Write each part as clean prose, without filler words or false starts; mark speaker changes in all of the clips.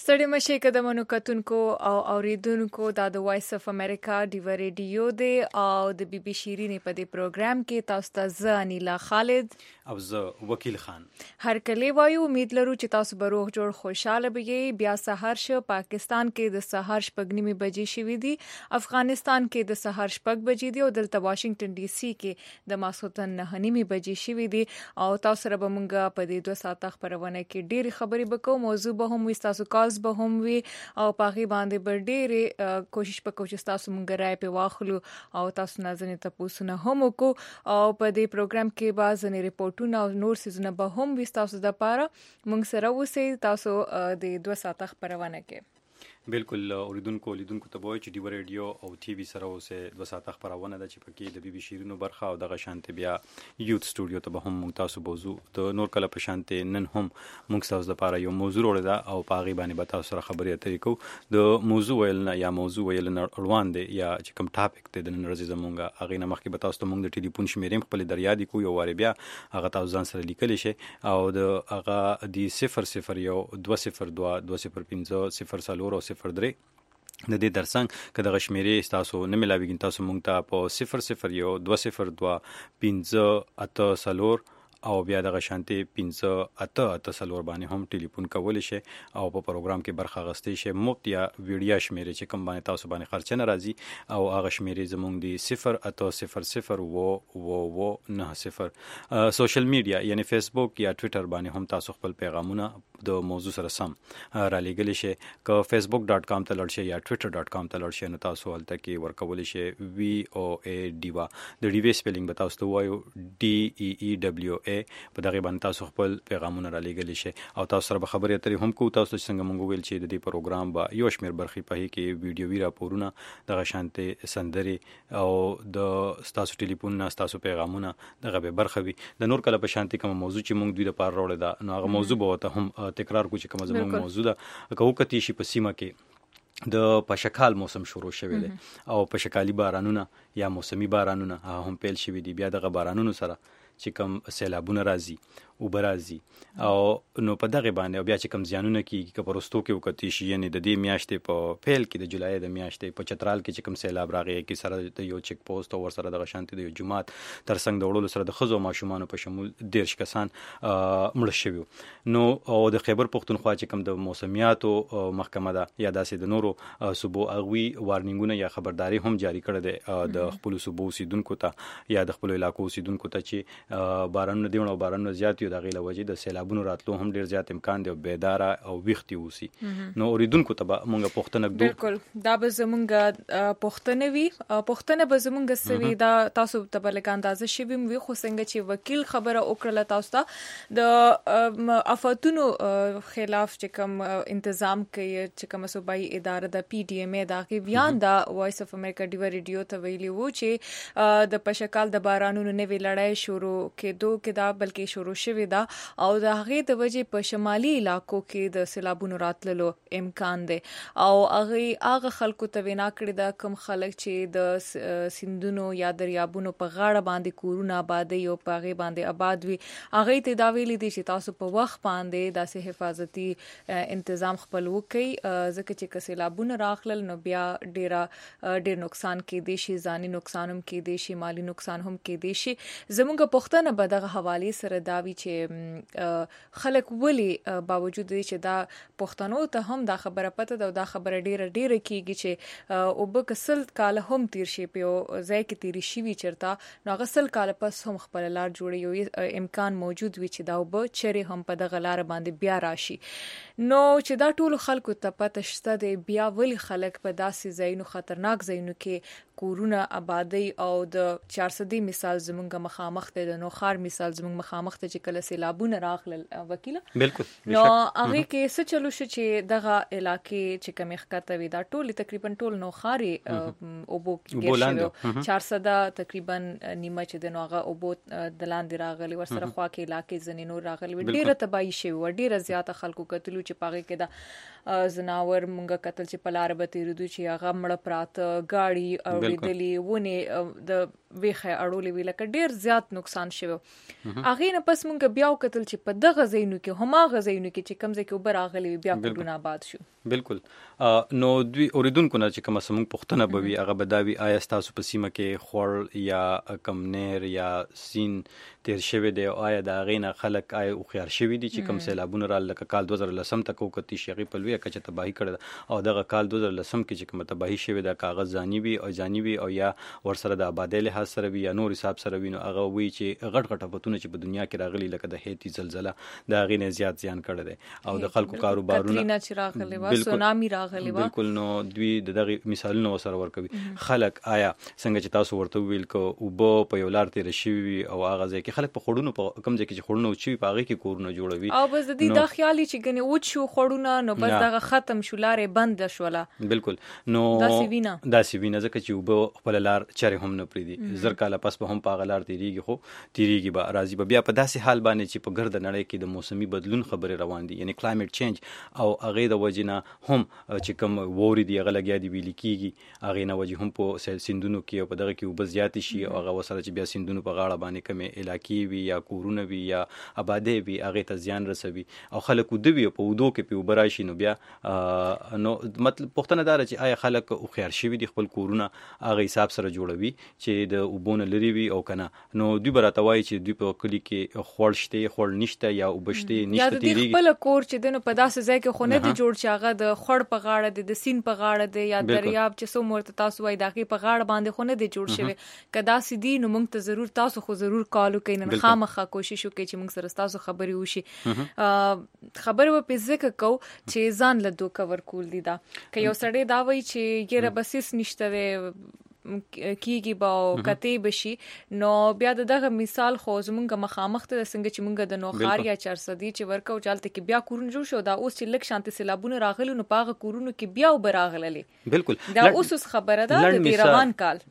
Speaker 1: ستړي مشي قدمونو کتونکو او اوریدونکو د وایس اف امریکا ډیو ریډیو دی او د بي بي شيرینې په دې پروګرام کې تاسو ته زه انیلا خالد
Speaker 2: او زه وکیل خان
Speaker 1: هر کله وایو امید لرو چې تاسو به روغ جوړ خوشاله بږئ. بیا سحر شو پاکستان کې د سحر شپږ نیمې بجې شوې دي، افغانستان کې د سحر شپږ بجې دي او دلته واشنگټن ډي سي کې د ماسخوتن 9 نیمې بجې شوې دي او تاسو سره به مونږ په دې 2 ساعته خبرونه کې ډېری خبرې وکړو. موضوع به هم تاسو کالز به هم وي او پاغي باندې به ډېری کوشش وکړو چې تاسو مونږ راي په واخلو او تاسو نازنې تاسو نه هم وکړو او په دې پروګرام کې باز نه ریپورتونه او نور سيزونه به هم وي تاسو د پاره مونږ سره وسی تاسو د 2 ساعته خبرونه کې
Speaker 2: بالکل اوریدونکو لیدونکو ته وایي چې ډیو ریډیو او ټي وي سره اوسه 2 ساعته خبرونه ده چې پکې د بي بي شيرینو برخه او دغه شانته بیا یوت سټوډیو ته به هم مونږ تاسو بوزو د نور کله په شانته نن هم مونږ تاسو لپاره یو موضوع وړل ده او پاغي باندې به تاسو سره خبرې اترې کوو. د موضوع ویل نه یا موضوع ویل نه روان دي یا چې کوم ټاپک ته د نن ورځې زمونږه اغه نه مخکې به تاسو ته مونږ د ټلیفون شمیرې خپل دریا دي کو یو واره بیا هغه تاسو ځان سره لیکل شي او د هغه دی 001 202 205 0 او 03 د دې درڅنګ کله غشمیرې تاسو نه ملاویږي تاسو مونږ ته په 001 202 5 او بیا د غشانتي 5 سلور باندې هم ټلیفون کولی شي او په پروګرام کې برخه غستې شي مفت یا ویډیو شمیرې چې کوم باندې تاسو باندې خرچ نه راځي او هغه شمیرې زموږ دی 08009 سوشل میډیا یعنی فیسبوک یا ټوئیټر باندې هم تاسو خپل پیغامونه د موضوع سره سم را لېږلی شي که facebook.com ته لړ شي یا twitter.com ته لړ شي نو تاسو هلته کې ورکول شي VOA ډیوا د ډیوی سپیلینګ به تاسو ته وایو DEEWA په دغه باندې تاسو خپل پیغامونه را لېږلی شي او تاسو سره به خبرې اترې هم کوو. تاسو څنګه مونږ ویل چې د دې پروګرام به یو شمېر برخې په کې ویډیوي راپورونه دغه شانته سندري او د تاسو ټلیفون نه تاسو پیغامونه دغه به برخه وي د نور کله په شانتي کوم موضوع چې مونږ دوی د پاره راوړل دا نو هغه موضوع به ته هم تکرار کو چې کوم زموږ موضوع ده کو کتی شي په سیمه کې د پشکال موسم شروع شوی دی او پشکالي بارانونه یا موسمي بارانونه هم پیل شوی دي. بیا دغه بارانونو سره چې کوم سیلابونه راځي او برازي او نو په دغه باندې او بیا چې کوم زیانونه کیږي که پرستو کې وکړي شي یعنی د دې میاشتې په پیل کې د جولای د میاشتې په چترال کې چې کوم سیلاب راغی کې سره د یو چیک پوسټ او سره د شانتي د یو جماعت ترڅنګ د وړلو سره د خزو ماشومان په شمول 10 کسان مړ شوي. نو او د خیبر پختونخوا چې کوم د موسمیاتو محکمه ده یا داسې د نورو صوبو اغوي وارنینګونه یا خبرداري هم جاری کړه ده د خپل صوبو سیدونکو ته یا د خپل علاقو سیدونکو ته چې بارانونه دیونه بارانونه زیات یو د غیله وجې د سیلابونو راتلو هم ډیر زیات امکان دی او بیداره او ویختي اوسي. نو اوریدونکو ته مونږه پښتنه کړو
Speaker 1: بالکل دا به زمونږه پښتنه وی پښتنه به زمونږه سوي دا تاسو ته بل اندازه شوي وي خو څنګه چې وکیل خبره وکړه تاسو ته د آفاتونو خلاف چې کوم تنظیم کوي چې کوم صوبایي اداره د PDMA دا کې بیان دا وایس اف امریکا ډیو ریډیو ته ویلي وو چې د پشکال د بارانونو نوې لړۍ شروع کېدو کې دا بلکې شروع شوی دا او د هغه د وجې په شمالي علاقو کې د سیلابونو راتللو امکان دی او هغه خلکو ته وینا کړی دا کم خلک چې د سیندونو یا دریابونو په غاړه باندې کورونه آبادی او په هغه باندې آباد وي هغه ته دا ویلي دي چې تاسو په وخت باندې داسې حفاظتي تنظیم خپل وکړي ځکه چې سیلابونه راغلل نو بیا ډیر نقصان کې دي شي ځاني نقصان هم کې دي شي مالی نقصان هم کې دي شي. زموږ پښتنه به دغه حواله سره داوی چې خلک ولی باوجود دي چې دا پښتنو ته هم دا خبره پته ده او دا خبره ډیره کیږي چې او به کسل کال هم تیر شي په ځای کې تیری شي وی چرته نو غسل کال پس هم خپل لار جوړي یو امکان موجود وي چې دا وب چره هم په دغه لار باندې بیا راشي. نو چې دا ټول خلکو ته پته شته دی بیا ولی خلک په داسې ځایونو خطرناک ځایونو کې کورونه آبادی او د 400 مثال زمونږه مخامخ ته د نوخار مثال زمونږ مخامخ ته چې کله سیلابونه راغلل وکیله
Speaker 2: بالکل
Speaker 1: نو هغه کې څه چلو شو چې دغه علاقې چې کوم ښکته وي دا ټول تقریبا ټول نوخاري او بو کې 400 تقریبا نیمه چې د نوغه او بو د لاندې راغلي ورسره خوا کې علاقې زنینو راغلي ډیره تباہي شوی و ډیره زیاته خلکو قتلو چې پاغه کې دا زناور مونږه قتل چې پلار به تیرودو چې هغه مړ پراته گاڑی او دلی ونه د ویخه اړولې وی لکه ډیر زیات نقصان شوی هغه نه پس مونږ بیا وکتل چې په دغه ځایونو کې هما غزاینو کې چې کم ځای کې وبر اغلی بیا کورونه آباد شو
Speaker 2: بالکل نو دوی اوریدونکو نه چې کوم سمون پښتنه بوي هغه بداوی آیا تاسو په سیمه کې خور یا کم نیر یا سین تیر شوی دی او آیا دا غینه خلک آیا او خيار شوی دي چې کم سیلابونه را لکه کال 2010 تک وکتی شغی په لوی کچه تباہی کړه او دغه کال 2010 کې چې کوم تباہی شوی دا کاغذ ځاني وي او یا ورسره د آبادی له سره وي یا نور حساب سره وي نو هغه وی چې غټ فتونه چې په دنیا کې راغلي لکه د هیتی زلزلہ دا غینه زیات زیان کړی دی او د خلکو کاروبارونه
Speaker 1: سونامي راغلی و
Speaker 2: بالکل نو دوی دغه مثالونه وسره ورکوي خلک آیا څنګه چې تاسو ورته ویل کو او په یو لار تیر شي او هغه ځکه خلک په خړونو په کم ځکه چې خړونو چوي په هغه کې کورونه جوړوي
Speaker 1: او بس د دې د خیالي چې غني و شو خړونه نو بس دغه ختم شو لارې بند شوله
Speaker 2: بالکل نو دا سی وینا ځکه چې وب خپل لار چره هم نه پریدي زر کاله پس په هم په غلار تیریږي به راځي بیا په داسې حال باندې چې په ګرد نړۍ کې د موسمي بدلون خبره روان دي یعنی کلایمټ چینج او هغه د وجنه هم چې کوم ووري دی هغه لګیا دی ویل کیږي هغه نه وجه هم په سیندونو کې او په دغه کې وبزيات شي او هغه وسره چې بیا سیندونو په غاړه باندې کومه علاقې وي یا کورونه وي یا آبادی وي هغه ته زیان رسوي او خلک دوی په ودو کې په وبرای شي نو بیا نو مطلب پښتنه دار چې آیا خلک او خيار شي دي خپل کورونه هغه حساب سره جوړوي چې د وبونه لري وي او کنه نو دوی براتوي چې دوی په کلی کې خړ نشته یا وبشته نشته تیری
Speaker 1: خپل کور چې دنه په داسې ځای کې خو نه دی جوړ چې هغه د خړ په غاړه د سین په غاړه دی یا دریاب چې سو مرته تاسو وای دغه په غاړه باندې خو نه دی جوړ شوی کدا سیدی نو موږ ته ضرور تاسو خو ضرور کالو کین خامخه کوشش وکړي چې موږ سره تاسو خبري وشي خبره په ځکه کو چې ځان له دوه کور کول دي دا که یو سړی دا وای چې ګره بسیس نشته کیږي با کته بشي نو بیا دغه مثال خو زمونږه مخامخ ته څنګه چې مونږه د نوخار یا 400 چې ورکو چالت کې بیا کورن جوړ شو دا اوس چې لک شانتي سیلابونه راغلي نو پاغه کورونو کې بیا وبراغللې
Speaker 2: بالکل
Speaker 1: دا اوس خبره ده د روان کال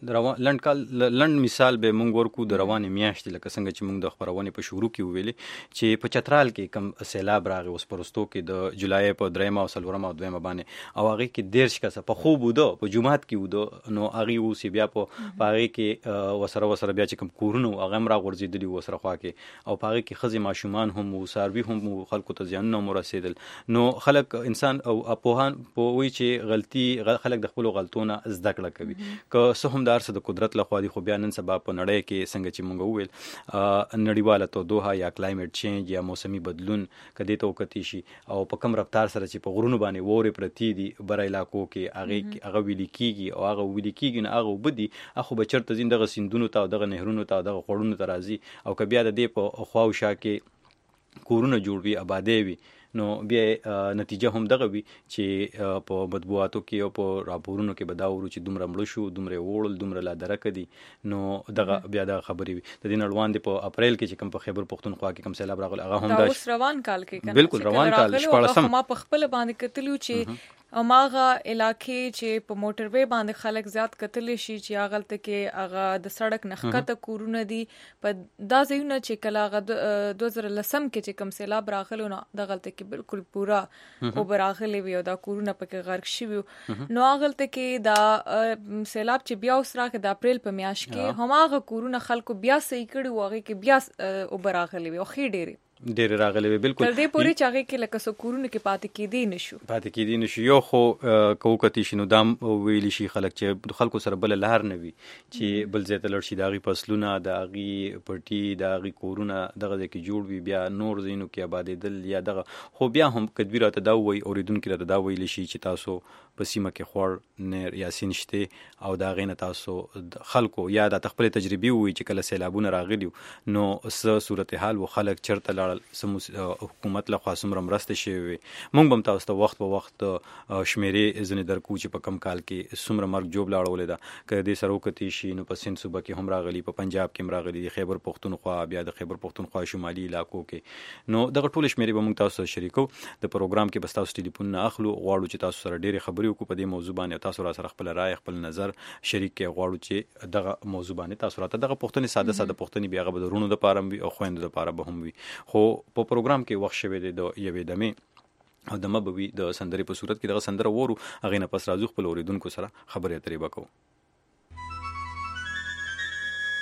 Speaker 2: لند مثال به مونږ ورکو د روانې میاشتې لکه څنګه چې مونږ د خبرونه په شروع کې ویلې چې په چترال کې کم سیلاب راغی اوس پرستو کې د جولای په 3 او 4 او 2 باندې او هغه کې ډیر شکه په خوب ودو په جمعات کې ودو نو هغه چې بیا په پاره کې وسره بیا چې کوم کورونو هغه را غورځېدلی وسره خوا کې او پاره کې خزي ماشومان هم او ساروي هم خلکو ته ځان نه مرسیدل نو خلک انسان او اپوهان په وی چې غلطي خلک د خپل غلطونه زده کړه کوي که څه هم دار څه د قدرت لخوا دي خو بیا نن سبا په نړۍ کې څنګه چې مونږ وویل نړیواله تودوخه یا کلایمټ چینج یا موسمي بدلون کدی ته وکتی شي او په کم رفتار سره چې په غرونو باندې ووري پرتی دي بر علاقو کې هغه ویل کیږي او هغه ویل کیږي نه هغه وبدي اخو بچرته زین دغه سیندونو ته دغه نهرونو ته دغه خړونو ته راځي او که بیا د دې په خواوشا کې کورونه جوړوي آبادی وي نو بیا نتیجه هم دغه وي چې په مطبوعاتو کې او په راپورونو کې بداورو چې دومره مړ شو دومره وړل دومره لا درک دي نو دغه بیا د خبرې وي د دې نړوان دی په اپریل کې چې کوم په خیبر پښتونخوا کې کوم سیلاب راغلی هغه هم
Speaker 1: دا اوس روان کال کې کنه
Speaker 2: بالکل روان کال شپږم
Speaker 1: ما په خپل باندې کتلو چې اماغه علاقې چې په موټر وې باندې خلک زیات کتلی شي چې هغه ته کې هغه د سړک نخکته کورونه دي په دا ځایونه چې کله هغه 2010 کې چې کوم سیلاب راغلو نو دغه ته کې بالکل پورا وبراغلی وي او دا کورونه پکې غرق شوي نو هغه ته کې دا سیلاب چې بیا اوس راغی د اپریل په میاشت کې هماغه کورونه خلکو بیا صحیح کړي وغه کې بیا وبراغلی وي او خې
Speaker 2: ډېر راغلی وي بالکل
Speaker 1: تر دې پورې چې هغه کې لکه سو کورونه کې پاتې کېدی نشو
Speaker 2: یو خو کوکتی شنو دام ویلی شي خلک چې خلکو سره بل لار نه وي چې بل ځای ته لړ شي داغي فصلونه داغي پټي داغي کورونه دغه کې جوړ وي بیا نور زینو کې آبادیدل یا دغه خو بیا هم کدبیره ته دا وای اوریدونکو ته دا ویلی شي چې تاسو په سیمه کې خور نیر یا سینشته او دا غینه تاسو خلکو یا د خپل تجربه وي چې کله سیلابونه راغلي نو س صورتحال و خلک چرته حکومت له خاصم رمرسته شوی مونږ بم تاسو ته وخت په وخت شمیرې ځنې درکو چې په کم کال کې سمره مرګ جوب لاړولې ده کله دې سره وکتی شي نو په سند صوبه کې هم راغلي په پنجاب کې هم راغلي خیبر پښتونخوا بیا د خیبر پښتونخوا شمالي علاقو کې نو دغه ټول شمیرې به مونږ تاسو سره شریکو د پروګرام کې بس تاسو ټلیفون نه اخلو غواړو چې تاسو سره ډېرې خبرې وکړو په دې موضوع باندې تاسو را سره خپل رائے خپل نظر شریک کې غواړو چې دغه موضوع باندې تاسو راته دغه پښتني ساده پښتني بیا غو درونو د پاره وي او خويندو د پاره به هم وي خو په پروګرام کې وخت شوه د یوې دمه او دمه به وي د سندرې په صورت کې دغه سندره وورو هغه نه پس راځو خپل اوریدونکو سره خبرې اترې وکړو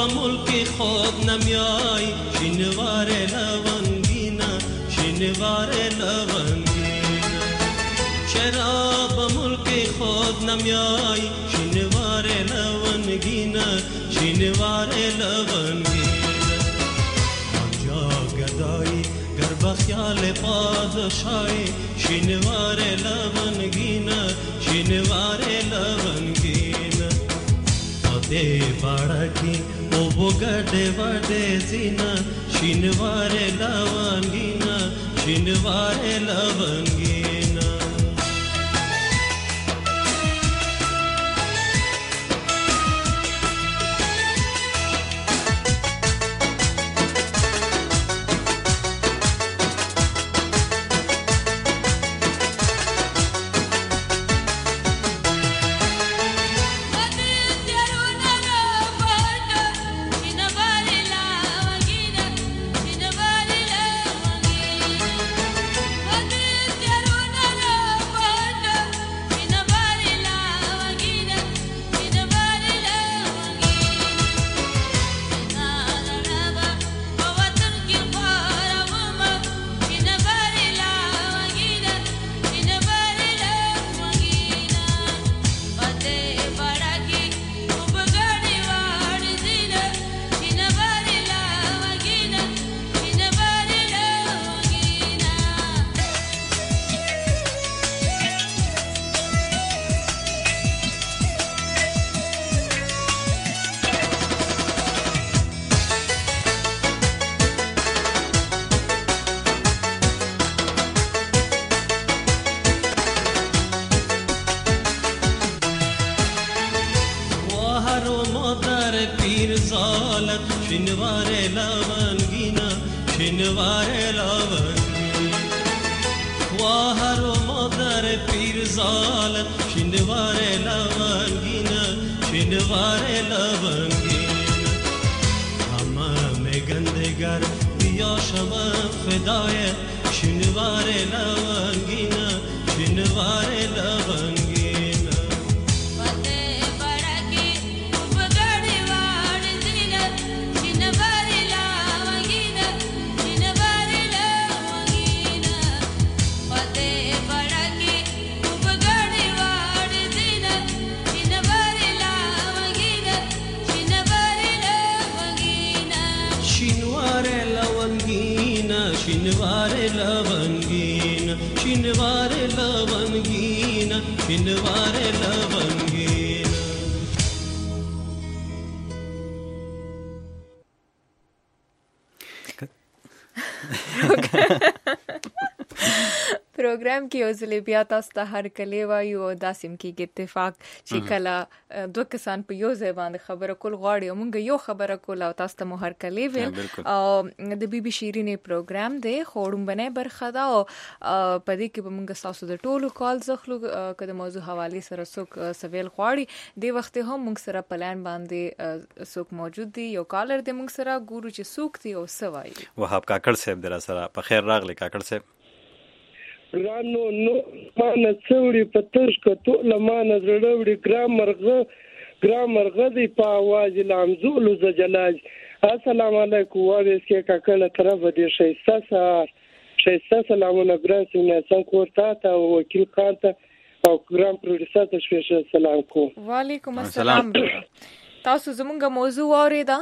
Speaker 3: ملک خود نمیای شینوار لونگینا شینوار لونگینا چرا به ملک خود نمیای شینوار لونگینا شینوار لونگینا آنجا گدایی گر بخیال پادشاهی شینوار لونگینا شینوار لونگینا دے باڑکی او بگڑے وڑے زینا شینوار لونگینا شینوار لونگینا شینوار لونگینا شینوار لونگینا خواهر و مادر پیرزال شینوار لونگینا شینوار لونگینا همه میگندگر بیا شوم فدای شینوار لونگینا شینوار لونگینا شینوار لونگینا شینوار لونگینا شینوار لونگینا
Speaker 1: پروګرام کې اوسلې بیا تاسو ته هر کلی وایو داسیم کې اتفاق چې کله دوه کسان په یو ځای باندې خبره کول غواړي مونږ یو خبره کول او تاسو ته مو هر کلی ویل او د بي بي شيرينې پروګرام دی خوړم بنه برخه دا او پدې کې به مونږ تاسو د ټولو کال زخلو کده موضوع حواله سره څوک سویل غواړي د وخت هم مونږ سره پلان باندې څوک موجود دی یو کالر دی مونږ سره ګورو چې څوک دی او سوای وهاب کاکړ صاحب در سره په خیر راغلی کاکړ صاحب
Speaker 4: رانو نو مانه څوړي پتش کته لمانه زړوړي ګرامرغه دی په आवाज لامزول ز جلاج السلام علیکم وایس کې کاکله طرف دې شیستا سلامونه ګران سینه څنګه ورته او وکیل خان ته او ګرام پروډوسر ته سپیشل سلام کوم
Speaker 1: وعلیکم السلام تاسو زمونږه موضوع اوریدا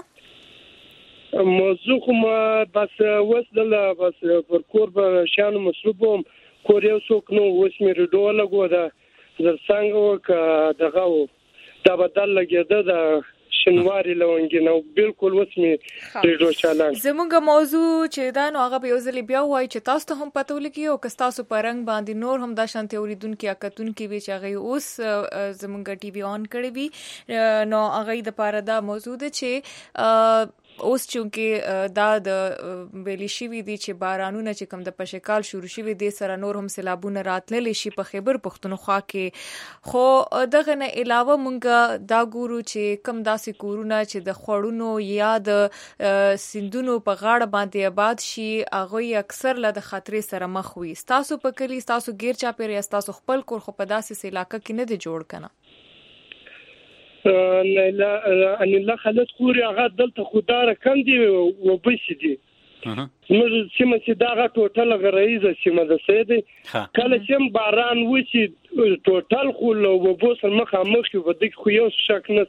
Speaker 4: موضوع کوم بس وسله بس پر کور به شانو مصروفم کور یو څوک نو اوس مې ریډو لګو دا زر څنګه وک دغه دا بدل لګیده دا شینواري لونګینو بالکل اوس مې ریډو چالان
Speaker 1: زموږه موضوع چې دا نو هغه به یوزلی بیا وای چې تاسو ته هم پته ولګي او که تاسو په رنګ باندې نور هم دا شانتي اوریدونکو یا کتونکو وی چې هغه اوس زموږه ټي وي اون کړی وي نو هغه د پاره دا موضوع ده چې اوس چونکه دا د ویلی شوی دی چې بارانونه چې کم د پشکال شروع شوی دی سره نور هم سیلابونه راتللی شي په خیبر پختونخوا کې خو دغه نه علاوه مونږ دا ګورو چې کم داسې کورونه چې د خړونو یا د سیندونو په غاړه باندې آباد شي هغه اکثر له د خطرې سره مخ وي تاسو په کلی تاسو غیر چا پیر یا تاسو خپل کور خو په داسې علاقې کې نه دی جوړ کنه
Speaker 4: ان الله خلت خوري هغه دلته خداره کم دي و بس دي موږ سیمه چې دا ټوټل غرایزه سیمه ده سیدي کله چې باران وشي ټوټل خو لو وبو سره مخامخ شو بده خو یو شک نه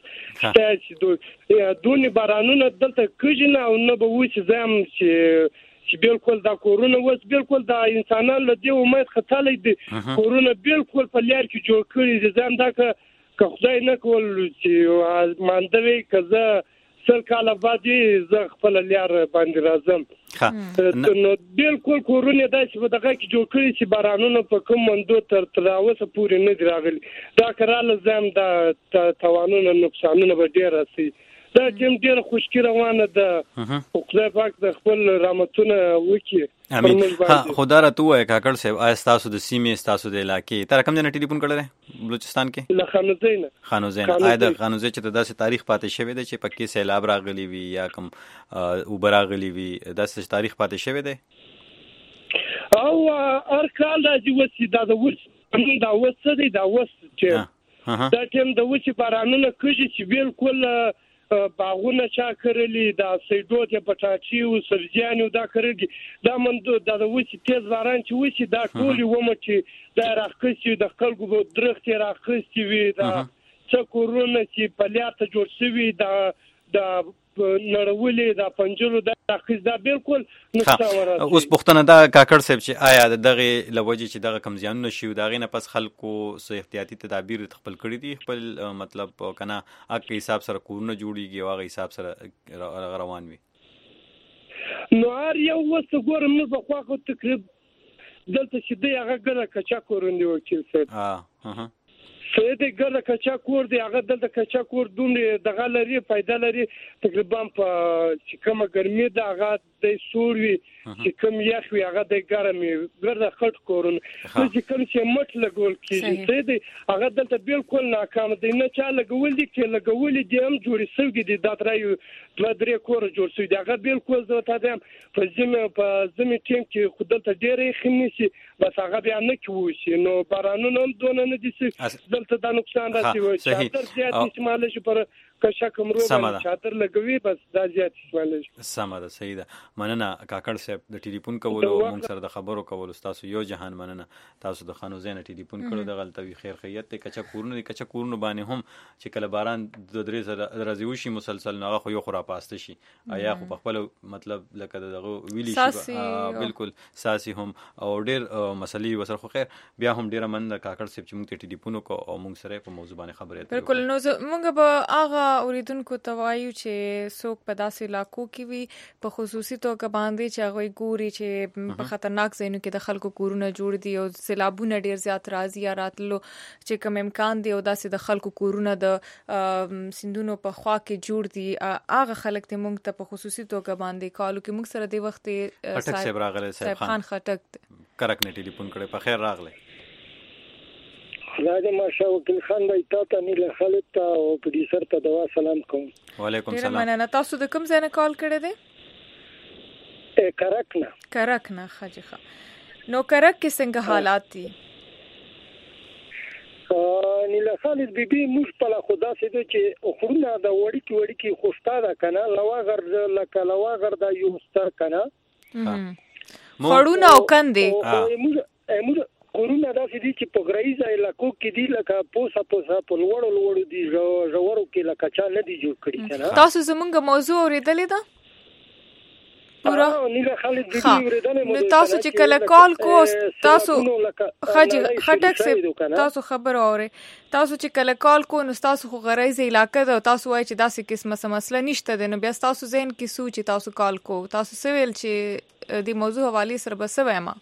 Speaker 4: ستاسو دونی بارانونه دلته کېږي او نه به وشي زم چې بالکل دا کورونا وس بالکل دا انسانان له دې امید خطالې دي کورونا بالکل په لار کې جوړ کړی زم دا که خدای نه کول چې ماندوي کزه سل کاله بعد زه خپل لار باندې راځم نو بالکل کورونا داسې په دغه کې جوړ کړی چې بارانونه په کوم مندو تر اوسه پورې نه دی راغلي دا کراله زم دا توانونه نقصانونه به ډیر راسي دا ټیم ډیر خوشکی روانه ده خدای پاک د خپل رحمتونه وکړي
Speaker 2: امين خدا را تو ہے کاکړ صاحب استاسو د سیمې استاسو د علاقې تر کوم ځای ټلیفون کړل بلوچستان کې
Speaker 4: له
Speaker 2: خانوزین آیدا خانوزین چې داسې تاریخ پاتې شوی دی چې پکې سیلاب راغلی وي یا کوم اوبر راغلی وي داسې تاریخ پاتې شوی دی
Speaker 4: او هر کال راځي وسی دا د وس دا وس دی دا وس چې دا ټیم د وسی بارانونه کېږي چې بالکل باغونه چا کړلی دا سیډو ته پټاچی او سبزیانو دا کړی دا مندو دا وسی تیز باران چې وسی دا ټول ومه چې دا راخصي د خلکو درخت راخصي وي دا څه کورونا چې په لیاته جوړ شوی دا نړولې دا پنجلو دا راخص دا بالکل نقصان ورته
Speaker 2: اوس پښتنه دا کاکړ صاحب چې آیا دغه لوجه چې دغه کم زیانونه شي دغه نه پس خلکو سو احتیاطي تدابیر خپل کړی دي خپل مطلب کنه اګه حساب سره کوونه جوړیږي او هغه حساب سره روان وي
Speaker 4: نو هر یو وسه ګورم نو په خواخو تقریبا دلته چې دی هغه ګره کچا کوروندي وکیل صاحب سیدی ګرده کچا کور دی هغه دلته کچا کور دومره دغه لري فائدہ لري تقریبا په چې کومه ګرمي ده هغه د سوروي چې کوم یخ وي هغه د ګرمي ګرده خټ کورونه چې کوم چې مټ لګول کیږي سیدی هغه دلته بالکل ناکام دی نه چا لګول دي چې لګول دي هم جوړي سوګي دي د ترایو دوه درې کور جوړ شوی دی هغه بالکل زه ته دم په زمي ټیم کې خودلته ډېرې خنيسي بس هغه بیا نه کوي نو بارانونه هم دونه نه دي دلته دا نقصان راځي و چې زیات استعمال شي پر کښه کومرو چادر لګوي بس دا زیات استعمال شي
Speaker 2: سم ده صحیح ده مننه کاکړ صاحب د ټلیفون کولو موږ سره د خبرو کولو تاسو یو جهان مننه تاسو د خانوزین ټلیفون کړو د غلطوي خیر خیریت ته کچا کورونه باندې هم چې کله باران د درې سره راځي وشي مسلسل نه خو یو خورا پاسته شي آیا خو په خپل مطلب لکه دغه ویلی شي بالکل ساسي هم او ډیر مسلې وسره خو خیر بیا هم ډیر مننه کاکړ صاحب چې موږ ټلیفون کو او موږ سره په موضوع باندې خبرې اترې
Speaker 1: بالکل نو موږ به هغه اوریدونکو توایو چې څوک په داسې علاقو کې وي په خصوصي توګه باندې چې هغه ګوري چې په خطرناک ځایونو کې د خلکو کورونه جوړ دي او سیلابونه ډیر زیات راځي یا راتلو چې کوم امکان دی او داسې د خلکو کورونه د سندونو په خوا کې جوړ دي هغه خلک ته موږ ته په خصوصي توګه باندې کالو کې موږ سره د وخت صاحب خان خټک
Speaker 2: کرک نه ټلیفون کړي په خیر راغله
Speaker 5: راځه ماشه وکیل خان بای تاسو نه له خالد ته او پروډوسر ته دوا سلام کوم
Speaker 2: وعلیکم سلام
Speaker 1: مننه تاسو د کوم ځای نه کال کړی دی کرک نه خجخه نو کرک کې څنګه حالات دي
Speaker 5: نیله خالد بیبي موږ په خدا سي چې خورونه د وړي کې خوستا ده کنه لواغر د یو ستر کنه
Speaker 1: خړونه او کندې
Speaker 5: موږ کورونا دا چې چې په غریزه علاقو کې دی لکه پوسا په لوړو دي ژورو کې لکه چا نه دی جوړ کړی کنه
Speaker 1: تاسو زمونږ موضوع اوریدلې ده پورا
Speaker 5: نیله خالد بیبي اوریدلې
Speaker 1: نو تاسو چې کله کال کو تاسو خټک سي تاسو خبر اوري تاسو چې کله کال کو نو تاسو خو غریزه علاقې ده تاسو وایي چې داسې قسمه مسله نشته ده نو بیا تاسو ذهن کې سوچ تاسو کال کو تاسو سویل چې د موضوع حواله سره بس وایم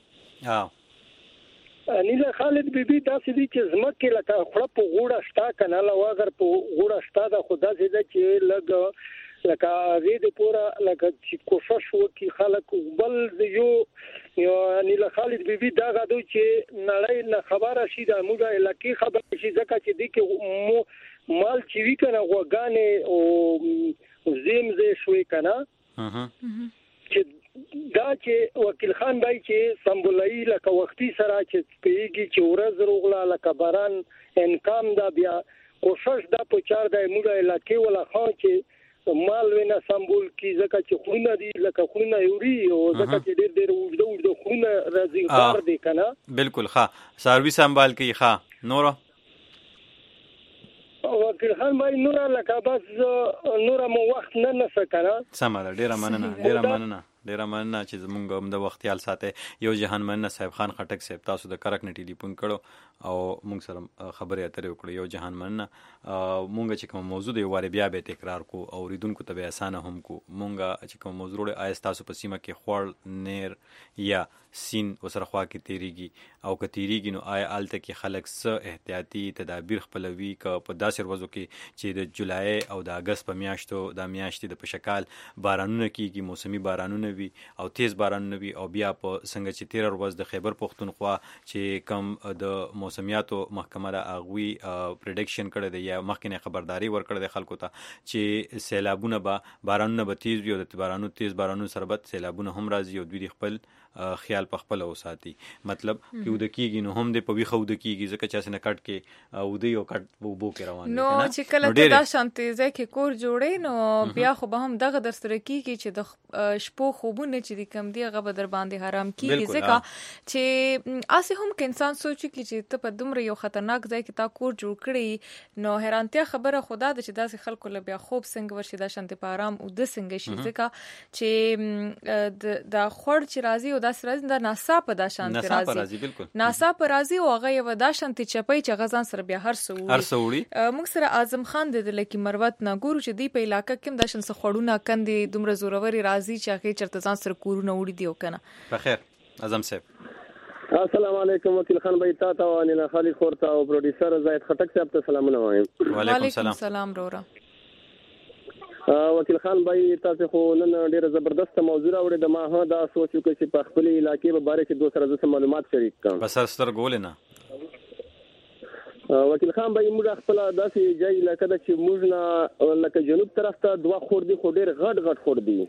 Speaker 5: نیله خالد بیبي تاسو دي چې زمکه لکه خړ په غوړه شتا کنه لواغر په غوړه شتا د خدا زده چې لګ لکه زه د پورا لکه چې کوشش وکي خلک بل یو نیله خالد بیبي دا غاډو چې نړۍ نه خبره شي د موږ علاقې خبره شي ځکه چې د کې مال چې وی کنه وګانې او زمزه شوي کنه چې دا چې وکیل خان بای چې سمبولای لکه وختي سره چې پیږي چې ورځ روغلا لکه باران انکام دا بیا کوشش دا په چار د موږ علاقې ولا خان چې مال وینا سمبول کی زکه چې خونه دي لکه خونه یوري او زکه چې ډېر وډو خونه راځي کار دي کنه
Speaker 2: بالکل ښه سروي سمبال کی ښه نور
Speaker 5: وکیل خان باندې نور لکه بس نور مو وخت نه سکنه
Speaker 2: سم ده ډیره مننه چې زمونږ هم د وخت یال ساته یو جهان مننه صاحب خان خټک صاحب تاسو د کرک نه ټلیفون کړو او مونږ سره خبرې اترې وکړو یو جهان مننه مونږ چې کوم موضوع دی واره بیا به تکرار کو او ریدونکو ته به اسانه هم کو مونږ چې کوم موضوع آیس تاسو په سیمه کې خوړ نیر یا سین وسره خوا کې تیریږي او که تیریږي نو آیا آلته کې خلک څه احتیاطي تدابیر خپلوي که په داسې ورځو کې چې د جولای او د اگست په میاشتو د میاشتې د پشکال بارانونه کیږي موسمي بارانونه وي او تیز بارانونه وي او بیا په څنګه چې 13 ورځ د خیبر پختونخوا چې کم د موسمیاتو محکمه را اغوي پریډکشن کړی دی یا مخکې خبرداري ورکړی دی خلکو ته چې سیلابونه به بارانونه به تیز وي او د تیز بارانونو سره به سیلابونه هم راځي او دوی خپل خیال په خپل وساتي مطلب چې ود کېږي نو هم د په ویخه ود کېږي ځکه چې اسنه کټ کې او د یو کټ وبو کې روان
Speaker 1: نو چې کله ته دا شانتي ځکه کور جوړې نو بیا خو به هم دغه در سره کېږي چې د شپو خوبونه چې کم دی هغه به در باندې حرام کېږي ځکه چې اسه هم کې انسان سوچي چې ته په دومره یو خطرناک ځای کې تا کور جوړ کړی نو حیرانتیا خبره خدا د چې داسې خلکو له بیا خوب څنګه ورشي دا شانتي په آرام او د څنګه شي ځکه چې دا خور چې راځي دا سره د ناصاپ د شانتي راځي ناصاپ راځي او هغه یو د شانتي چپی چې غزان سره بیا هر سوړي موږ سره اعظم خان د لکه مروت نه ګورو چې دی په علاقې کې د شن سخړونه کندې دومره زوروري راځي چې هغه چرته ځان سره کورونه وړي دی وکنه
Speaker 2: بخیر اعظم صاحب
Speaker 6: السلام علیکم وکیل خان بھائی تا او انیلا خالد خورتا او پروډوسر زاهد خټک صاحب ته سلامونه وایم
Speaker 1: وعلیکم السلام رورا
Speaker 6: وکیل خان بھائی تاسو خو نن ډیره زبردست موضوع راوړې د ما دا سوچ وکړ چې په خپل علاقې په باره کې دوه سره معلومات شریک کړم
Speaker 2: بس ستر ګول نه
Speaker 6: وکیل خان بھائی موږ خپل داسې ځای لکه د چې موږ نه لکه جنوب طرف ته دوه خور دي خو ډیر غټ خور دي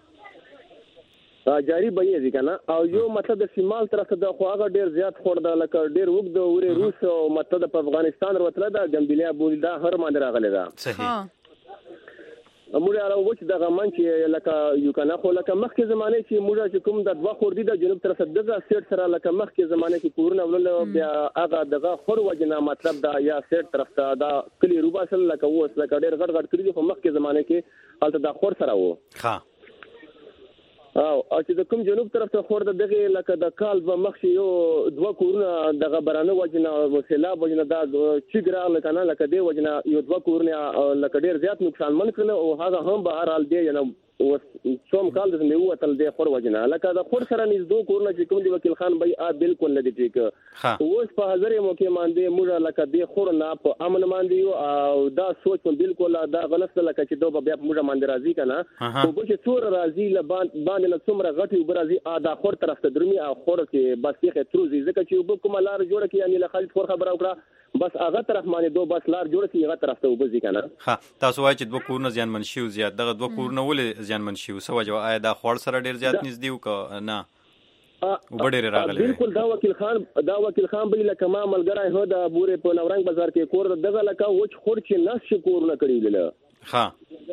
Speaker 6: جاری به یې کنه او یو مطلب د شمال طرف ته خو هغه ډیر زیات خور ده لکه ډیر وګد اوري روس او مطلب په افغانستان وروتله دا جنبیلیا بولدا هر باندې راغلی دا
Speaker 2: صحیح
Speaker 6: موږ راو وچ دغه من چې لکه یو کنه خو لکه مخکې زمانه چې موږ چې کوم د دوه خور دي د جنوب طرف دغه سیټ سره لکه مخکې زمانه کې کورونه ولل بیا هغه دغه خور وجنه مطلب دا یا سیټ طرف ته دا کلی روباسل لکه وس لکه ډیر غټ کړی خو مخکې زمانه کې حالت د خور سره وو
Speaker 2: ها
Speaker 6: او چې د کوم جنوب طرف ته خور دغه لکه د کال په مخ یو دوه کورونه دغه برانه وجنه وسیلاب وجنه دا چې ګرا لکه نه لکه دی وجنه یو دوه کورونه لکه ډیر زیات نقصان من کړل او هغه هم به هر حال دی نه څوم کال د نو وتل دی خور وجنه لکه د خور سره نږدې کورونه چې کوم دی وکیل خان بھائی بالکل نه دی ټیک اوس په حاضر موقع باندې موږ لکه دی خور نه په امن باندې او دا سوچ بالکل دا غلط لکه چې دوه بیا موږ باندې راضي کنه او به چې څور راضي باندې له څومره غټي وبرازي دا خور طرف ته درمي او خور کې بس یې تروزي ځکه چې کوم لار جوړه کې یعنی له خالد خور خبره وکړه بس هغه طرف باندې دوه بس لار جوړه کې هغه طرف ته وبزي کنه
Speaker 2: ها تاسو وایئ چې دوه کورونه زیان منشي او زیات دغه دوه کورونه ولې زیان منشي او سو جواب آیا دا خور سره ډیر زیات نږدې او نه وبډېر راغلی
Speaker 6: بالکل دا وکیل خان به لکه ما ملګری هو د بورې په نورنګ بازار کې کور دغه لکه وچ خور چې نس شکور نه کړی له
Speaker 2: ها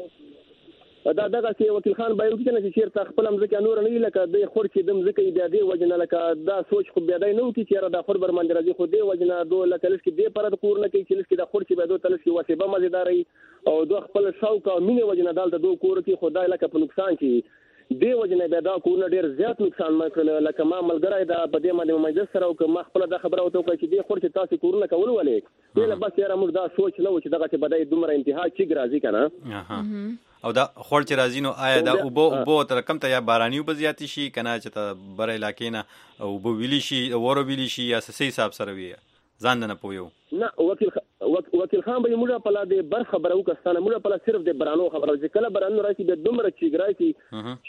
Speaker 6: دا دغه چې وکیل خان به یو کنه چې چیرته خپل مزه نور نه لکه د خور چې د مزه بیا دی وجنه لکه دا سوچ خو بیا دی نو کی چیرې دا خور بر باندې راځي خو دی وجنه دوه لکه لس کې دی پر د کور نه کې چې لس کې د خور چې به دوه تلس کې وسیبه مزیداري او دوه خپل شوق او مینه وجنه دال د دوه کور کې خدای لکه په نقصان کې دی وجنه بیا دا کورونه ډیر زیات نقصان مکړل لکه ما ملګری دا په دې باندې مجلس سره او ما خپل دا خبره وته چې دی خور چې تاسو کورونه کول ولې له بس یاره موږ دا سوچ نه و چې دغه چې بدای دومره انتها چې راځي کنه
Speaker 2: او دا خور چې راځي نو آیا دا اوبو تر کم ته یا باراني وب زیاتی شي کنه چې ته بر علاقې نه او بو ویلی شي ورو ویلی شي یا سې حساب سره وي ځان نه پویو
Speaker 6: نه وکیل خان به موږ په لاده بر خبرو کستانه موږ په صرف د برانو خبرو چې کله برانو راشي د دومره چې ګرایي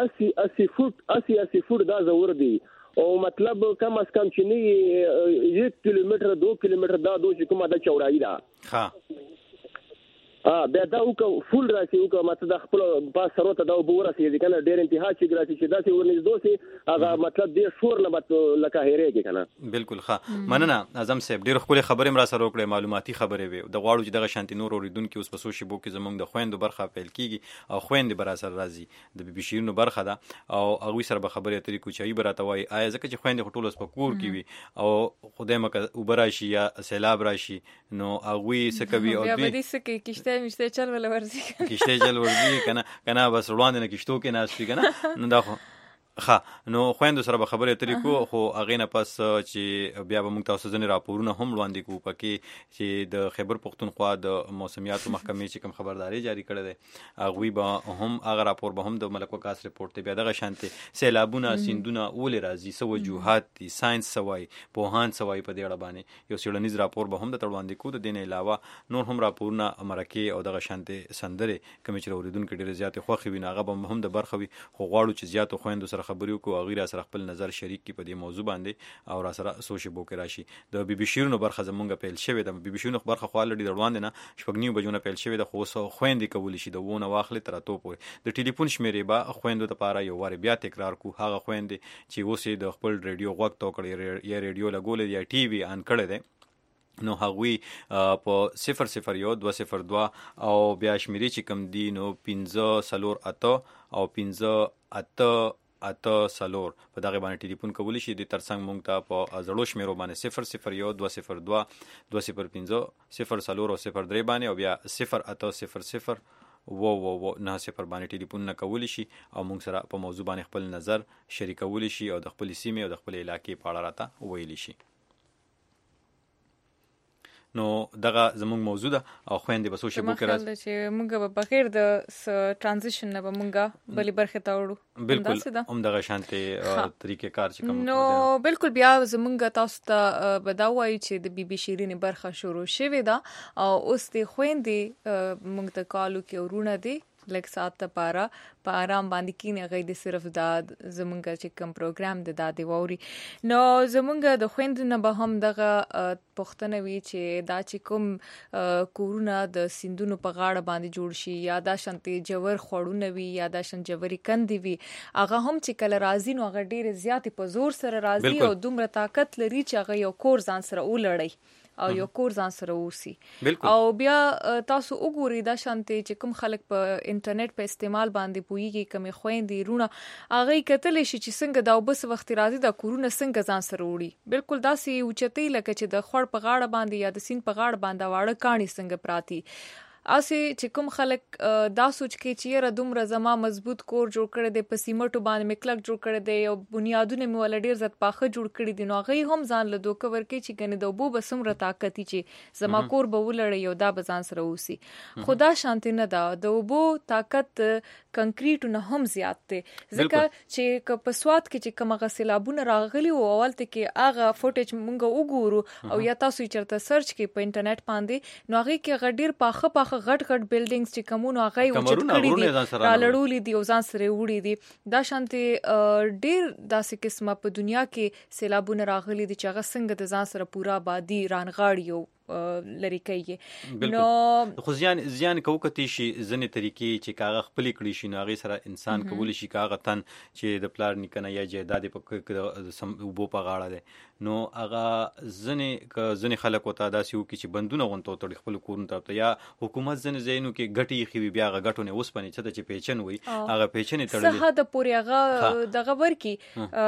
Speaker 6: چې 80 فوټ دا زور دی او مطلب کم از کم چې نه 1 کیلومتر 2 کیلومتر دا دوه کومه د چوڑائی دا
Speaker 2: ها
Speaker 6: بیا دا وکړو فول راشي وکړو ماته د خپل پاس سره ته دا وبور راشي کنه ډېر انتها چې راشي چې دا چې ورنږدې سي هغه مطلب دې شور نه بت لکه هېرېږي کنه.
Speaker 2: بالکل ښه مننه اعظم صاحب ډېر خپل خبرې مرا سره وکړې معلوماتي خبرې وي د غواړو چې دغه شانتي نور اوریدونکو اوس په سوشي بو کې زمونږ د خويندو برخه پیل کیږي او خويندې بر سره راځي د بي شیرینو برخه ده او هغه سره به خبرې اترې کوچای براته وای آیا ځکه چې خويندې ټول اوس په کور کې وي او خدای مکه وبراشي یا سیلاب راشي نو هغه څه کوي او
Speaker 1: بیا دې څه کې کشته مشته چل ولا ورزي
Speaker 2: کشته چل ورزي کنه بس روان نه کشتو کې ناس پی کنه نو دا ښه نو خويندو سره به خبرې اترې کو خو هغه نه پس چې بیا به موږ تاسو ځنې راپورونه هم وړاندې کوو پکې چې د خیبر پختونخوا د موسمیاتو محکمې چې کوم خبرداري جاری کړې ده هغه به هم هغه راپور به هم د ملک وکاس ریپورت ته بیا دغه شانتي سیلابونه سیندونه اول راځي سو وجوهات دي ساينس سوای پوهان سوای په دې اړه باندې یو سیړنیز راپور به هم د وړاندې کوو د دین علاوه نور هم راپورونه امرکه او دغه شانتي سندره کوم چې اوریدونکو ډېر زیات خوخي ویني هغه به هم د برخوي خو غواړو چې زیات خويندو سره خبرې وکړو او غیر سره خپل نظر شریک کی په دې موضوع باندې او را سره سوشي بو کې راشي د بي شیرینو برخه زمونږ پیل شوی د بي شیرینو برخه خو الډي روان دي نه شپږنیو بجونه پیل شوی د خو خويندې کول شي د وونه واخلې تر اتو پورې د ټلیفون شمیرې با خويندو ته پاره یو واره بیا تکرار کو هغه خويندې چې اوسې د خپل ریډیو غوږ تو کړی یا ریډیو لګول یا ټي وي ان کړی دی نو هغوی په 001-202 او بیا شمیرې چې کم دی نو 15-8 او 15-8 سلور په دغه باندې ټلیفون کولی شي د ترڅنګ مونږ ته په زړو شمیرو باندې 001-202-205-0 او 03 باندې او بیا 0800 نه صفر باندې ټلیفون نه کولی شي او مونږ سره په موضوع باندې خپل نظر شریکولی شي او د خپل سیمې او د خپل علاقې په اړه راته ویلی شي. نو دغه زموږ موضوع ده او خويندې به سوشي بو کې راځي
Speaker 1: چې موږ به بغیر د ترانزیشن نه به موږ بلې برخه ته وړو
Speaker 2: بالکل هم دغه شانتي طریقې کار چې کوم
Speaker 1: نو بالکل بیا زموږ تاسو ته بداوي چې د بي شیرینې برخه شروع شوه دا او اوس د خويندې موږ ته کالو کې ورونه دي لکه ساعت ته پاره په آرام باندې کینې غي د صرف دا زمونږ چې کوم پروګرام د دادی ووري نو زمونږ د خويندو نه به هم دغه پښتنه وی چې دا چې کوم کورونه د سیندونو په غاړه باندې جوړ شي یا دا شانتي جوور خړونه وی یا دا شان جووري کندي وی هغه هم چې کله راځي نو هغه ډیر زیات په زور سره راځي او دومره طاقت لري چې هغه یو کور ځان سره ولړي او یو کور ځان سره وسی او بیا تاسو وګورئ دا شانتي چې کوم خلک په انټرنیټ په استعمال باندې پويږي کوم خويندې رونه هغه کتل شي چې څنګه دا وبس وخت راځي دا کورونه څنګه ځان سره وړي بالکل داسې اوچتې لکه چې د خړ په غاړه باندې یا د سین په غاړه باندې واړه کاڼي څنګه پراتی اسی چې کوم خلک دا سوچ کې چې را دومره زما مضبوط کور جوړ کړی دی په سیمټو باندې مکلک جوړ کړی دی او بنیادونه مې ول ډیر زت پاخه جوړ کړی دي نو هغه هم ځان له دوه کور کې چې کنه د وبو بسمره طاقت چې زما کور به ولړی یو دا بزان سره وسی خدا شانتی نه دا د وبو طاقت کنکریټ نه هم زیات دی ځکه چې په سواد کې چې کوم غسلابونه راغلي او اولته کې هغه فوټیج مونږ وګورو او یا تاسو چرته سرچ کې په انټرنیټ باندې نو هغه کې غډیر پاخه غټ بلډینګز چې کومونو هغه وچت کړی دي را لړولې دي او ځان سره وړي دي دا شانتي ډیر داسې قسمه په دنیا کې سیلابونه راغلي دي چې هغه څنګه د ځان سره پورا آبادی رانغاړي لري کوي
Speaker 2: نو خو زیان کوکتی شي ځنې طریقې چې کاغه خپل کړی شي ناغي سره انسان کولی شي کاغه تن چې د پلار نکنه یا جیداد په سم وبو په غاړه ده نو هغه ځنې خلک وته داسې وکي چې بندونه غونټو تړي خپل کورن ته یا حکومت ځنې زینو کې غټي خي بیا هغه غټونه اوس پني چې پیچن وي هغه پیچن تړلي
Speaker 1: صحه د پوري هغه دغه ورکی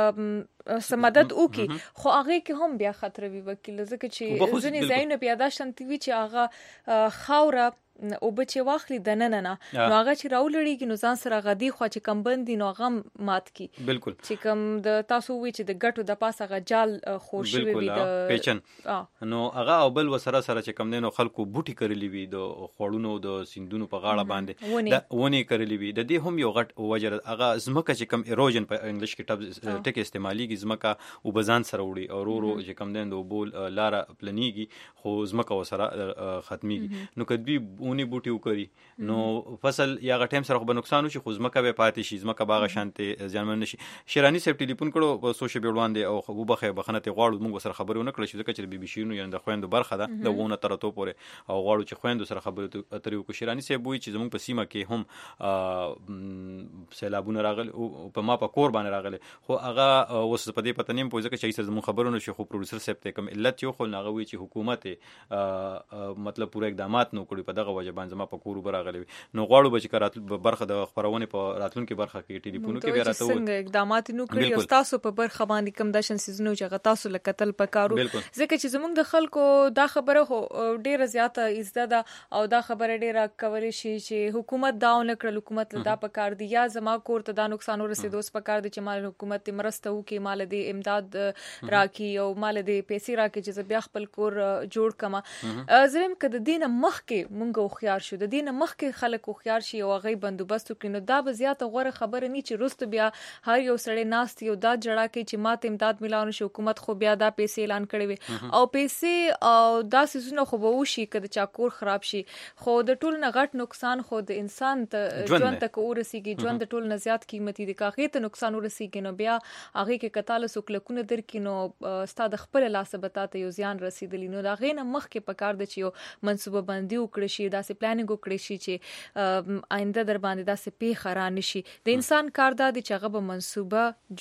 Speaker 1: سمادت وکي خو هغه کې هم بیا خطر وي وکیل ځکه چې ځنې زینو پیدا شانتي وی چې هغه خاوره او بچي واخلي د نن نه نو هغه چې راولړيږي نو ځان سره غدي خو چې کم بندي نو غم مات کی
Speaker 2: بالکل
Speaker 1: چې کم د تاسو وی چې د ګټو د پاسه غ جال خوشوي وي د
Speaker 2: پیچن نو هغه او بل وسره سره چې کم دینو خلکو بوټي کړلی وي د خوړونو د سیندونو په غاړه باندې د ونی کړلی وي د دې هم یو غټ وجر هغه زمکه چې کم ایروجن په انګلیش کې ټک استعماليږي زمکه او بزان سره وړي او ورو چې کم دین د بول لار پلنيږي خو زمکه وسره ختميږي نو کدی اونی بوټي وکړي نو فصل یا غټیم سره به نقصان وشي، خو ځمکه به پاتې شي، ځمکه باغ شانته ځانمن نشي. شیرانی صاحب ټلیفون کړو په سوشل میډیا وړاندې او وبخنه ته غواړو موږ سره خبرونه نکړو چې ځکه چې بي بي سي نو یعنی د خويندو برخه ده د وونه ترته پورې او غواړو چې خويندو سره خبرې اترې وکړو. شیرانی صاحب وایي چې زموږ په سیمه کې هم سیلابونه راغلي او په ما په کور باندې راغلي، خو هغه اوس په دې پته نیم پوهه ځکه چې ایسه زموږ خبرونه شي، خو پروډوسر صاحب ته کوم علت یو خو هغه وایي چې حکومت مطلب پوره اقدامات نو کړی په دغه وجه باندې ما په کور راغلي. نو غواړو به چې کرات برخه د خبرونه په راتلونکو برخه کې ټلیفون کې بیا راته
Speaker 1: څنګه اقدامات نو کړی او تاسو په برخه باندې کوم داشن سيزونو چې تاسو لکتل پکارو، ځکه چې زموږ د خلکو دا خبره ډیره زیاته عزت ده او دا خبره ډیره کولی شي چې حکومت دا نه کړل، حکومت له دا پکار دی یا زما کور ته دا نقصان ورسېدو اوس پکار دی چې مال حکومت مرسته وکي، مال دې امداد راکي او مال دې پیسې راکي چې بیا خپل کور جوړ کما. زرم کده دینه مخکې مونږ خوخيار شو، د دینه مخکې خلک خوخيار شي او غي بندوبست کینو دا به زیاته غوره خبره نه چې رست بیا هر یو سړی ناست یو دا جړه کې چې ماته امداد ملاونه شي، حکومت خو بیا دا پیسې اعلان کړي وي او پیسې او دا سيزونه خو به وشي کده چا کور خراب شي، خو د ټول نه غټ نقصان خو د انسان ته ژوند تک ورسیږي، ژوند د ټول نه زیات قیمتي دي، کاغه ته نقصان ورسیږي نو بیا هغه کې کتاله سوکلکونه درکینو ستاد خپل لاس بتاته یو زیان رسیدلی، نو دا غینه مخ کې پکار د چیو منصوبه بندي وکړي شي، دا سي پلانینګ وکړي شي چې آینده در باندې دا سي پیښ را نشي. د انسان کار دا دي چې هغه به منصوبه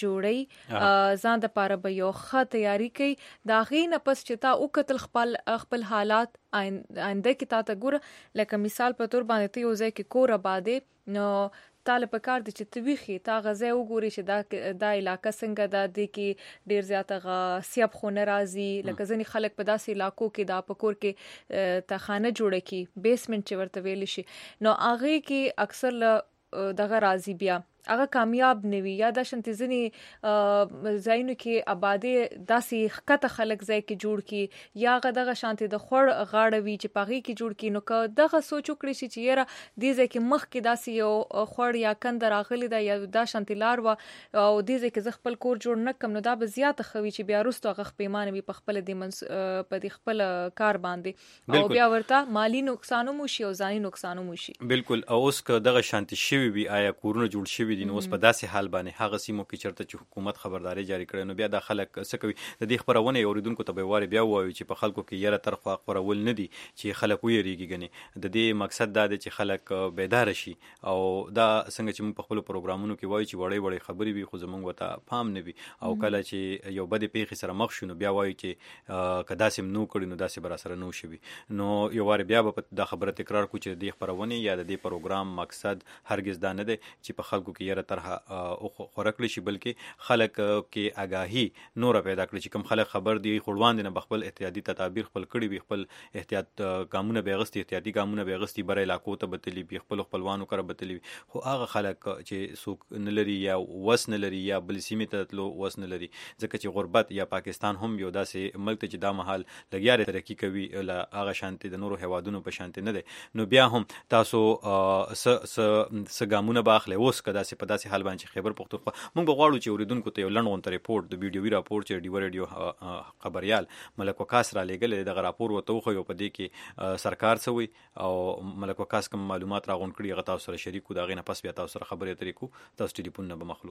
Speaker 1: جوړي ځان د پاره به یو ښه تیاری کوي، دا غینه پس چې تا او قتل خپل حالات آینده کې تا ته ګوره لکه مثال په تور باندې ته یو ځای کې کور آبادې نو تاله په کار دي چې تویخي تا غزه وګوري چې دا علاقه څنګه ده د کې ډیر زیاته سیاب خو ناراضي، لکه ځنی خلک په داسې علاقو کې دا پکور کې تخانه جوړه کی بیسمنت چې ورته ویل شي، نو هغه کې اکثر دغه راضي بیا هغه کامیاب نوي یا د شنت ځنی زاینو کې آبادې داسې خکته خلک ځای کې جوړ کی یا دغه شانتي د خور غاړه وی چې پاغي کې جوړ کی، نو که دغه سوچ وکړي چې یاره دې ځای کې مخ کې داسې یو خور یا کند راغلی دا یا د شانتي لار و او دې ځای کې ز خپل کور جوړ نکم، نو دا به زیاته خوي چې بیا رستو غخ پیمانه وي په خپل د په د خپل کار باندې او بیا ورته مالی نقصان مو شي او ځاني نقصان مو شي.
Speaker 2: بالکل اوس که دغه شانتي شوی وي آیا کورونه جوړ شوی دي، نو اوس په داسې حال باندې هغه سیمو کې چرته چې حکومت خبرداري جاری کړي نو بیا د خلک څه کوي د دې خبرونه اوریدونکو ته به واره بیا وایي چې په خلکو کې یره طرف خبرول نه دي چې خلک ویریږي غني، د دې مقصد دا دی چې خلک بیدار شي او دا څنګه چې موږ په خپل پروګرامونو کې وایي چې وړي خبرې وي خو زمونږ وته پام نه وي او کله چې یو بده پیښه سره مخ شونه بیا وایي چې کدا سیم نو کړي نو داسې بر سره نو شي، نو یو واره بیا به دا خبره تکرار کو چې د دې خبرونه یا د دې پروګرام مقصد هرگز دا نه دی چې په خلکو کې یره طرح او خورکلی شي، بلکې خلک کې آگاهی نور پیدا کړي چې کوم خلک خبر دي خړوان دي نه بخپل احتیاطي تدابیر خپل کړي وي، خپل احتیاط قانون به غستي احتیاطي قانون به غستي بر علاقو ته بتلی وي، خپل خپلوانو کړه بتلی وي، خو هغه خلک چې سوق نه لري یا وس نه لري یا بل سیمه ته تلو وس نه لري، ځکه چې غربت یا پاکستان هم یو داسې ملک چې دا محل لګیاره ترقی کوي لا هغه شانتي د نورو هوادونو په شانتي نه ده، نو بیا هم تاسو س ګامونه باخله اوس کدا سي په داسې حال باندې خبر پختونخوا موږ غواړو چې اوریدونکو ته یو لنډ ریپورت د ویډیوي راپور چې ډیو ریډیو خبريال ملک وکاس را لګل دغه راپور وته خو یو په دې کې سرکار سوي او ملک وکاس کوم معلومات راغون کړي غتا سره شریکو دا غینه پس بیا تاسو سره خبرې طریقو تاسو ټلیفون نه بمخلو.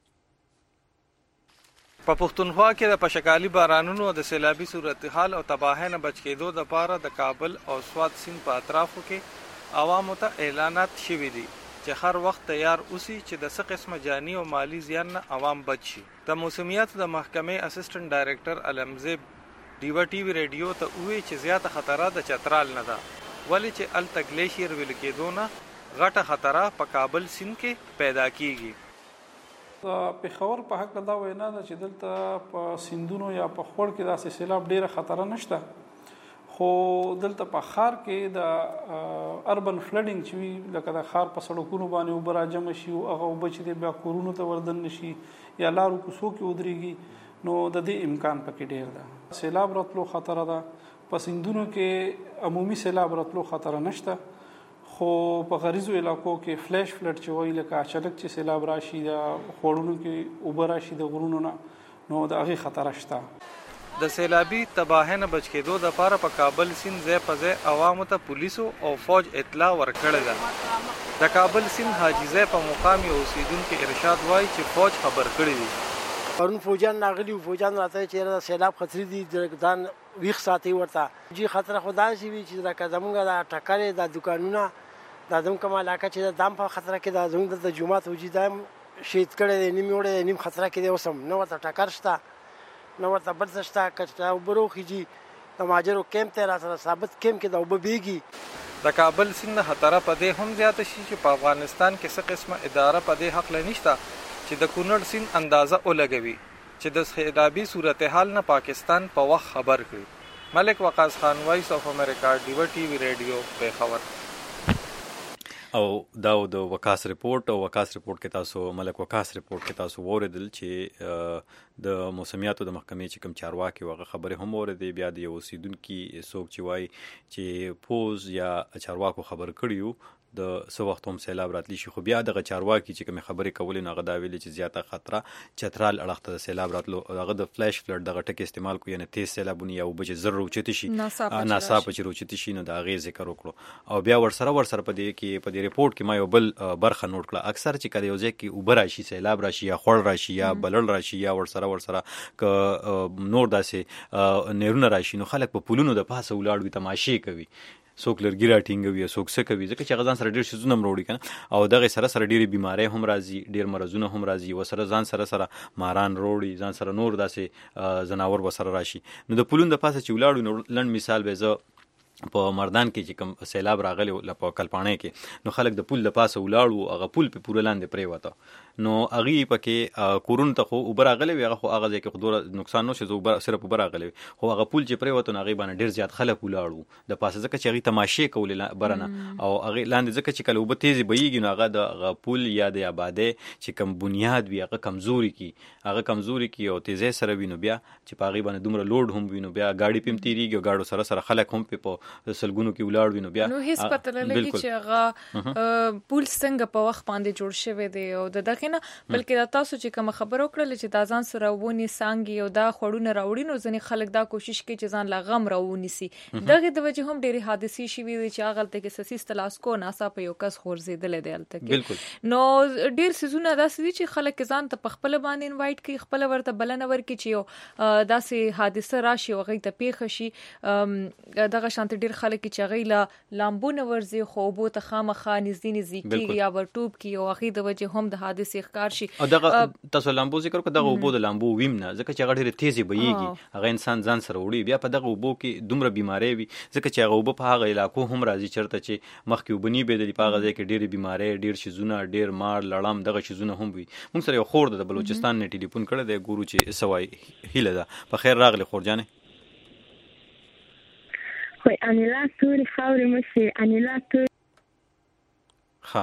Speaker 7: په پښتونخوا کې د پشکالي بارانونو د سیلابي صورتحال او تباہی نه بچ کېدو د پاره د کابل او سوات سیند په اطرافو کې عوامو ته اعلانات شوي دي چې هر وخت تیار اوسي چې د څه قسمه جانی او مالی زیان نه عوام بچ شي. د موسمیات د محکمې اسسټنټ ډایریکټر علمزیب ډیوا ټي وی ریډیو ته وی چې زیاته خطر د چترال نه ده، ولی چې ال تګلیشیر ویل کېدو نه غټه خطر په کابل سیند کې پیدا کیږي.
Speaker 8: په خبر په حق دا وینا ده چې دلته په سیندونو یا په خور کې داسې سیلاب ډیره خطر نشته، خو دلته په خار کې د اربن فلډینګ چې وی لکه د خار په سړکونو باندې وبرا جمع شي او هغه وبچ دي بیا کورونو ته وردن نشي یا لارو کوڅو کې ودرېږي، نو د دې امکان پکې ډیر ده. سیلاب راتلو خطر ده، په سیندونو کې عمومي سیلاب راتلو خطر نشته، خو په غریزو علاقو کې فلیش فلډ چې وایي لکه اچانک چې سیلاب راشي د خوړونو کې اوبه راشي د غرونو نه، نو د هغې خطر شته.
Speaker 7: د سیلابي تباهۍ نه بچ کېدو دپاره په کابل سیند ځای په ځای عوامو ته پولیسو او فوج اطلاع ورکړې ده. د کابل سیند حاجي ځای په مقام یو اوسیدونکي ارشاد وایي چې فوج خبر کړي دي.
Speaker 9: پرون فوجان راغلي وو، فوجان راته چې د سیلاب خطرې دي ځان ویښ ساتي ورته جی خطر خدا شي وي چې لکه زمونږ د ټکرې د دکانونه دا زموږ کومه علاقه چې د دام په خطر کې دا زموږ د جومات وجود هم شهید کړی دی، نیم وړی نیم خطر کې دی. اوس هم نه ورته ټکر شته نه ورته بل څه شته. که اوبه روخیږي د مهاجرو کیمپ ته را سره ثابت کیمپ کې د اوبه بیږي.
Speaker 7: د کابل سیند خطره په دې هم زیاته شي چې په افغانستان کې څه قسمه اداره په دې حق نشته چې د کونړ سیند اندازه ولګوي چې د سیلابي صورتحال نه پاکستان په وخت خبر کړي. ملک وقاص خان، وایس اف امریکا، ډیو ټي وی ریډیو، پیښور.
Speaker 2: او دا د وقاص ریپورت او وقاص ریپورت کې تاسو ملک وقاص ریپورت کې تاسو وریدل چې د موسمیاتو د محکمې چې کوم چارواکي وغه خبره هم وریدي. بیا د یو اوسیدونکي څوک چې وایي چې پوز یا چارواکو خبر کړیو د څو وخت هم سیلاب راتلی شي، خو بیا دغه چارواکي چې کوم خبرې کولې نو هغه دا ویلي چې زیاته خطره چترال اړخ ته سیلاب راتلو. هغه د فلیش فلډ دغه ټکی استعمال کوي، یعنی تیز سیلابونه یا وبچ زر روچتي شي ناصاف چې روچتي شي. نو دا غي ذکر وکړو او بیا ورسره په دې کې په دې ریپورت کې ما یو بل برخه نوٹ کړه. اکثر چې کله یو ځای کې اوبر راشي، سیلاب راشي یا خړ راشي یا بلل راشي یا ورسره ک نور داسې نهرونه راشي، نو خلک په پولونو د پاسه ولاړ وي، تماشې کوي، څوک لرګي راټینګوي، څوک څه کوي، ځکه چې هغه ځان سره ډېر شیزونه هم راوړي کنه. او دغه سره ډېرې بیمارۍ هم راځي، ډېر مرضونه هم راځي، وسره ځان سره ماران راوړي، ځان سره نور داسې ځناور وسره راشي. نو د پولونو د پاسه چې ولاړو، نو لنډ مثال به زه په مردان کې چې کوم سیلاب راغلی په کلپاڼې کې، نو خلک د پول د پاسه ولاړو، هغه پول په پوره لاندې پرېوته. نو هغې پکې کورونو ته خو اوبه راغلی وي، هغه خو هغه ځای کې خو دومره نقصان نه شو چې صرف اوبه راغلی وي، خو هغه پول چې پرېوته نو هغې باندې ډېر زیات خلک ولاړو د پاسه، ځکه چې هغې تماشې کولې بره نه. او هغې لاندې ځکه چې کله اوبه تیزې بهیږي نو هغه د هغه پول یا د آبادۍ چې کوم بنیاد وي هغه کمزوري کي او تیزۍ سره وي، نو بیا چې په هغې باندې دومره لوډ هم وي، نو بیا ګاډي پې هم تېرېږي او ګاډو سره خلک هم په سلګونو کې ولاړ وي. نو بیا
Speaker 1: نو هیڅ پته نه لګي چې هغه پول څنګه په وخت باندې جوړ شوی دی او دغه نه، بلکې دا تاسو چې کوم خبرو کړل چې دا ځان سره ونی سانګي او دا خړونه راوړي، نو ځنې خلک دا کوشش کوي چې ځان لا غم راونی سي. دغه د وجه هم ډېری حادثې شوي دي چې هغه ته کې سسیس تلاس کو ناسا په یو کس خورزیدل دی الته کې. نو ډېر سيزونه داسې دي چې خلک ځان ته په خپل باندې انوایټ کوي، خپل ورته بلنه ورکړي چې یو داسې حادثه راشي او هغه ته پیښ شي. دغه شانت ډېر خلک چې غیلا لامبونه ورزي خو بو ته خامخا نږدې کیږي یا ورټوب کی او هغه د وجه هم د حادثې ښکار شي.
Speaker 2: او دغه تاسو لامبو ذکر کو دغه وبو د لامبو ویم نه، ځکه چې هغه ډېر تیزی بهیږي، هغه انسان ځان سره وړي، بیا په دغه وبو کې دومره بیماری وي، ځکه چې هغه وبو په هغه علاقو هم راځي چرته چې مخکې وبني بيدلی په هغه ځای کې ډېر بیماری، ډېر شیزونه، ډېر مار لړم دغه شیزونه هم وي. موږ سره یو خور د بلوچستان نه ټلیفون کړی دی، ګورو چې سوای هیله ده. په خیر راغلی خورجانې.
Speaker 10: خو انیلا توري خاورې مشي انیلا توري
Speaker 2: ها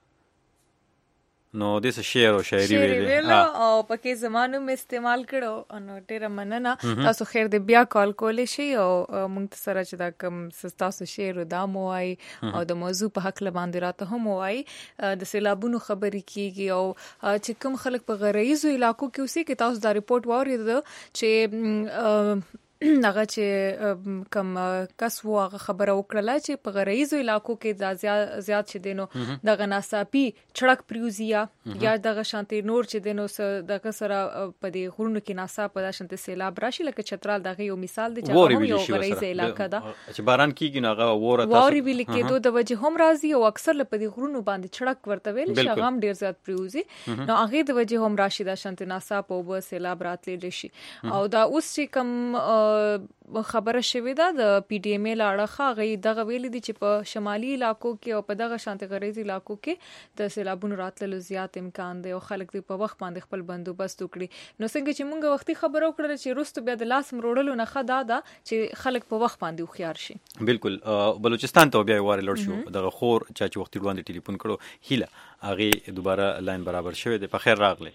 Speaker 2: نو دې شعر او شاعري
Speaker 1: ویل او پکې زمانو می استعمال کړو. نو ډیره مننه، تاسو خیر دې بیا کال کولې شي او موږ سره چې دا کوم تاسو شعر دا موای او د موضوع په حق باندې راته هم موای. د سیلابونو خبرې کیږي او چې کوم خلک په غریزو علاقو کې اوسې کې تاسو دا ریپورت واورید چې هغه چې کوم کس وو هغه خبره وکړه چې په غریزو علاقو کې دا زیات چې دینو دغه ناصافي چړک پریوزیا یا دغه شانتي نور چې دینو دغه سره په دې غرونو کې ناصاف په شانتي سیلاب راشي، لکه چترال دغه یو مثال دی چې یو غریزه علاقه ده
Speaker 2: چې باران کیږي نو هغه
Speaker 1: ووري ویل کېدو د وجه هم راځي او اکثر په دې غرونو باندې چړک ورته ویل شي هم ډیر زیات پریوزي، نو هغه د وجه هم راشي د شانتي ناصاف او سیلاب راتلی شي. او دا اوس چې کوم خبره شوې ده د پی ډی ایم ال اړه غي دغه ویل دي چې په شمالي علاقو کې او په دغه شانتي غریزي علاقو کې د سیلابونو راتللو زیات امکان دی او خلک دې په وخت باندې خپل بندوبست وکړي. نو څنګه چې موږ وختي خبرو کړل چې روستو بیا د لاس مروړلو نه خدا ده چې خلک په وخت باندې خوشحال شي.
Speaker 2: بالکل بلوچستان ته بیا واره لړ شو دغه خور چې وختي وړاندې ټلیفون کړو هیله هغه دوباره لاین برابر شوی دی. په خیر راغله.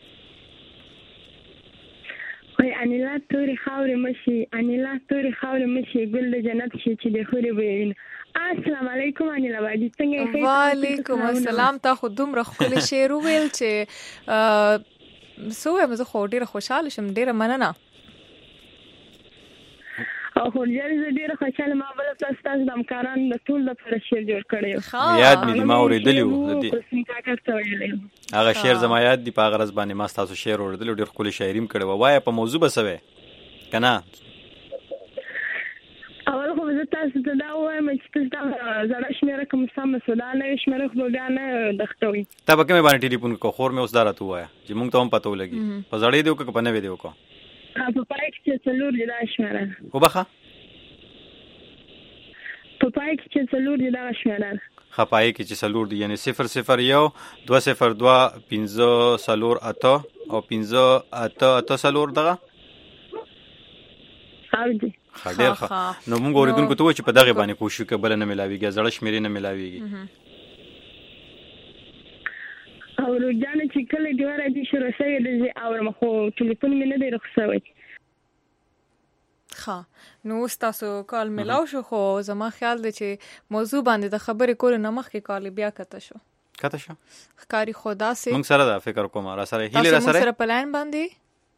Speaker 10: وای انیلا توري خاورې مشي انیلا توري خاورې مشي ګل د جنت شي چې د خوري وین. السلام علیکم انیلا باجی څنګه؟
Speaker 1: وعلیکم السلام. تا خو دومره خپل شعر ویل چې سوې مزه خو ډیره خوشاله شم. ډیره مننه.
Speaker 10: او خورجل زه ډیره خوشاله ما بل تاسو د همکارانو د ټول لپاره شعر جوړ کړی
Speaker 2: یاد مې ما اوریدلی و
Speaker 10: قسم کاکا ته ویلی
Speaker 2: هغه شعر زما یاد دی په غرض باندې ما تاسو شعر اوریدلی ډیر خپل شاعریم کړی و وای په موضوع بسوي کنه
Speaker 10: اول خو زه تاسو ته دا وایم چې تاسو زړه شمیره کوم سم سودانه شمیره خو بیا نه دختوي
Speaker 2: تا به کومه باندې ټلیفون کو خور مې اوس دارته وایا چې مونږ ته هم پته ولګي په زړې دیو که په نوې دیو کو
Speaker 10: په پای کې څلور دی دا شمیره
Speaker 2: وبخه
Speaker 10: په پای کې څلور دی دا شمیره
Speaker 2: خپای کې چې څلور دی یعنی 001 202 15 سلور اته او 15 اته اته سلور دغه
Speaker 10: او دی
Speaker 2: ډیر ښه نو موږ اوریدونکو ته و چې په دغه باندې کوشش وکړو نه ملاويږي زړه شمیرې نه ملاويږي
Speaker 10: او روزانه چې کله دی ورته شروع شوی دی او مخو ټلیفون مې نه دی رخصوي
Speaker 1: ښه نو تاسو کال ملاو شو خو زما خیال دی چې موضوع باندې د خبرې کول نه مخکې کال بیا کته شو ښکاری خدا سي
Speaker 2: موږ سره دا فکر کوم را سره هیله را سره
Speaker 1: پلان باندې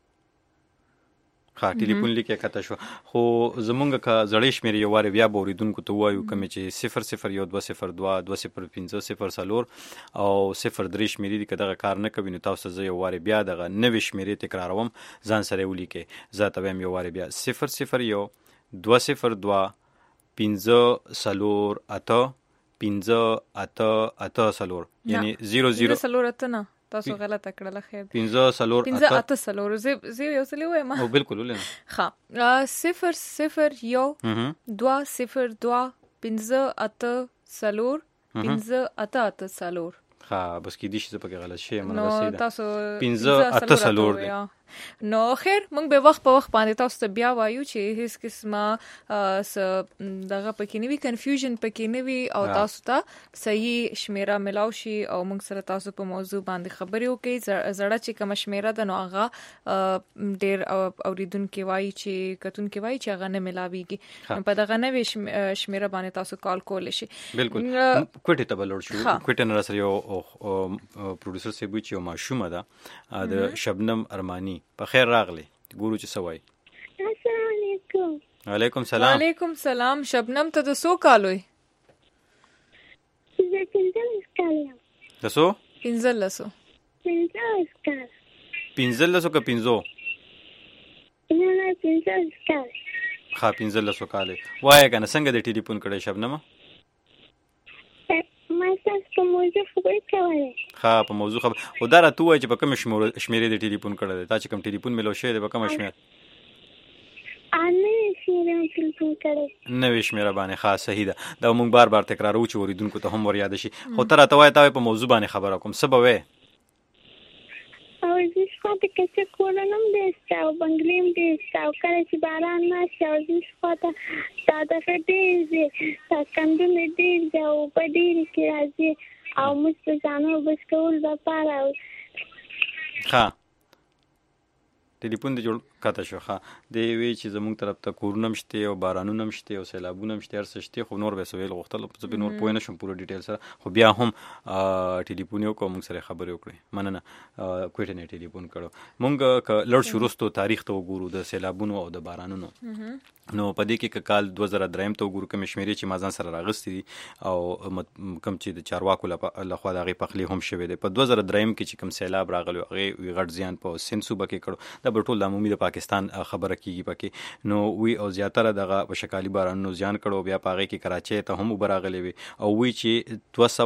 Speaker 2: ها ټلیفون لیکه کته شو خو زمونږ کا زړې شمیرې یو واره بیا بوریدونکو ته وایو کوم چې 001 202 205 0 سلور او 03 شمیرې دي کداغه کار نه کوي نو تاسو زه یو واره بیا دغه 90 شمیرې تکراروم ځان سره ولیکه زه ته هم یو واره بیا 001 202 15 سلور اته 15 اته اته سلور یعنی 00
Speaker 1: سلور اته نه تاسو غلطه کړله خیر
Speaker 2: 15 سلور
Speaker 1: 15 اته سلور زه یو څه وایم
Speaker 2: او بالکل ولې
Speaker 1: ښه 001 202 15 اته سلور 15 اته اته سلور
Speaker 2: ها بس کې دي چې په غلط شي
Speaker 1: نو تاسو
Speaker 2: 15 اته سلور دی
Speaker 1: نو خیر موږ به وخت په وخت باندې تاسو ته بیا وایو چې هیڅ قسمه دغه پکې نه وي کنفیوژن پکې نه وي او تاسو ته صحیح شمیره ملاو شي او موږ سره تاسو په موضوع باندې خبرې وکړي زړه چې کوم شمیره د نو هغه ډیر اوریدونکو وایي چې کتونکو وایي چې هغه نه ملاويږي په دغه نوې شمیره باندې تاسو کال کول شي
Speaker 2: بالکل کوټه ته بلور شو کوټه نه سره یو پروډوسر سی بوچ یو ماشومه ده د شبنم ارمانی په خیر راغلی ګورو چې سوای
Speaker 10: السلام علیکم
Speaker 2: وعلیکم سلام
Speaker 1: وعلیکم سلام شبنم ته د سو کالوي
Speaker 10: زه 15 کال
Speaker 2: تاسو
Speaker 1: 15
Speaker 10: کال
Speaker 2: 15 که 15
Speaker 10: نه 15 کال
Speaker 2: ها 15 کال وای کنه څنګه د ټلیفون کړه شبنم
Speaker 10: ما تاسو په موضوع خبرې کولې
Speaker 2: ها په موضوع خبر او دا راته وای چې په کوم شمیرې د ټلیفون کړه تا چې کوم ټلیفون ملو شه د په کوم شمیر
Speaker 10: انې شمیره ټلیفون کړه
Speaker 2: نوې شمیره باندې خاص صحیح ده دا مونږ بار بار تکرارو چې اوریدونکو ته هم ور یاد شي خو تر راته وای تا په موضوع باندې خبره کوم سبب وې
Speaker 10: او زه شخصه کې کولم دې او بنگلیم دې او کله چې باران نشي او زه شخصه دا د دې تا کندنه دې او په دې کې راځي او مستځانو بس کول لپاره
Speaker 2: ها ټلیفون دې جوړ کاته شو ها دی وی چې زموږ طرف ته کورونه مشته او بارانونه مشته او سیلابونه مشته هر څه شته خو نور به سویل غوښتل په څه نور پوه نه شم پوره ډیټیل سره خو بیا هم ټلیفون یو کوم سره خبرې وکړي مننه کوټه نه ټلیفون کړو مونږ لړ شروستو تاریخ ته وګورو د سیلابونو او د بارانونو نو په دې کې کال 2003 ته وګورو کوم شمیرې چې مازان سره راغستې دي او کوم چې د چارواکو لخوا دغه پخلی هم شوی دی په 2003 کې چې کوم سیلاب راغلی هغه غټ زیان په سند صوبه کې کړو د ټول عمومي د پاکستان خبره کیږي پکې نو وی او زیاتره دغه بشکالي بارانونو زیان کړو بیا پاغه کې کراچي ته هم وبراغلی وي او وی چې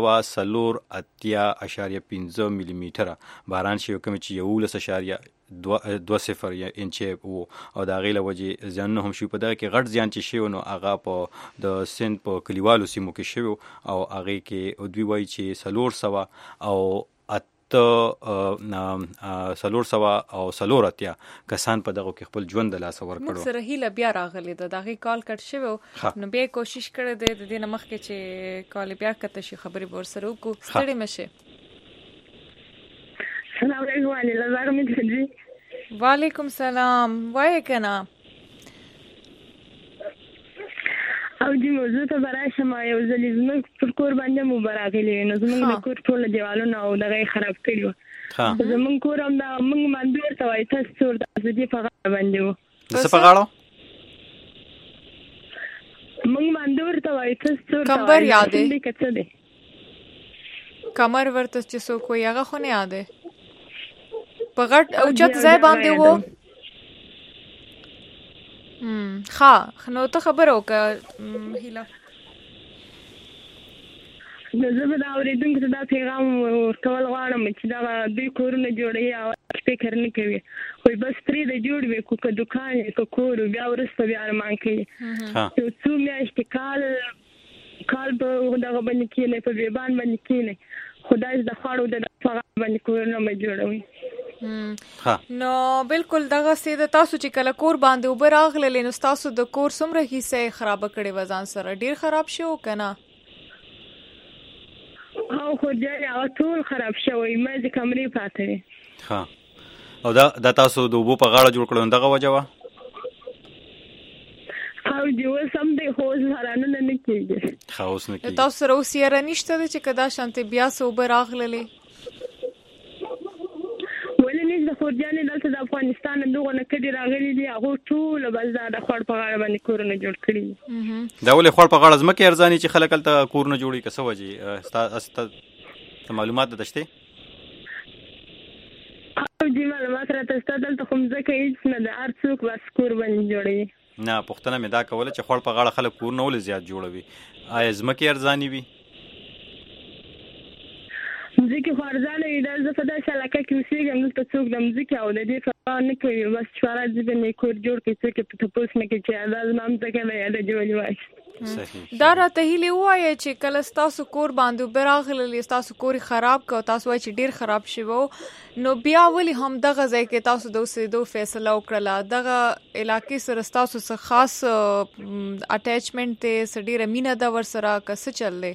Speaker 2: 203.5 ملي میټر باران شي کوم چې 1.20 انچ او دا غیله وجه زیان هم شي په دغه کې غټ زیان چې شي نو هغه په د سند په کلیوالو سیمو کې شي او هغه کې دوی وایي چې 300 او سلور سوا او سلور اتیا کسان په دغه کې خپل ژوند د لاس ور کړو
Speaker 1: موږ سره هیله بیا راغلی دغه کال کټ شوی نو بیا کوشش کړی د دې نه مخکې چې کال بیا کته شي خبرې ور سره وکړو ستړي مشه
Speaker 10: السلام علیکم وعلیکم
Speaker 1: وعلیکم سلام وای کنه
Speaker 10: او دې موضوع ته براشه ما یو ځلې زموږ پر کور باندې مو براغلی نو زموږ د کور ټول دیوالونه او دغه خراب کړیو زموږ کور هم دا موږ باندې ورته وای تاسو ورته دې په غاړه باندې وو
Speaker 2: څه په غاړه
Speaker 11: موږ باندې ورته وایي څه
Speaker 1: کمبر یاد دی
Speaker 11: دې کڅ دی
Speaker 1: کمر ورته چې څوک وي هغه خو نه یاد دی په غټ او چت ځای باندې وو ها نو ته خبر وکړه هیله
Speaker 11: زه به دا اورېدونکو ته دا پیغام ورکول غواړم چې دا دوی کورونه جوړوي او فکر نه کوي خو بس پرې د جوړ وي که دکان یې که کور بیا وروسته بیا ارمان کوي یو څو میاشتې کال په دغه باندې کېنی په بیبان باندې کېنی خدای د خاړو د دفاع باندې کورونه مې جوړوي
Speaker 1: نو بالکل دغه سید تاسو چې کله کور باندې اوبه راغللې نو تاسو د کور څومره حصہ خراب کړي وزن سره ډیر خراب شو کنه
Speaker 11: او خو دا ټول خراب شوی مې کمرې پاتې
Speaker 2: ها او دا تاسو د اوبو په غاړه جوړ کړو دغه وجه وا
Speaker 11: او جو سم دې هو هرانه نه کېږي
Speaker 2: خاص نه کېږي
Speaker 1: تاسو سره اوسې نشته چې کدا شانته بیا سوبر راغللې
Speaker 11: ولې د خورجانې دلته د افغانستان دغه نه کډي راغلي دي هغه ټول بس دا خور په غاړه باندې کورونه جوړ کړي
Speaker 2: دا ولې خور په غاړه ځمکه ارزاني چې خلک تل کورونه جوړي کسه وږي معلومات دشته
Speaker 11: او دې معلومات راته ستاسو ته کوم ځکه هیڅ نه د ارڅوک بس کور باندې جوړي
Speaker 2: نه پښتنه مې دا کوله چې خور په غاړه خلک کورونه ولې زیات جوړوي آیا ځمکه ارزاني وي
Speaker 11: ځکه خارزانه دا زه په داسې علاقه کې اوسېږم دلته څوک د مځکې او د دې پروا نه کوي بس شواره ځکه نه کور جوړ کړي څوک په تپوس نه کوي چې دا زما ځکه نه یاد جوړي وای
Speaker 1: دا راته هیله وایي چې کله تاسو کور باندې براغلې تاسو کور خراب کو تاسو وایي چې ډیر خراب شوو نو بیا ولې هم دغه ځای کې تاسو د اوسېدو فیصله وکړه دغه علاقې سره تاسو څخه خاص اٹیچمنت ته سړي رمینه دا ور سره کس چللې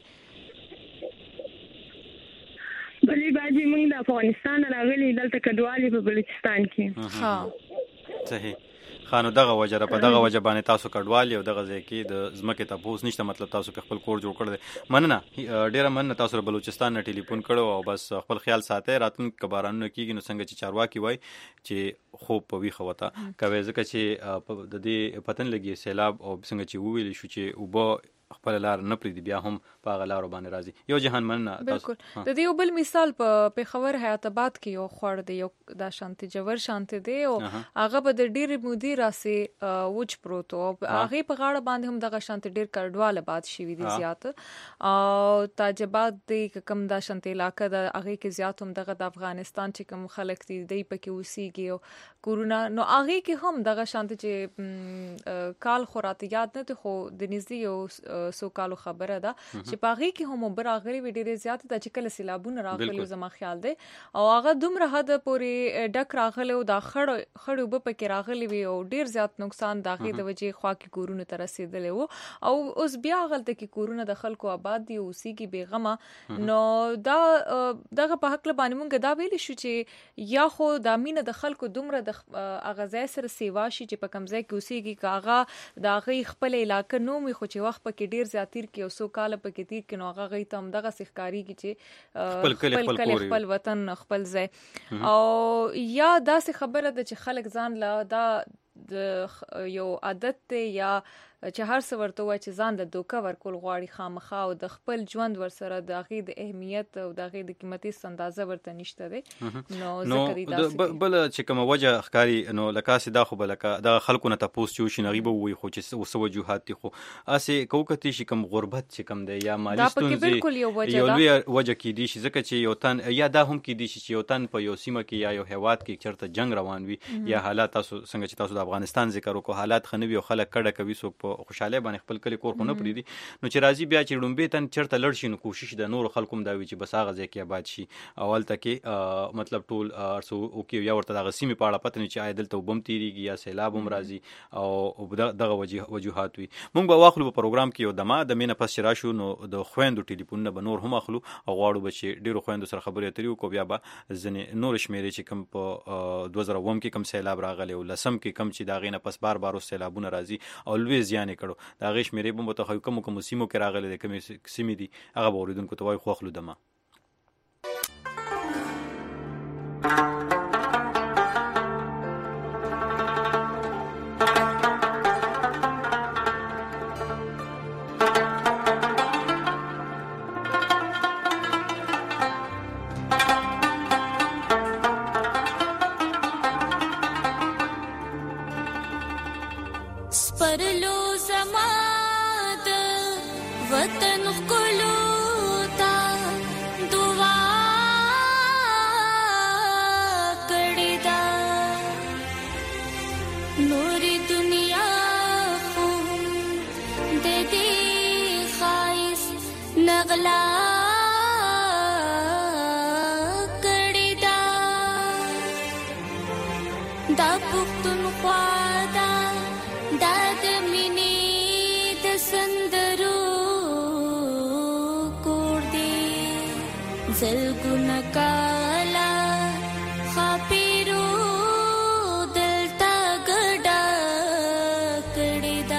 Speaker 11: بلې باجی موږ د افغانستان راغلي دلته کډوالي په بلوچستان کې
Speaker 2: ها صحیح خانو دغه وجره په دغه وجه باندې تاسو کډوالي او دغه ځای کې د زمکه تاسو نشته مطلب تاسو په خپل کور جوړ کړل مننه ډیره مننه تاسو بلوچستان نه ټلیفون کړو او بس خپل خیال ساتي راتلون کبارانو کېږي نو څنګه چې چارواکي وای چې خو په وی خوته کوي ځکه چې د دې پتن لګي سیلاب او څنګه چې ویل شو چې وبو خپل لار نه پریدي بیا هم په غلارو باندې راځي یو جهان مننه
Speaker 1: تاسو د دې بل مثال په پیښور حیات آباد کې یو خور دی یو د شانتي جوور شانتي دی او هغه به د ډیر مودي راسي وچ پروتو هغه په غاړه باندې هم د شانتي ډیر کډواله باد شي دي زیات او تاجبات دی کم د شانتي علاقې د هغه کې زیات هم د افغانستان چې کوم خلک دي د پکې اوسېږي او کورونا نو هغه کې هم د شانتي چې کال خورات یاد نه ته خو د نږدې یو سو کالو خبره ده چې پاغي کې هم براغلي وی ډیره زیات د چکل سیلابونه راغلي زما خیال دی او هغه دومره حد پورې ډک راغلي او د خړو په کې راغلي وی او ډیر زیات نقصان داغي د وجې خوا کې کورونه تر رسیدلی وو او اوس بیا غلطه کې کورونه د خلکو آباد دي او سی کې بیغمه نو دا دغه په حق باندې مونږ دا ویل شو چې یا خو د امینه د خلکو دومره د اغازای سره سیوا شي چې په کمزای کې اوسېږي کاغه دا غي خپل علاقې نومي خو چې وخت پکې ډیر زیاتیر کې او سو کال پکې تیر کې نو هغه غي تم دغه سخکاری کې چې خپل وطن خپل ځای او یا دا څه خبره ده چې خلک ځان لا دا یو عادت یا چې هر څه ورته وای چې ځان د دوکه ورکول غواړي خامخا او د خپل ژوند ورسره د غي د اهمیت او د غي د قیمتي اندازه ورته نشته دی نو ذکر دي
Speaker 2: بل چې کوم وجه ښکاری نو لکاسي دا خو بلکه د خلکو نه تاسو چې نغيب وي خو چې وسو وجوهات دي خو اسه کوکتی شي کوم غربت چې کوم دی یا مالی ستونزې یو لوی وجه کې دي چې ځکه چې یو تن یا دا هم کې دي چې یو تن په یو سیمه کې یا یو هواد کې چرته جنگ روان وي یا حالات تاسو څنګه چې تاسو د افغانستان ذکر وکړو حالات خنوي او خلک کډه کوي سو خوشاله باندې خپل کلی کور خو نه پریدي نو چې راځي بیا چې ډومبه تن چرته لړ شي نو کوشش د نور خلکو دا وی چې بس هغه ځکه آباد شي اول تکي مطلب ټول ارسو او کې یا ورته د غسیمه پاړه پته نه چې عادل ته وبم تیریږي یا سیلاب هم راځي او دغه وجوهات وي مونږ به واخلو په پروګرام کې یو دمه د مینه پس راشو نو د خويندو ټلیفون به نور هم اخلو او غواړو به چې ډیرو خويندو سره خبرې اترې کو بیا به ځنې نور شمیرې چې کم په 2009 کې کم سیلاب راغلی او لسم کې کم چې دا غینه پس بار سیلابونه راځي او لوی زیان کړو دا غیش مې به متخیل کوم سیمو کې راغلي د کوم سیمې دي هغه اوریدونکو ته وای خو خلو دمه
Speaker 12: پرلو زماد وطن خلو تا دعا کړی دا نوري دنیا خو د دې خایس نغلا کړی دا دا پښتونخوا دا د مینې د سندرو کور دی زلګونه کالا خاپیرو دلتا ګډا کړی دا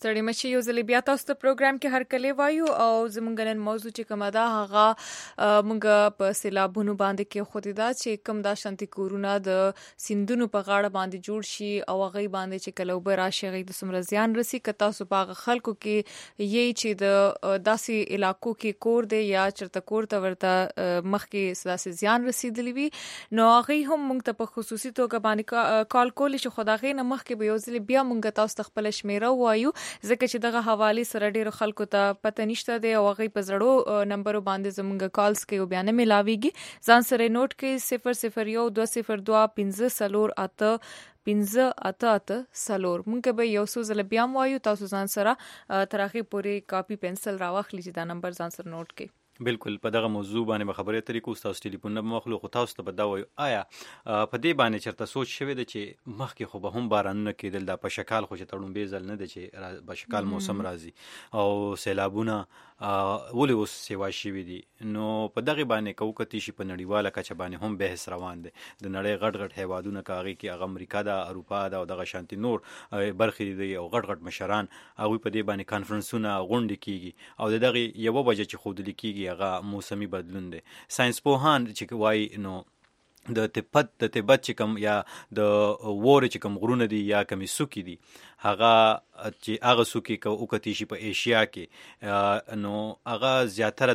Speaker 1: ستړي مشي یو ځل بیا تاسو ته پروګرام کې هر کله وایو او زمونږ نن موضوع چې کومه ده هغه مونږ په سیلابونو باندې کې خو دې دا چې کوم دا شانتي کورونه د سیندونو په غاړه باندې جوړ شي او هغه باندې چې کله وب راشي غي د سمره زیان رسی ک تاسو په خلکو کې یی چې د داسي علاقو کې کور دی یا چرته کور ته ورته مخ کې سداسي زیان رسیدلی وي نو هغه هم مونږ ته په خصوصي توګه باندې کال کول شي خدای نه مخ کې به یو ځل بیا مونږ تاسو خپل شمیره وایو ځکه چې دغه حواله سره ډیرو خلکو ته پته نشته دی او هغه په زړو نمبر باندې زمونږ کالز کې بیان ملاويږي ځان سره نوٹ کې 0012045 سلور مونږ به یو څو ځله بیا وایو تاسو ځان سره ترخی پوری کاپی پنسل راوخلی چې دا نمبر ځان سره نوٹ کې
Speaker 2: بالکل په دغه موضوع باندې خبرې طریقو تاسو ټلیفون نه مخلوق تاسو ته بداوي آیا په دې باندې چرته سوچ شوی دی چې مخکې خو به هم بارانونه کېدل د په شکال خو چې تړون بیزل نه دی چې په شکال موسم راځي او سیلابونه ولې اوس سیوا شوی دي نو په دغه باندې کوکتی شي په نړیواله کچه باندې هم بحث روان دي د نړۍ غټ هیوادونه کاږي کې امریکا دا اروپا دا او دغه شانتي نور برخې دي او غټ مشران هغه په دې باندې کانفرنسونه غونډې کیږي او دغه یو وجه چې خود لیکيږي هغه موسمي بدلون دي ساينس پوهان چې وایي نو د تبت چې کوم یا د وور چې کوم غرونه دي یا کمی سوکی دي هغه چې هغه سوکی کو وکتی شي په ایشیا کې نو هغه زیاتره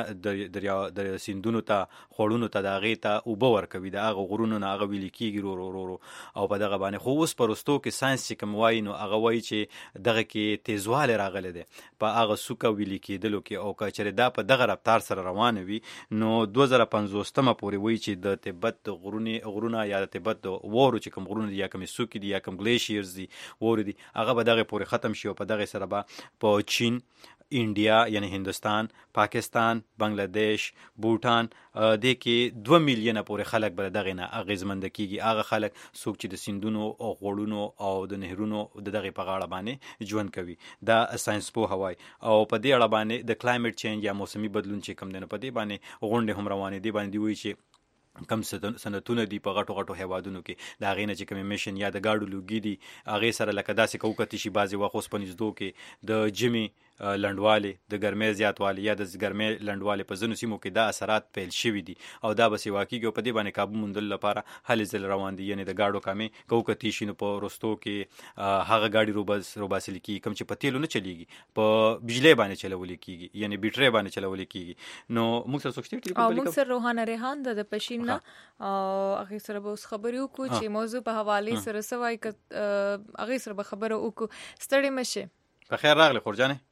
Speaker 2: دریا سیندونو ته خړونو ته داغه ته او باور کوي دا هغه غرونه نه هغه ویل کیږي رو او په دغه باندې خو اوس پرستو کې ساينس چې کوم وایي نو هغه وایي چې دغه کې تیزواله راغله ده په هغه سوکا ویل کېدلو کې او کچره دا په دغه رفتار سره روان وي نو 2050 پورې وایي چې د تبت غرونه یا د تبت وورو چې کوم غرونه دي یا کوم سوکی دي یا کوم گلیشیرز دي وورو دي هغه به دغه پورې ختم شي او په دغه سره به په چین انډیا یعنی هندستان پاکستان بنگلاديش بوتان د کې 2 میلیون پورې خلک به دغه نه اغیزمند کیږي هغه خلک څوک چې د سیندونو او غوړونو او د نهرونو دغه په غاړه باندې ژوند کوي دا ساينس په هواي او په دې اړه باندې د کلایمټ چینج یا موسمي بدلون چې کوم نه په دې باندې غونډه هم روانه دي باندې وی چې کم سنتونه دی په غټو هیوادونو کې دا غینه چې کوم میشن یا د گاډو لوګي دي هغه سره لکه داسې کوکتی شي بازي واخوس پنځدو کې د جمی لندواله د ګرمۍ زیاتواله یا د ګرمۍ لندواله په ځینو سیمو کې دا اثرات پیل شوي دي او دا بس واقعي په دې باندې قابو مندل لپاره هلي ځل روان دي یعنی د گاډو کمي کوکتی شي نو په رستو کې هغه گاډي روباسل کی کم چې په تیلو نه چلیږي په بجلی باندې چلول کیږي یعنی بیټری باندې چلول کیږي نو موږ سره سوچتي ټلیفون
Speaker 1: او موږ سره روحانه ریحان د پښین او هغه سره به خبرې وکړو چې موضوع په حواله سره سوای ک هغه سره به خبره وکړو ستړي مشه
Speaker 2: په خیر راغلی خورجانه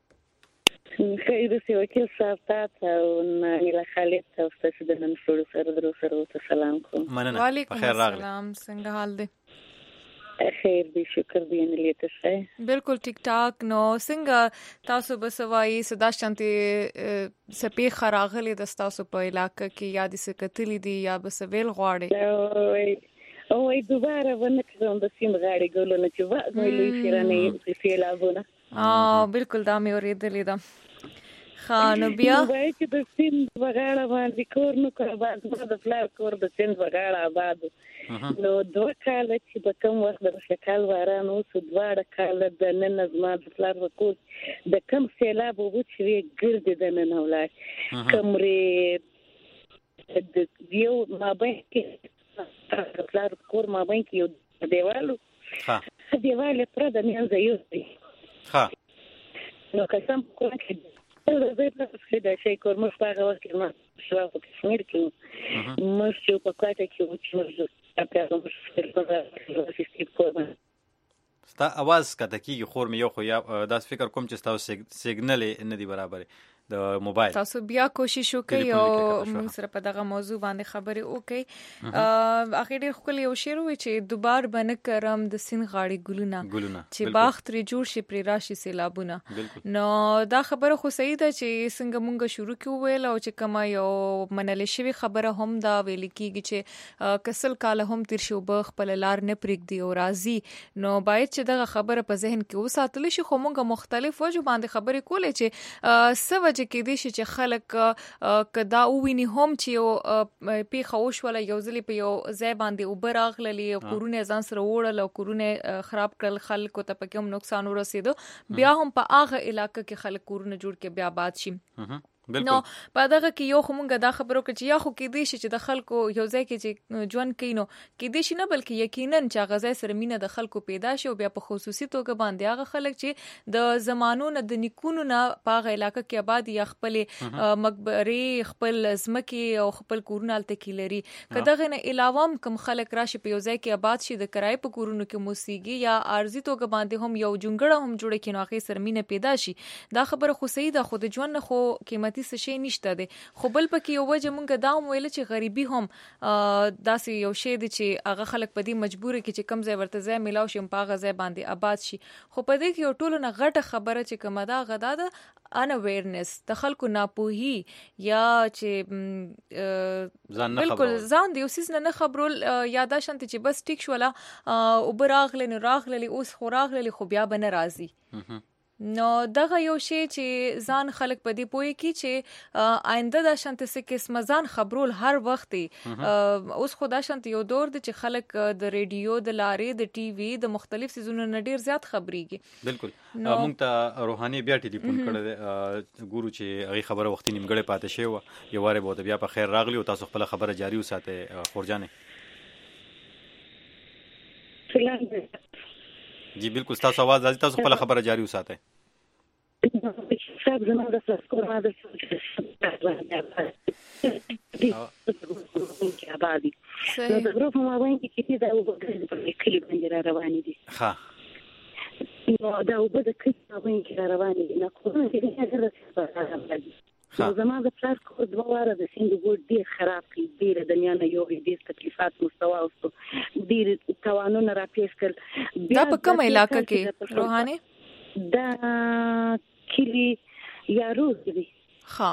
Speaker 13: خیر سي وکیل صاحب تاسو نه خالد تاسو د نن شروع سره درو سره سلام کوم
Speaker 2: مننه
Speaker 1: وعلیکم السلام څنګه حال دی
Speaker 13: خیر دی شکر دی ان لیته شه
Speaker 1: بالکل ټیک ټاک نو څنګه تاسو بسوای صدا شانتي سپی خراغلی د تاسو په علاقې کې یا د سکتلی دی یا بسویل غواړي
Speaker 13: او دوباره ونکړم د سیم غاړي ګولونه چې وای لوي شیرانه سیلابونه
Speaker 1: بالکل دا مې اوریدلې ده خان بیا
Speaker 13: وای چې د سیم وغاړه باندې کور نو کړه د فلار کور د سیم وغاړه آباد نو دوه کال چې په کوم وخت د شکل وارانو سو دواړه کال د نن زما د فلار وکول د کم سیلاب وو چې ګرځي د نن ولای کمرې د یو مابین کې فلار کور مابین کې یو دیوالو دیواله پر د منځ یو نو قسم کوم چې زه په دې شي کوم مخه وکړم شو په کشمیر کې مې په کوټه کې چې
Speaker 2: ستا आवाज کته کیږي خور مې یو خو یا داس فکر کوم چې تاسو سیګنل نه دی برابر د موبایل
Speaker 1: تاسو بیا کوشش وکړئ او موږ سره په دغه موضوع باندې خبرې وکړي اخر ډیر خپل یو شعر وی چې دوبار بنه کرم د سین غاړي ګلونه چې باغ تر جوړ شي پر راشي سیلابونه نو دا خبره خو صحیح ده چې څنګه مونږ شروع کیو ویل او چې کما یو منل شوی خبره هم دا ویل کیږي چې کسل کاله هم تیر شو بخ په لار نه پرېږدي او راضي نو باید چې دغه خبره په ذهن کې وساتل شي خو مونږ مختلف وجو باندې خبرې کولې چې سو چې کېدې شي چې خلک کدا وویني هم چې پیښه وشوله یو ځلې په یو ځای باندې اوبه راغللې او کورونه ځان سره وړل او کورونه خراب کړل خلکو ته پکې هم نقصان ورسېدو بیا هم په هغه علاقه کې خلک کورونه جوړ کې بیا آباد شي نو په دغه کې یو خمونګه دا خبرو کې چې یا خو کې دي چې د خلکو یو ځای کې چې ژوند کینو کې دي شي نه بلکې یقینا چې غزا سره مینه د خلکو پیدا شي او بیا په خصوصي توګه باندې هغه خلک چې د زمانو نه د نیکونو نه په هغه علاقه کې آباد یا خپل مقبره خپل ځمکې او خپل کورونه الته کې لري کداغه نه علاوه کوم خلک راشي په یو ځای کې آباد شي د کرای په کورونو کې موسیقي یا ارزي توګه باندې هم یو جونګړه هم جوړه کینو هغه سره مینه پیدا شي دا خبره خو صحیح ده خو د ژوند خو قیمتي څه شي نشته دي خو بل پکې یو وجه مونږ دا ویل چې غریبي هم داسې یو شی دی چې هغه خلک په دې مجبور کې چې کم ځای ورته ځای ملاو شي په هغه ځای باندې آباد شي خو په دې کې یو ټولو نه غټه خبره چې کومه دا غدا ده ان اویرنس د خلکو ناپوهي یا چې بالکل ځان دی اوسیس نه خبرول یا دا شانت چې بس ټیک شولا او براغلې اوس خو راغلې خو بیا بنه راضي نو دغه یو شی چې ځان خلک په دې پوي کی چې آینده د شانت سه قسم ځان خبرول هر وخت اوس خدا شانت یو دور د چې خلک د ریډیو د لارې د ټي وي د مختلف سيزونو نه ډیر زیات خبريږي
Speaker 2: بالکل مونږ ته روحاني بیا ټلیفون کړل ګورو چې هغه خبره وختي نیمګړې پاتې شي و یو واره بوته بیا په خیر راغلی او تاسو خپل خبره جاری وساته خورجانه جی بالکل تاسو आवाज راځي تاسو خپل خبره جاری وساته
Speaker 13: صاحب زما د سکور ما د آبادی نو د ګروپ ما وایي چې دا وګورئ په کلی باندې را روانې دي ها نو دا وګورئ چې ما وایي چې را روانې دي نو کومه چې هغه نو زما د پلار کو دوه واره د سیند ګور ډیر خراب کړي ډیر د دنیا نه یو ډیر تکلیفات مستوا اوسو ډیر توانونه را پیښ کړ
Speaker 1: دا په کومه علاقه کې روحاني
Speaker 13: دا کلی یارو دی
Speaker 1: ها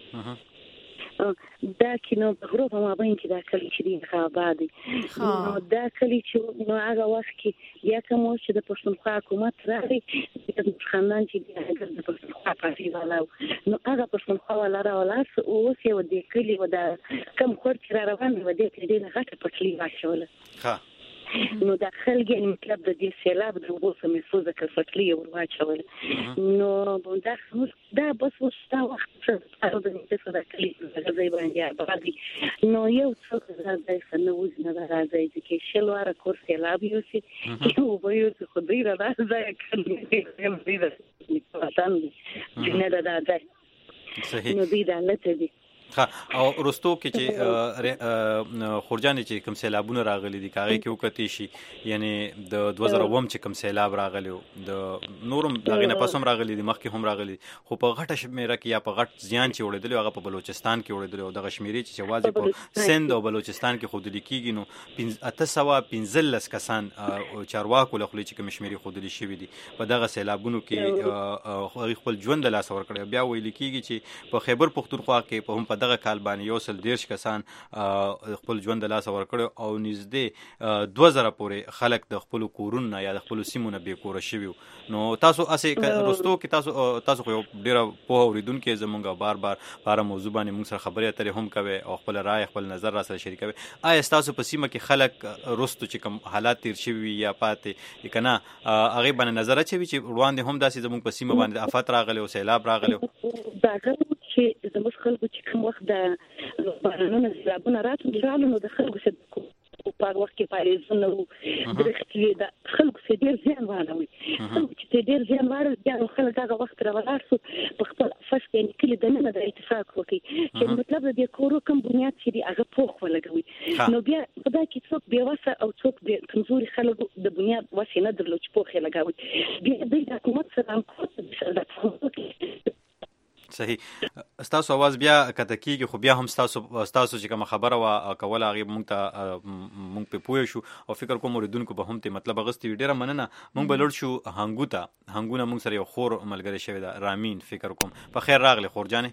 Speaker 13: دا کینو په غروب ما باندې چې دا کلی چې دی خابادي نو دا کلی چې نو هغه وخت کې یا کوم چې د پښتونخوا حکومت راغی د خاندان چې دی هغه د پښتونخوا پارټي والا نو هغه پښتونخوا والا راولاس او اوس یو د کلی و دا کم خور چې را روان و د دې نه غټه پټلی واچول ها نو د خلګي مطلب د دې سیلاب د وبو سمې سوزه کفټلی ورواچول نو دا بس وستا وخت څه د دې څه د کلی د ځای باندې باندې نو یو څه راځي سنوز نه راځي چې شلواره کور سیلاب یو سي یو وایو چې خو دې راځي کله دې د وطن دې نه راځي
Speaker 2: صحیح
Speaker 13: نو دې دالته دي
Speaker 2: او رستو کې چې خورجان چې کوم سیلابونه راغلي دي کاغه کې وکتی شي یعنی د 2009 چې کوم سیلاب راغلی د نورم دغه نه پسوم راغلي دي مخکې هم راغلي خو په غټه شمیره کې یا په غټ زیان چې وړېدل هغه په بلوچستان کې وړېدل او د شمیرې چې واځي په سند او بلوچستان کې خودلی کېږي نو 815 کسان چارواکو له خلې چې کوم شمیرې خودلی شوی دي په دغه سیلابونو کې خپل ژوند لا سور کړی بیا ویل کېږي چې په خیبر پختونخوا کې په هم دغه کال باندې یو سل 10 کسان خپل ژوند له لاس ورکړ او نږدې 2000 پورې خلک د خپل کورونه یا د خپل سیمونه به کور شوي نو تاسو اسې رستو کې تاسو خو ډیره په اوریدونکو زمونږه بار موضوع باندې موږ سره خبرې اترې هم کوي او خپل رائے خپل نظر را سره شریکوي آیا تاسو په سیمه کې خلک رستو چې کوم حالات تیر شوي یا پاتې کنه هغه باندې نظر اچوي چې وړاندې هم داسې زموږ په سیمه باندې آفات راغلی او سیلاب راغلی
Speaker 13: چې زموږ خلکو چې کوم وخت د بارانونو سیلابونه راتلل نو د خلکو څخه په وخت کې پایلېزونه وو درختي د خلکو څخه ډیر زیان واړوي چې ډیر زیان واړل بیا خلک هغه وخت راولاړ شو په خپل فش کې کلی د نه د اتفاق وکړي چې مطلب د کورو کوم بنیاد چې دی هغه پوخ ولګوي نو بیا خدای کې څوک بیا وسه او څوک بیا کمزوري خلک د بنیاد وسه نه درلود چې پوخ لګوي بیا د حکومت سره هم کوي
Speaker 2: صحیح تاسو आवाज بیا کته کیږي خو بیا هم تاسو چې کوم خبره وا کوله هغه مونږ په پوه شو او فکر کوم اوریدونکو به هم ته مطلب غستې ډیره مننه مونږ بلړ شو هنګونه مونږ سره یو خور ملګری شوی دا رامین فکر کوم په خیر راغلی خورجانه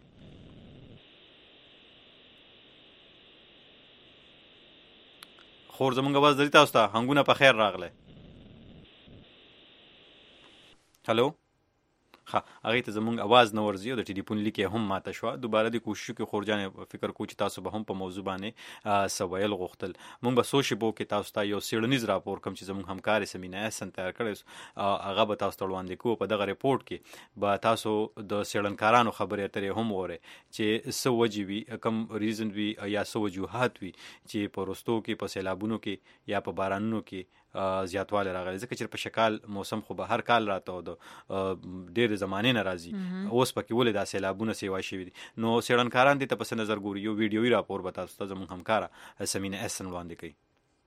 Speaker 2: خور زمونږ आवाज درته تاسو ته هنګونه په خیر راغله هالو هغه ته زموږ आवाज نه ورځي او د ټلیفون لیکه هم ماته شو. دوباره د کوشش کې خورجان فکر کو چې تاسو به هم په موضوع باندې سوال غوښتل. موږ به سوچ بو کې تاسو ته یو سیړنیز راپور کوم چې زموږ همکار سمینه احسن تیار کړی هغه به تاسو ته وړاندې کوو. په دغه ریپورت کې به تاسو د سیړنکارانو خبرې اترې هم وره چې سو وجوي کم ریزن وی یا سو وجوهات وی چې په رستو کې په سیلابونو کې یا په بارانونو کې زیاتواله راغلي. ځکه چې په شکال موسم خو به هر کال راته د ډېر زمانه ناراضي اوس پکې ولې د سیلابونو سیوا شي دي. نو سیړنکاران دې ته پس نظر ګوري یو ویډیوي راپور به تاسو ته زموږ همکار سمینه احسن وړاندې کوي.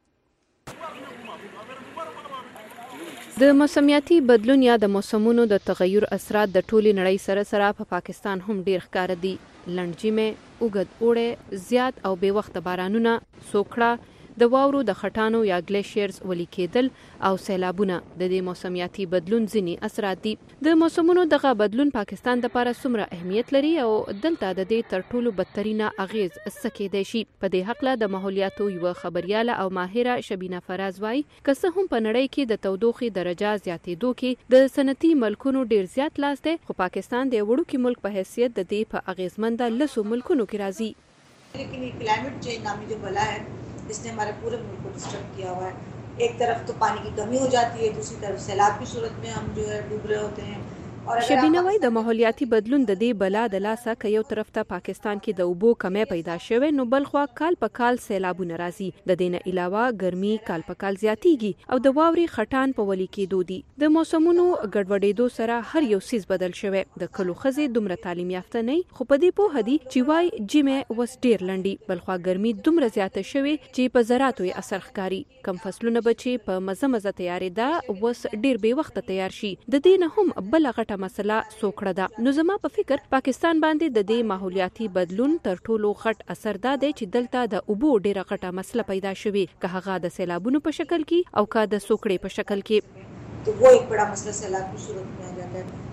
Speaker 14: د موسمیاتي بدلون یا د موسمونو د تغیر اثرات د ټولي نړۍ سره سره په پاکستان هم ډیر ښکار دي. لنډجیمه، اوږد اوړی، زیات او بې وخته بارانونه، سوکړه، د واورو د خټانو یا ګلیشیرز ولی کېدل او سیلابونه د دې موسمیاتي بدلون ځینې اثرات دي. د موسمونو دغه بدلون پاکستان لپاره څومره اهمیت لري او دلته د دې تر ټولو بدترینه اغیز څه کېدای شي؟ په دې هکله د ماحولیاتو یوه خبریاله او ماهره شبینه فراز وایي که څه هم په نړۍ کې د تودوخې درجه زیاتېدو کې د صنعتي ملکونو ډیر زیات لاس دی، خو پاکستان د وړوکي ملک په حیثیت د دې په اغیزمنده لسو ملکونو کې راځي.
Speaker 15: لیکن کلائمیٹ چینج نامی جو بلا ہے اس نے ہمارے پورے ملک کو ڈسٹرب کیا ہوا ہے. ایک طرف تو پانی کی کمی ہو جاتی ہے، دوسری طرف سیلاب کی صورت میں ہم جو ہے ڈوب رہے ہوتے ہیں.
Speaker 14: شبینه وای د ماحولیاتي بدلون د دې بلا د لاسه که یو طرف ته پاکستان کې د اوبو کمی پیدا شوه نو بل خوا کال په کال سیلابونه راځي. د دې نه علاوه ګرمي کال په کال زیاتیږي او د واوري خټان په ولی کېدو دي. د موسمونو ګډوډېدو سره هر یو سیز بدل شوه. د کلو خزې دومره تعلیم یافته نه خو په دې پوهه دي چې وای جمع وس ډیر لنډي، بل خوا ګرمي دومره زیاته شوه چې په زراعتو یې اثر ښکاري. کم فصلونه بچي په مزه مزه تیارې ده وس ډیر بې وخت تیار شي. د دې نه هم بل غټه مسله سوکړه ده. نو زما په فکر پاکستان باندې د دې ماحولیاتي بدلون تر ټولو غټ اثر دا دی چې دلته د اوبو ډیره غټه مسله پیدا شوې، که هغه د سیلابونو په شکل کې او که د سوکړې په شکل کې.
Speaker 15: تو وہ ایک بڑا مسئلہ سیلاب کی صورت میں آ جاتا ہے.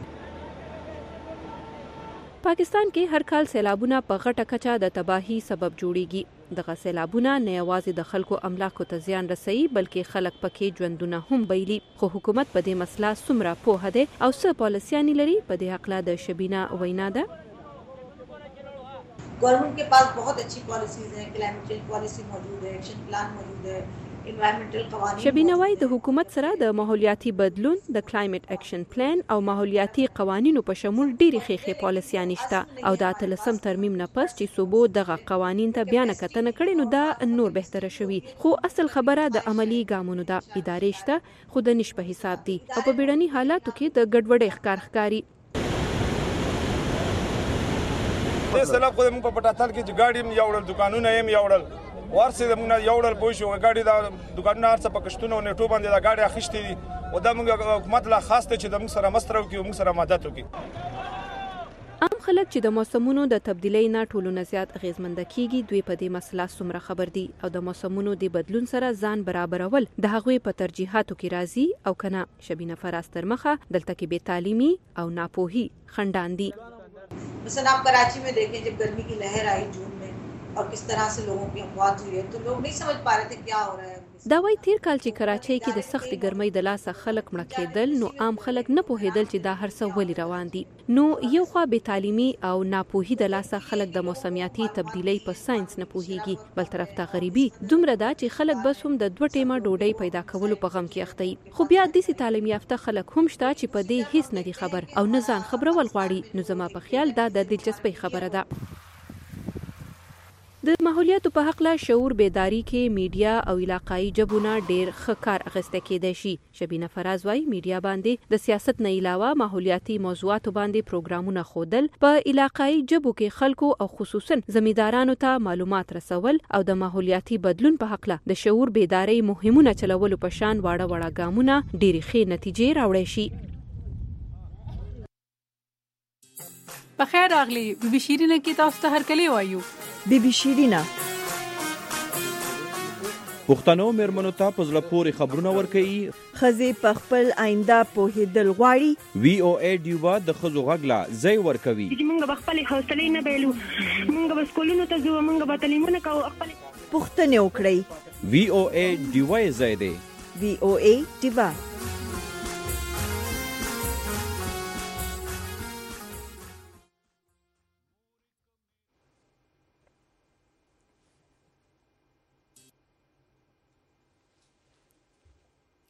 Speaker 14: پاکستان کې هر کال سیلابونه په غټه کچه د تباہی سبب جوړیږي. دغه سیلابونه نه یوازې د خلکو املاکو ته زیان رسوي بلکې خلک پکې ژوندونه هم بایلي. خو حکومت په دې مسله څومره پوهه دی او څه پالیسیانې لري؟ په دې هکله د شبینه وینا ده.
Speaker 15: گورنمنٹ کے پاس بہت اچھی پالیسیز ہیں، کلائمیٹ چینج پالیسی موجود ہے، ایکشن پلان موجود ہے، انوائرمنٹل قوانین.
Speaker 14: شبینه وای د حکومت سره د ماحولیاتي بدلون، د کلایمیټ اکشن پلان او ماحولیاتي قوانینو په شمول ډېری خېخې پالیسیانې شته او د 13 ترمیم نه پس چې صوبو دغه قوانین ته بیا نه کتنه کړې نو دا نور بهتره شوي. خو اصل خبره د عملی ګامونو ده. ادارې شته خو د نش په حساب دي او په بیړني حالاتو کې د ګډوډۍ ښکاري.
Speaker 16: دې سلام خو موږ په پټاتل کې چې ګاډي هم یوړل، دکانونه هم یوړل، ورسې د موږ یوړل پوه شو ګاډي د دکانونه هر څه په کشتونو نیټو باندې د ګاډي اخیستې دي او دا موږ حکومت لا خاص ته چې د موږ سره مستر وکړي او موږ سره مدد وکړي.
Speaker 14: عام خلک چې د موسمونو د تبدیلۍ نه ټولونه زیات اغیزمنده کیږي دوی په دې مسله څومره خبر دي او د موسمونو د بدلون سره ځان برابرول د هغوی په ترجیحاتو کې راځي او کنه. شبینه فراز تر مخه دلته کې بې تعلیمي او ناپوهي خندان دي.
Speaker 15: مثلا آپ کراچی میں دیکھیں جب گرمی کی لہر آئی جون میں اور کس طرح سے لوگوں کی اموات ہوئی ہے تو لوگ نہیں سمجھ پا رہے تھے کیا ہو رہا ہے.
Speaker 14: دا وای تیر کال چې کراچۍ کې د سختې ګرمۍ د لاسه خلک مړه کېدل نو عام خلک نه پوهېدل چې دا هر څه ولې روان دي. نو یو خوا بې تعلیمي او ناپوهي د لاسه خلک د موسمیاتي تبدیلۍ په ساينس نه پوهېږي، بل طرف ته غریبي دومره ده چې خلک بس هم د 2 ټیمه ډوډۍ پیدا کولو په غم کې اخته وي. خو بیا داسې تعلیم یافته خلک هم شته چې په دې هیڅ نه دي خبر او نه ځان خبرول غواړي. نو زما په خیال دا د دلچسپۍ خبره ده. د ماحولیاتو په حق لا شعور بیداری کې میډیا او علاقائی جبونه ډیر ښه کار اخیسته کېدای شي. شبینه فراز وای میډیا باندې د سیاست نه علاوه ماحولیاتي موضوعاتو باندې پروګرامونه خودل، په علاقائی جبو کې خلکو او خصوصا زمیندارانو ته معلومات رسول او د ماحولیاتي بدلون په حق لا د شعور بیداری مهمونه چلولو په شان واړه واړه ګامونه ډیر ښې نتیجې راوړي شي.
Speaker 17: په خیر راغلی بي بي شیرینه کې تاسو ته هرکلی وایو.
Speaker 18: بي بي شیرینه
Speaker 19: پښتنو مېرمنو ته په زړه پورې خبرونه ورکوي،
Speaker 18: ښځې په خپل آینده پوهېدل غواړي.
Speaker 19: وی او ای ډیوا د ښځو غږ لا ځای ورکوي.
Speaker 11: موږ به خپلې حوصلې نه بایلو، موږ به سکولونو ته ځو، موږ به تعلیمونه کوو، خپلې
Speaker 18: پوښتنې وکړئ.
Speaker 19: وی او ای ډیوا یې ځای دی.
Speaker 18: وی او ای ډیوا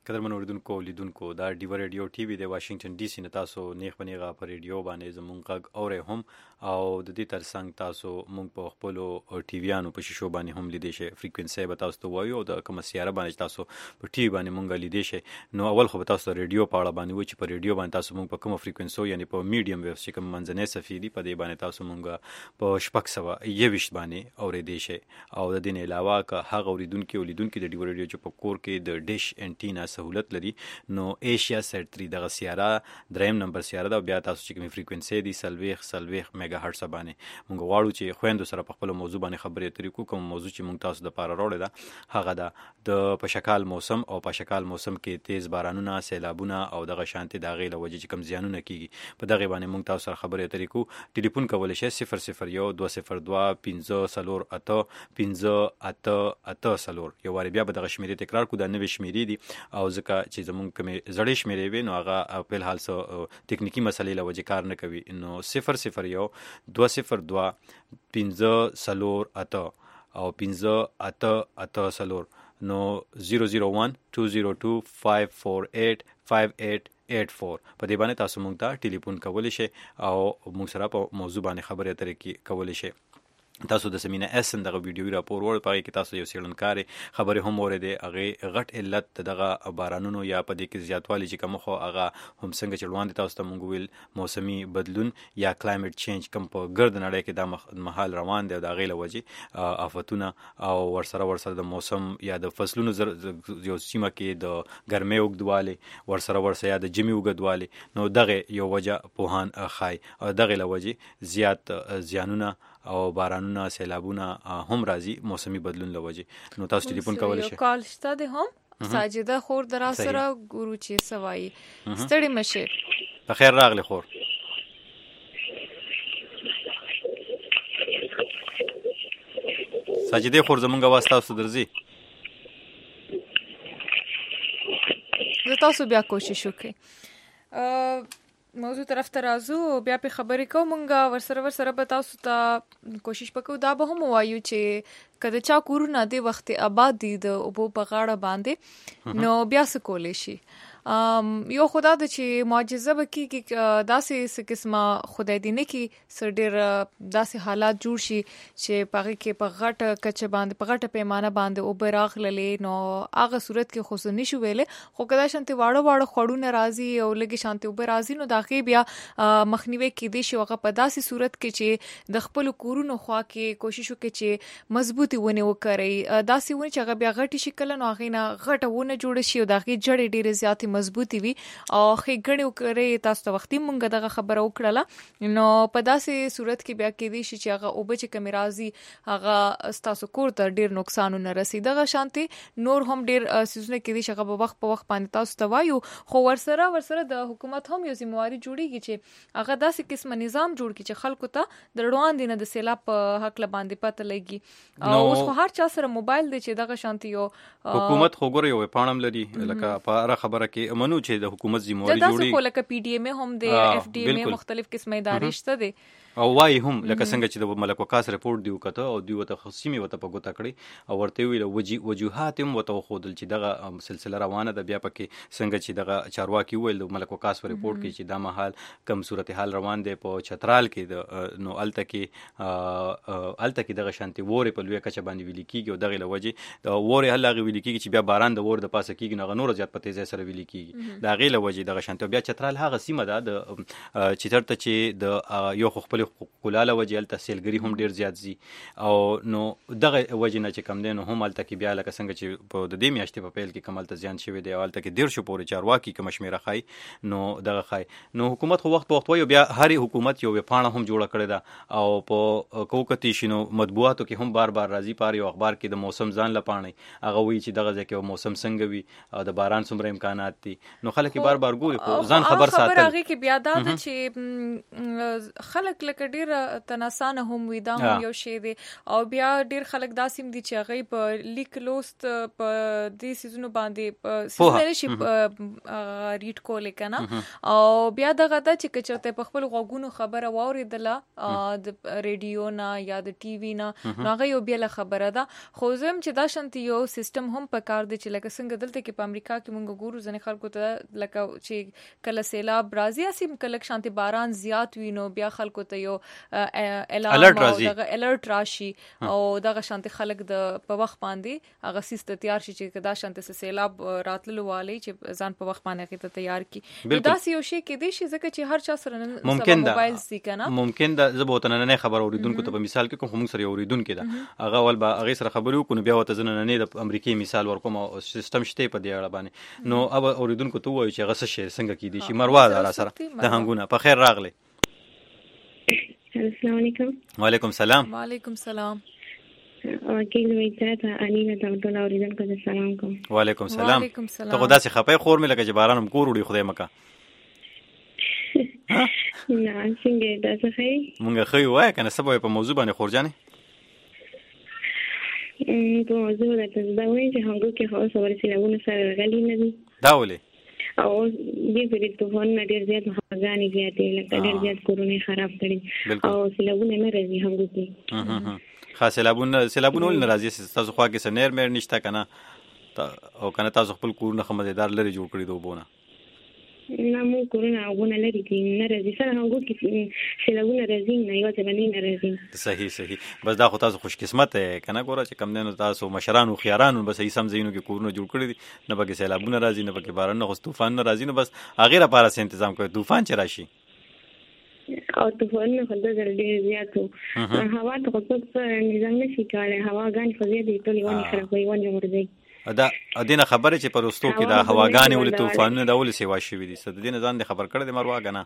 Speaker 2: قدرمن اوریدونکو لیدونکو دا ډیو ریډیو ټي وي د واشنگټن ډي سي نه تاسو نیغ بنیغه پر ریډیو باندې زمونږ غږ اورئ هم او د دې ترڅنګ تاسو مونږ په خپل ټي ویانو په شیشو باندې هم لیدئ شئ فریکوئنسي به تاسو ته وایو او د کوم سیاره باندې تاسو په ټي وي باندې مونږ لیدئ شئ نو اول خو به تاسو ریډیو په اړه باندې و چې په ریډیو باندې تاسو مونږ په کوم فریکوئنسي یعنی په میډیم ویو چې کوم منځنۍ صفې دي په دې باندې تاسو مونږ په 621 باندې اورېدئ شئ او د دې نه علاوه که هغه اوریدونکو د ډیو ریډیو چې په کور کې د ډیش انټینا سہولت لري نو ایشیا سیټ 3 دغه سیاره دریم نمبر سیاره دا بیا تاسو چې کوم فریکوئنسي دي سلويخ میگا هرتز باندې مونږ غواړو چې خويندو سره په خپل موضوع باندې خبرې اترې کوم موضوع چې مونږ تاسو د پاره راوړل دا هغه دا د پشکال موسم او پشکال موسم کې تیز بارانونه سیلابونه او دغه شانتي دغه لوجه چې کوم زیانونه کیږي په دغه باندې مونږ تاسو سره خبرې اترې کو ټلیفون کولای شئ 001 202 508 یو واری بیا به دغه شمیرې تکرار کو د نوې شمیرې دي او ځکه چې زمونږ کومې زړې شمیرې وي نو هغه په حال سو ټکنیکی مسلې لوجه کار نه کوي نو 001 202 508 او 508 نو 001 202 548 5884 په دې باندې تاسو مونږ ته ټلیفون کولی شئ او مونږ سره په موضوع باندې خبرې اترې کولی شئ تاسو د سمینه اس دغه ویډیو راپور ور پاره کې تاسو یو سیړنکاري خبره هم اوریدې هغه غټ علت دغه بارانونو یا په دې کې زیاتوالی چې کوم خو هغه هم څنګه چلوان دي تاسو ته مونږ ویل موسمي بدلون یا کلایمټ چینج کوم په ګرد نړۍ کې د محل روان دی د غیله وجې آفتونه او ورسره د موسم یا د فصلونو یو سیمه کې د ګرمۍ وګدواله ورسره یا د جمی وګدواله نو دغه یو وجه پوهان خای او دغه لوجې زیات زیانونه او بارانونه سیلابونه هم راځي موسمي بدلون لوجه نو تاسو ټلیفون کولای شئ
Speaker 1: کال شته ده هم ساجده خور درا سره ګورو چې سوای ستړي مشه
Speaker 2: په خیر راغلی خور ساجده خور زمونږ واسطه تاسو درځي
Speaker 1: زه تاسو بیا کوشش وکړئ موضوع طرف ته راځو بیا په خبرې کوم مونږه ورسره به تاسو ته کوشش وکړو دا به هم وایو چې کله چا کورونه دی وخت آباد دي د اوبو په غاړه باندې نو بیا څه کولای شي یو خدا د چې معجزه وکړي داسې قسمه خدای دې نه کی سر ډیر داسې حالات جوړ شي چې پاره کې په غټه کچ باندې په غټه پیمانه باندې او براغ للې نو هغه صورت کې خو نه شو ویلې خو کدا شانتي واړه خړونه راځي او لګي شانتي او راځي نو داخې بیا مخنیوي کې دي شي هغه په داسې صورت کې چې د خپل کورونو خوا کې کوشش وکړي چې مضبوطی ونه وکړي داسې ونه چې هغه بیا غټي شکل نو هغه نه غټه ونه جوړ شي او داخې جړې ډېر زیات مضبوطی وي او خېګړې وکړي تاسو ته وختي مونږ دغه خبره وکړه نو په داسې صورت کې بیا کې دي چې هغه او بچ کمی راځي هغه تاسو کور ته ډیر نقصان نه رسي دغه شانتي نور هم ډیر سيزونه کې دي چې هغه په وخت باندې تاسو ته وایو خو ورسره د حکومت هم یو ذمہواری جوړیږي چې هغه داسې قسم نظام جوړ کړي چې خلکو ته د روان دي نه د سیلاب په حق باندې پته لګي او اوس خو هر چا سره موبایل دی چې دغه شانتي یو
Speaker 2: حکومت خو ګوري یو پانم لري لکه په خبره کې منو چې د حکومت ذمہواری جوړي
Speaker 1: دا څه لکه پی ډی ایم هم دی اف ډی ایم مختلف قسمه ادارې شته دي
Speaker 2: او وای هم لکه څنګه چې د ملک وقاص رپورت دی وکړه او دی وته خصيمي وته په ګوته کړی او ورته ویل وجوهات هم وته خودل چې دغه سلسله روانه ده بیا پکې څنګه چې دغه چارواکي ویل ملک وقاص په رپورت کې چې دا مهال کم صورتحال روان دی په چترال کې نو الته کې دغه شانتي وره په لوی کچه باندې ویل کیږي او دغه لوجه د وره هلغه ویل کیږي چې بیا باران د ور د پاسه کیږي نو نور زیات په تیزه سره ویل کیږي دا غي لوجه دغه شانتي بیا چترال هغه سیمه ده د چې ترته چې د یو خپل کولاله وجهل تحصیلګری هم ډیر زیات زی او نو دغه وجنه چې کم دین هم الته کې بیا لکه څنګه چې په د دې میاشتې په پیل کې کمال ته زیان شوی دی الته کې ډیر شو پورې چارواکي کوم شمیره خای نو دغه خای نو حکومت خو وخت وایو بیا هر حکومت یو پاڼه هم جوړه کړی دا او په کوکتی شنو مطبوعاتو کې هم بار راځي پاره یو اخبار کې د موسم ځان لپاره هغه وی چې دغه ځکه موسم څنګه وي او د باران څومره امکانات دي نو خلک بار ګوري ځان خبر ساتل
Speaker 1: هغه کې بیا دا چې خلک لکه ډیر تناسانه هم وي دا هم یو شی دی او بیا ډیر خلک داسې دي چې هغه په لیک لوست په دې سيزونو باندې سیمه شي ریډ کول کنه او بیا دغه د چې کچته په خپل غوګونو خبره واوریدله د ریډیو نه یا د ټي وي نه هغه یو بل خبره ده خو زم چې دا شانتي یو سیستم هم په کار دی چې لکه څنګه دلته کې په امریکا کې مونږ ګورو ځنې خلکو ته لکه چې کله سیلاب راځي اسیم کله شانتي باران زیات وینو بیا خلکو ته یو اعلان او دغه الرټ راشي او دغه شانتي خلک د په وخت باندې هغه سیستم تیار شي چې دا شانتي سیلاب راتللو والی چې ځان په وخت باندې کې تیار کی دا یو شی کې دی چې ځکه چې هر چا سره
Speaker 2: ممکن
Speaker 1: موبایل سي کنه
Speaker 2: ممکن دا زبوتنه نه خبر اوریدونکو ته په مثال کې کوم سره اوریدونکو ده هغه ول به هغه سره خبرو کو بیا وته زنه نه د امریکای مثال ورکوم او سیستم شته په دې اړه باندې نو اب اوریدونکو ته وایي چې هغه څه شی څنګه کې دي شي مروا ده سره د هنګونه په خیر راغله
Speaker 11: السلام علیکم
Speaker 2: وعلیکم السلام
Speaker 1: وعلیکم السلام
Speaker 11: اوکې دوی ته انینا ته ټول اوریدونکو ته سلام کوم
Speaker 2: وعلیکم السلام ته خدا سي خپای خور مې لکه چې بارانم کور وړي خدای مکا
Speaker 11: نه څنګه دا څه خي
Speaker 2: مونږ خي وای کنه سبا په موضوع باندې خورجانه
Speaker 11: په موضوع راته دا وایي چې هغه کې خاص ورسې لهونه سره غلي نه دي
Speaker 2: دا ولې
Speaker 11: او دې په دې طوفان نه ډېر زیات هغانې زیاتې لکه ډېر زیات کورونه خراب کړي او سیلابونه نه راځي هغه کې
Speaker 2: خاص سیلابونه ول ناراضي تاسو خو کې سنیر مېر نشته کنه او کنه تاسو خپل کورونه خمدار لري جوړ کړی دوبونه
Speaker 11: نه مو کورونه غونه لري کې نه راځي سره هغه کې سیلابونه راځي نه یو ځل نه راځي
Speaker 2: صحیح بس دا خو تاسو خوش قسمت کنه ګوره چې کم نه تاسو مشران او خيارانو بس هي سم زینو کې کورونه جوړ کړی دي نه پکې سیلابونه راځي نه پکې باران نه طوفان نه راځي نو بس هغه لپاره سه تنظیم کوي طوفان چې راشي
Speaker 11: او طوفان نه خلک ډېر زیاتو هوا ته څه نظام نشي کولای هواګان خو زیات دي ټول ونی خرابوي ونی ورځي
Speaker 2: دا ادینه خبره چې پرستو کې دا هواګانې ولې طوفانونه دا ولې سیوا شوي دي ست دینه ځان دې خبر کړی د مروا غنه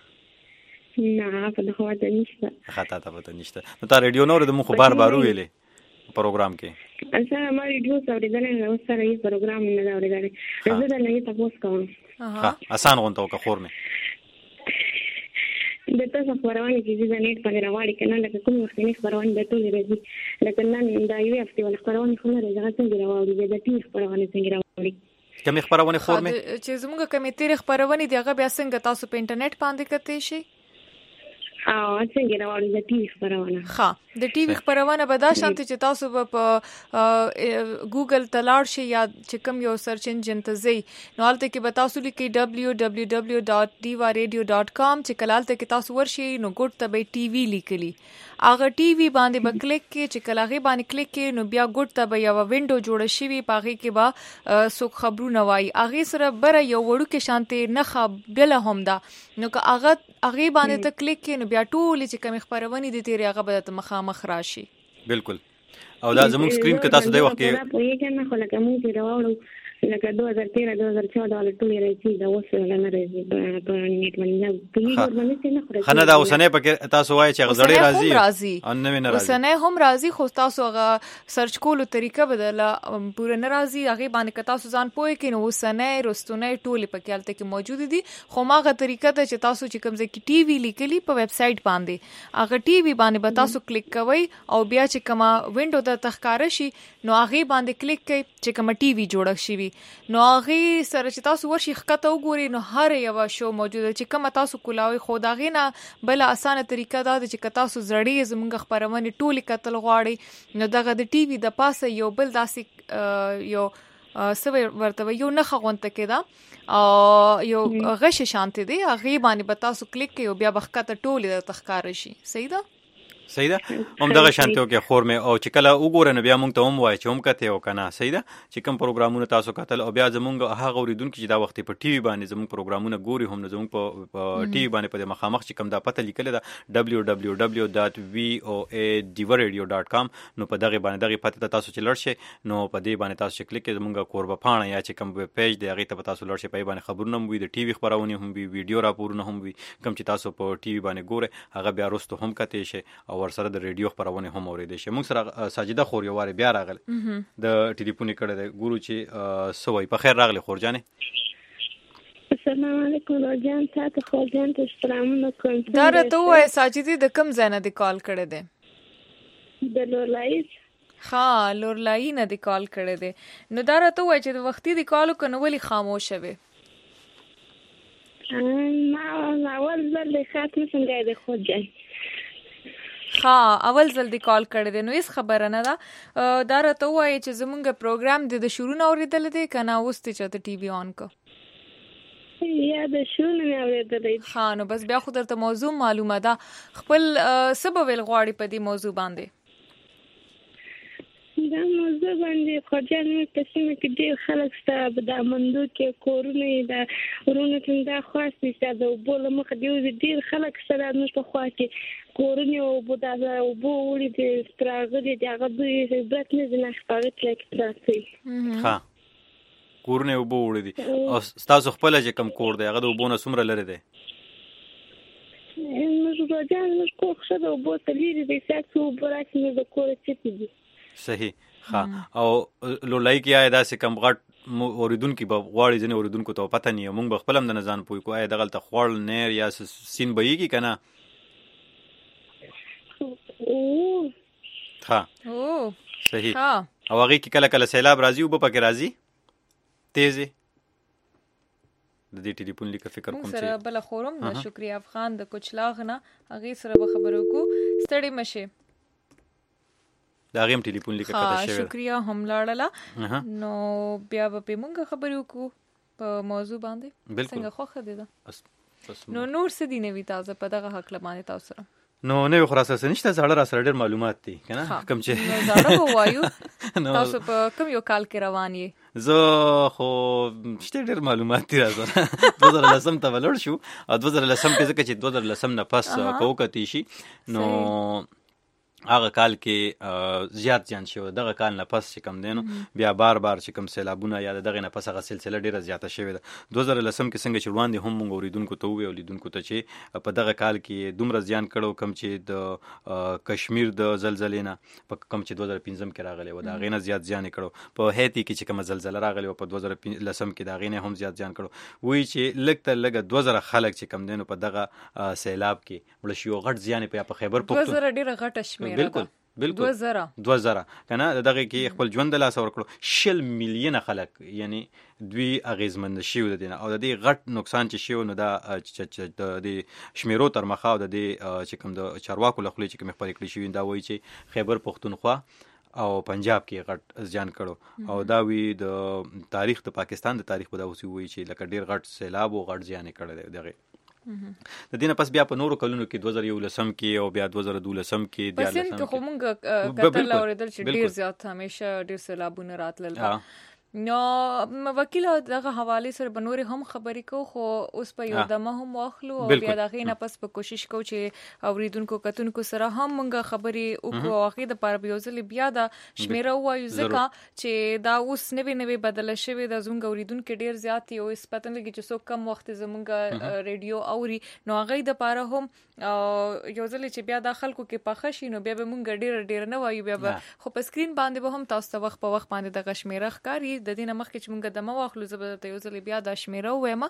Speaker 11: نه په دغه وخت نشته
Speaker 2: خاطه ته پته نشته نو تا ریډیو نور د مخ بار بارو ویلې پروګرام کې
Speaker 11: اصل ما ریډیو څورې دنه نو سره یې پروګرام نه دا ورګره زه دا نه تاسو کوم
Speaker 2: ها آسان غونته او خور مې
Speaker 11: د تاسو خبرونه کې چې نت په راوړی کنه لکه کوم وخت نه خبرونه د ټول راځي لکه نن دا یو هفته ولا خبرونه خو نه راځي څنګه راوړي د ټول خبرونه څنګه راوړي
Speaker 2: کوم خبرونه خور مې
Speaker 1: چې زموږ کمیټې خبرونه دی هغه بیا څنګه تاسو په انټرنیټ باندې کته شي
Speaker 11: او څنګه راوړي د ټي وي خبرونه
Speaker 1: ها د ټي وي خبرونه به دا شانتي چې تاسو په ګوګل تلاړ شي یا چې کوم یو سرچ انجن ته ځي نو حالت کې به تاسو لیکي www.divaradio.com چې کلاله کې تاسو ورشي نو ګوټ ته به ټي وي لیکلي اغه ټي وي باندې به کلیک کې چې کلاغه باندې کلیک کې نو بیا ګوټ ته به یو وینډو جوړ شي وي پاغه کې به سو خبرونه وای اغه سره بره یو وړو کې شانتي نه خبل هم دا نو که اغه باندې ته کلیک کې نو بیا ټول چې کوم خبرونه دي تیرې هغه به مخامخ راشي
Speaker 2: بالکل او دا زموږ سکرین کې تاسو د وخت کې
Speaker 11: په یوه نه خو لکه موږ راوړو لکه 2013 2014 ټول راځي دا اوس نه راځي په نیټ باندې په یوه باندې نه خوري
Speaker 2: خنه دا اوسنه په تاسو وایي چې غزړې راځي
Speaker 1: ان نه راځي اوسنه هم راځي خو تاسو هغه سرچ کولو طریقه بدله پوره ناراضي هغه باندې تاسو ځان پوي کې نو اوسنه رستونه ټول په کېالته کې موجود دي خو ماغه طریقه ته چې تاسو چې کوم ځکه ټي وي لیکلي په ویب سټ باندې هغه ټي وي باندې به تاسو کلیک کوئ او بیا چې کومه وینډو ته تخکاره شي نو هغه باندې کلیک کوئ چې کومه ټي وي جوړه شي نو هغه سره چې تاسو ورشي خکته وګوري نو هر یو شو موجوده چې کوم تاسو کولاوي خو دا غینه بل اسانه طریقه دا چې تاسو زړی زمونږ خبرونه ټولی کتل غواړي نو دغه د ټي وي د پاسه یو بل داسې یو سوي ورته یو نه خغونته کېدا او یو غش شانته دی هغه باندې به تاسو کلیک کوي او بیا بخکته ټولی د تخکار شي صحیح ده
Speaker 2: صحیح ده هم دغه شانته کې خور مې او چې کله وګورئ نو بیا مونږ ته هم وایي چې هم کته او کنه صحیح ده چې کوم پروګرامونه تاسو کتل او بیا زمونږ هغه اوریدونکو چې دا وخت په ټي وي باندې زمونږ پروګرامونه ګوري هم زمونږ په ټي وي باندې په مخامخ چې کوم دا پته لیکل ده www.divaradio.com نو په دغه باندې دغه پته تاسو چې لړ شي نو په دې باندې تاسو کلیک کې زمونږ قربه پاڼه یا چې کوم پیج دی هغه ته تاسو لړ شي په باندې خبرونه هم وي د ټي وي خبرونه هم وي ویډیو راپورونه هم وي کوم چې تاسو په ټي وي باندې ګورئ هغه بیا وروسته هم کته شي او ورسره د ریډیو خبرونه هم اوریدل شي موږ سره ساجده خور یو واره بیا راغله د ټلیفون کړه د ګورو چې سوي په خیر راغله خورجانه
Speaker 11: السلام علیکم روجان تاسو خو ځان ته سلامونه کوم.
Speaker 1: دا راته وای ساجدي د کم ځای نه دی کال کړی دی؟ د
Speaker 11: لورلای.
Speaker 1: ها لورلای نه دی کال کړی دی. نو دا راته وای چې د وختي دی کالو کنه ولی خاموش وي؟
Speaker 11: ما اول ځل خاطر څنګه دی خو ځای.
Speaker 1: ها اول ځل دی کال کړی دی نو هیڅ خبره نه ده. دا راته وای چې زمونږ پروګرام د شروع نه اوریدل دی کنه اوس ته چې ټي وي آن کو؟
Speaker 11: یا د شروع نه اوریدل دی.
Speaker 1: ها نو بس بیا خو درته موضوع معلومه ده. خپل سبب ویل غواړي په دې موضوع باندې؟
Speaker 11: دا موضوع باندې خورجان مې پسې کې ډېر خلک سره د مندو کې کورونه د ورونو څنګه خاصې چې د بول مخ دی ډېر خلک سره نو په خوا کې کورونه او بودا او بو ولې د ستراغلي دغه دوی برت نه نه خپارت لکه تاسو.
Speaker 2: ها کورونه او بو وړي دي او تاسو خپل چې کم کور دی هغه د وبونه سمره لري دی؟
Speaker 11: موږ راځو موږ کوخ شته او بو تللی دي تاسو برات نه د کور چې دي.
Speaker 2: صحیح. ها او لولای کې آیا داسې کم غټ اوریدونکو به غواړي ځنې اوریدونکو ته پته نه موږ به خپل هم د نزان پوي کو آیا دغه ته خوړ نیر یا سین بهيږي کنه؟ ها صحیح. او هغه کې کله کله سیلاب راځي او په پکې راځي تیزه د دې ټلیفون لیک فکر کوم
Speaker 1: سره بل خورم د شکریا افغان د کوچلاغ نه هغه سره به خبرو کو ستړي مشه
Speaker 2: دا غیم ټلیفون لیک کته شوی.
Speaker 1: شکریا هم لاړه نو بیا به موږ خبرو کو په موضوع باندې څنګه خوخه دي دا نو نور څه دي نوې تازه په دغه حق لمانه تاسو سره
Speaker 2: نو نه خلاص نشته زړه را سره ډېر معلومات دي کنه کوم چې
Speaker 1: زړه وایو تاسو په کوم یو کال کې روان یې؟
Speaker 2: زه خو شته ډېر معلومات دي راځه 2010 ته ولر شو او 2010 کې ځکه چې 2010 نه پس کوکتی شي نو هغه کال کې زیات ځان شو دغه کال نه پس چې کم دینو بیا بار چې کم سیلابونه یا دغه نه پس هغه سلسله ډیره زیاته شوې ده. 2010 کې څنګه چې وړاندې هم موږ اوریدونکو ته وی اوریدونکو ته چې په دغه کال کې دومره زیان کړو کم چې د کشمیر د زلزلې نه په کم چې 2015 کې راغلی و دا غینه زیات زیان کړو. په هیتی کې چې کوم زلزلہ راغلی و په 2010 کې دا غینه هم زیات زیان کړو. وی چې لکه 2000 خلک چې کم دینو په دغه سیلاب کې ول شي غټ زیان په خیبر پختون
Speaker 1: 2000 ډیره غټه شمیر
Speaker 2: بالکل 2000 کنه دغه کې خپل ژوند لاس ور کړو 100 میلیونه خلک یعنی دوی اغیزمند شي ود دینه او د دې غټ نقصان چې شي نو دا د شمیرو تر مخاو د چې کوم د چارواکو لخوا چې کوم خبرې کړې شي دا وایي چې خیبر پختونخوا او پنجاب کې غټ ځان کړو او دا وی د تاریخ د پاکستان د تاریخ په دا وسی وایي چې لکه ډیر غټ سیلاب او غټ ځان کړل دغه د دینه پس بیا په نورو کلونو کې 2011 کې او بیا 2012 کې د
Speaker 1: پسند کې خو مونږ کتل اوریدل چې ډیر زیات همیشه ډیر سیلابونه راتلل. نو وکیل دغه حواله سره بنوري هم خبرې کو خو اوس په یو دمه هم واخلو او بیا دغه نه پس په کوشش کو چې اوریدونکو کتونکو سره هم مونږ خبرې وکړو اخی د پر بیوزل بیا د شمیره وایو ځکه چې دا اوس نوې بدل شوی د زموږ اوریدونکو ډیر زیات یو سپتن لګي چې څوک کم وخت زموږ ریډیو اوري نو هغه د پاره هم یو ځل چې بیا د خلکو کې پخښ شي نو بیا به مونږ ډیر نه وایو بیا خو په سکرین باندې به هم تاسو ته وخت په وخت باندې د شمیره ښکاری د دینه مخکې چې مونږ د مواخلو زبرته یو ځل بیا د شمیره وایم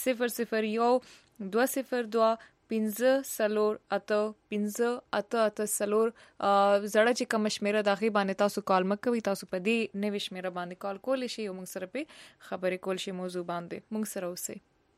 Speaker 1: 001 202 15 سلور اته 15 اته سلور زړه چې کوم شمیره د غي باندې تاسو کال مکوي تاسو په دې نوې شمیره باندې کال کول شي او موږ سره په خبرې کول شي موضوع باندې موږ سره اوسئ.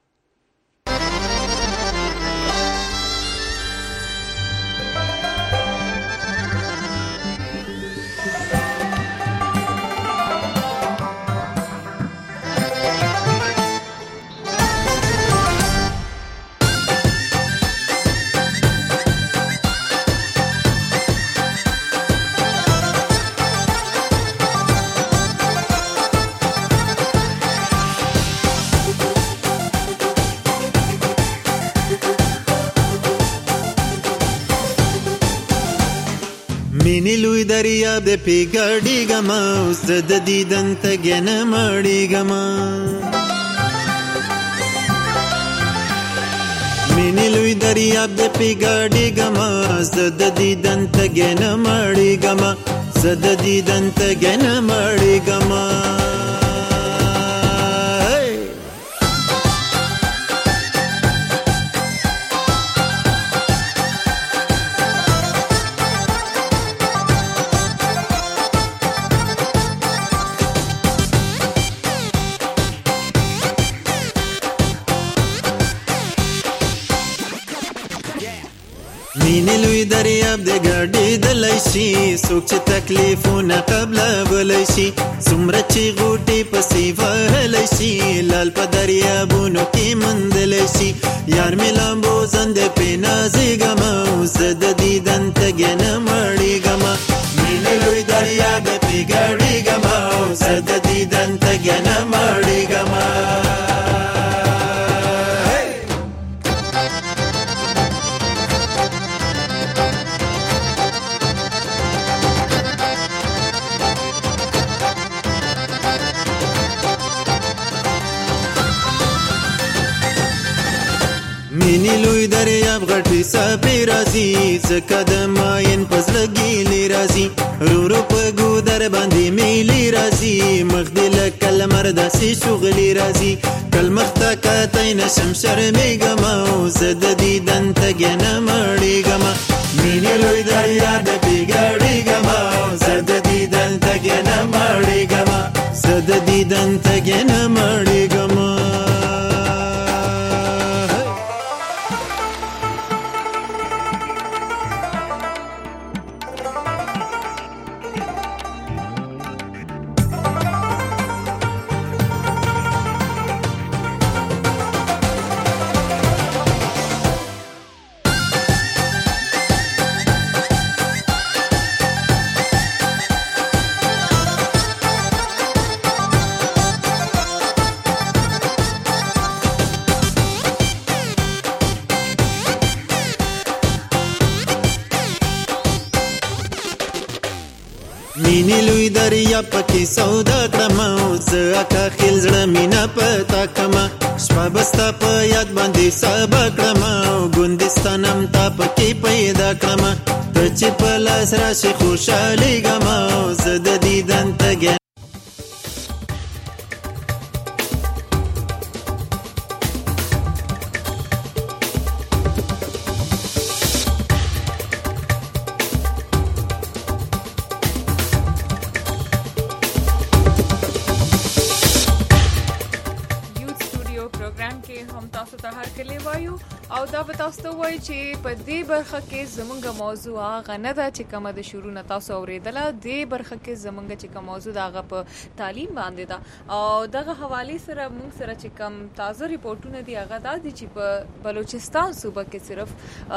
Speaker 20: مینی لوی دریاب د پیګړی ګما اوس د دیدن ته ګن مړی ګما مینی لوی دریاب د پیګړی ګما زد دیدن ته ګن مړی ګما زد دیدن ته ګن مړی ګما دریاب د ګاډي دلی شي څوک چې تکلیفونه قبله ولی شي څومره چې غوټې پسې وهلی شي لال په دریابونو کې موندلی شي یار مې لامبو زنده پې نازېږمه زه د دیدن تږې نه مړېږمه مینې لوی دریاب د پې ګاډېږمه زه د دیدن تږې نه مړېږمه مینی لوی دریاب غټی سپی رازی زکه د ماین پزله ګیلی رازی رورو په ګودر باندې میلی رازی مخ دې لکه لمر داسې شغلی رازی کل مخته کتی نشم شرمیږمه زه د دیدن تږې نه مړېږمه مینی لوی دریاب د پې ګاډېږمه زه د دیدن تږې نه مړېږمه زه د دیدن تږې نه مړېږمه مینی لوی دریا پکې سودا کړمه زه اکا خیل زړه مینا پتا کړمه شپه بستا په یاد باندې سبا کړمه ګوندستانم تا پکې پیدا کړمه ته چې په لاس راشي خوشحالېږمه زه د دیدن تږې
Speaker 1: او دا به تاسو ته وایي چې په دې برخه کې زمونږ موضوع هغه نه ده چې کومه د شروع نه تاسو اورېدله دې برخه کې زمونږ چې کوم موضوع ده هغه په تعلیم باندې ده او دغه حوالې سره موږ سره چې کوم تازه ریپورټونه دي هغه دا دي چې په بلوچستان صوبه کې صرف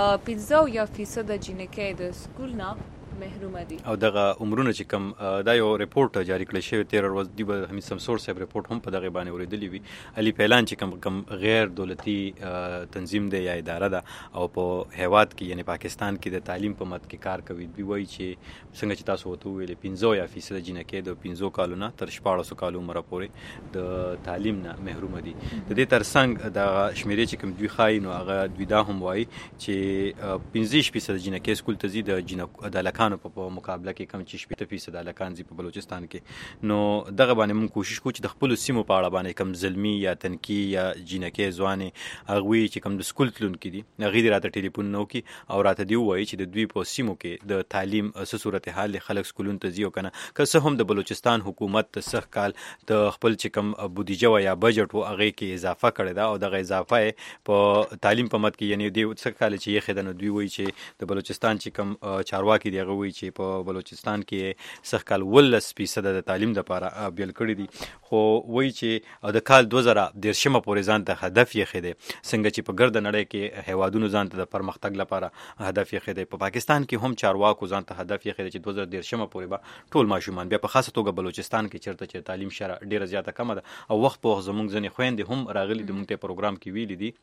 Speaker 1: 15% جنکۍ د سکول نه محروم دي
Speaker 2: او دغه عمرونه چې کم دا یو ریپورت جاری کړی شوی 13 ورځ دی به حمید سمسور صاحب ریپورت هم په دغه باندې اوریدلی وی علي پهلان چې کم غیر دولتي تنظیم دی یا اداره ده او په هیواد کې یعنی پاکستان کې د تعلیم په مد کې کار کوي دی وایي چې څنګه چې تاسو وته ویلې 15% جنکۍ د 15 کالو نه تر 14 کالو عمر پورې د تعلیم نه محروم دي د دې ترڅنګ د شمیرې چې کم دوی خای نو هغه دوی دا هم وایي چې 15% جنکۍ سکول ته زی د لکان په مقابله کې کم چې 70% الکان زی په بلوچستان کې نو دغه باندې موږ کوشش کوو چې د خپل سیمو په اړه باندې کم ظلمي یا تنکی یا جنکۍ ځوانې هغه چې کم د سکول تلونکي دي هغه راته ټلیفون نو کی او راته دی وایي چې د دوی په سیمو کې د تعلیم څه صورتحال خلک سکولون ته ځي او کنه که څه هم د بلوچستان حکومت سخت کال د خپل چې کم بودیجه یا بجټ و هغه کې اضافه کړی دا او دغه اضافه په تعلیم په مد کې یعنی دی څه کال چې یې خدانو دوی وایي چې د بلوچستان چې کم چارواکي دی وی چې په بلوچستان کې سخت کال 18% د تعلیم لپاره بیل کړی دي خو وی چې د کال 2013 پورې ځان ته هدف یې خېده څنګه چې په ګرد نړۍ کې هیوادونو ځان ته د پرمختګ لپاره هدف یې خېده په پاکستان کې هم چارواکو ځان ته هدف یې خېده چې 2013 پورې به ټول ماشومان بیا په خاصه توګه بلوچستان کې چیرته چې تعلیم شره ډیره زیاته کمه ده او وخت په زمونږ ځنې خويندې هم راغلي د مونږ ته پروګرام کې ویلي دي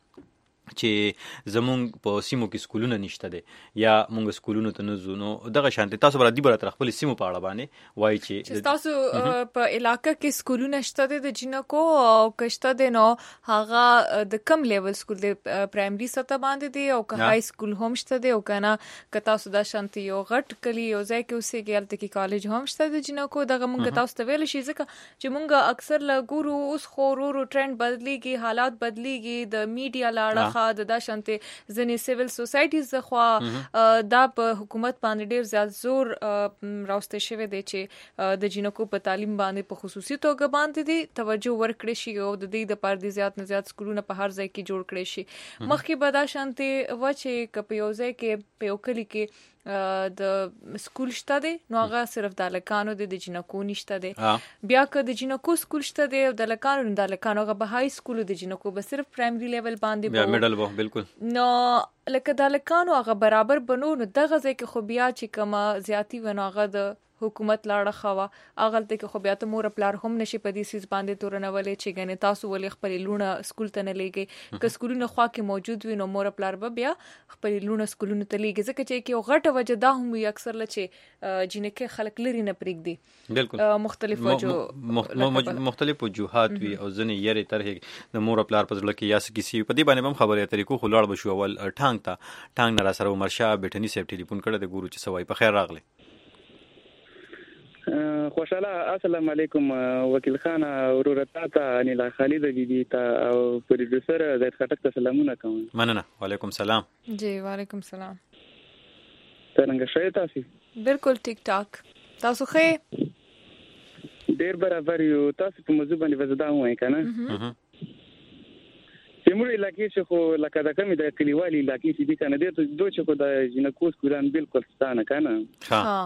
Speaker 2: چې زمونږ په سیمو کې سکولونه نشته دي یا مونږ سکولونو ته نه ځو نو دغه شانتي تاسو بر دي بر تر خپل سیمو په اړه باندې وایي چې
Speaker 1: تاسو په علاقې کې سکولونه شته دي د جنکو او کشته دي نو هغه د کم لیول سکول د پرایمري سطح باندې دي او که های سکول هم شته دي او کنه که تاسو د شانتي یو غټ کلی یو ځای کې اوسې ګالته کې کالج هم شته د جنکو دغه مونږ تاسو ته ویل شي ځکه چې مونږ اکثر لګورو اوس خورورو ټرند بدليږي حالات بدليږي د میډیا لاړه د شانتي ځنې سیویل سوسایټیز خو دا په حکومت باندې ډیر زیات زور راوسته شوی دی چې د جنکو په تعلیم باندې په خصوصي توګه باندې دي توجه ورکړي شي او د دې د پر دي زیات نه زیات سکولونه په هر ځای کې جوړ کړي شي مخکې به دا شانتي و چې کپ یو ځای کې په یو کلی کې د سکول شته دی نو هغه صرف د لکانو د جنکو نشته دی بیا که د جنکو سکول شته دی او د لکانو د لکانو هغه به های سکول د جنکو به صرف پرایمري لیول باندې
Speaker 2: بیا میډل وو بالکل
Speaker 1: نو لکه د لکانو هغه برابر بنو نو دغه ځای کې خو بیا چې کومه زیاتی ونه هغه د حکومت لاړه خوا اغلته کې خو بیا ته مور پلار هم نشي په دې سیس باندې تورنولې چې غنه تاسو ولې خپل لونه سکول ته نه لېږي که سکولونه خوا کې موجود وي نو مور پلار به بیا خپل لونه سکولونه ته لېږي ځکه چې یو غټه وجه دا هم وي اکثر لچې جنکه خلک لري نه پرېږدي
Speaker 2: بالکل مختلف وجوهات وي او ځنې یې طرح د مور پلار په ځل کې یا کسی په دې باندې هم خبرې طریقو خو لاړ بشو اول ټانګ نه را سره عمر شاه بیٹنی صاحب ټلیفون کړه د ګورو چې سوای په خیر راغله
Speaker 21: خوشاله السلام علیکم وکیل خان ورورتا ته انیلا خالد دیدی ته او پروډوسر زید خټک ته سلامونه کوم
Speaker 2: مننه وعلیکم سلام
Speaker 1: جی وعلیکم سلام
Speaker 21: څنګه شئ تاسو
Speaker 1: بالکل ټیک ټاک تاسو ښه
Speaker 21: ډیر برابر یو تاسو په موضوع باندې وزدا وای کنه زموږ علاقې چې خو لکه د کمی د کلیوالي علاقې چې دي کنه د دوه چې کو د جنکو سکولان بالکل ستانه کنه
Speaker 1: ها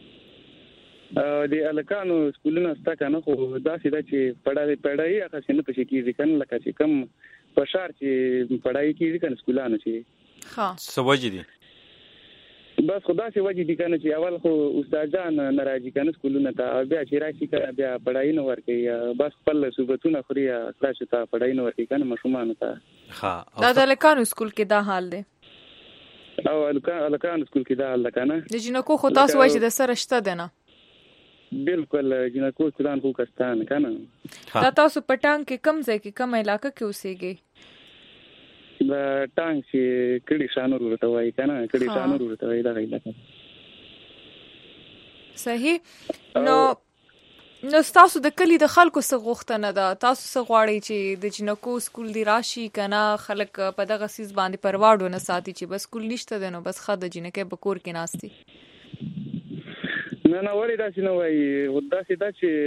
Speaker 21: د الکانو سکولونه ستا کنه خو دا سیده چې پړای هغه څنګه پښې کیږي کنه لکه چې کم په شهر چې پړای کیږي کنه سکولانو چې
Speaker 1: ها
Speaker 2: سوجي دي
Speaker 21: بس خدا سي وجه دي کنه چې اول خو استادان ناراضي کنه سکولونه ته بیا چې راشي کنه بیا پړای نه ورکي بس خپل صوبتونه خوري تاسو ته پړای نه ورکي کنه مشومان ته
Speaker 2: ها
Speaker 1: دا د الکانو سکول کې دا حال دی
Speaker 21: او الکانو سکول کې دا حال کنه
Speaker 1: د جنکو خو تاسو وایي چې د سره شته دی نه
Speaker 21: بالکل جنکو سودان خو کستان کنه
Speaker 1: دا تاسو پټانګ کې کم ځای کې کم علاقه کې اوسېږي
Speaker 21: دا ټانګ چې کړي شانور ورته وایي کنه کړي شانور ورته وایي دا علاقه
Speaker 1: صحیح نو تاسو د کلی د خلکو څخه غوښتنه ده تاسو څه غواړئ چې د جنکو سکول دی راشي کنه خلک په دغه سیس باندې پرواړو نه ساتي چې بس سکول نشته دی نو بس خا د جنکې بکور کې ناشتي
Speaker 21: نه وړي دا چې نو وایي دا چې دا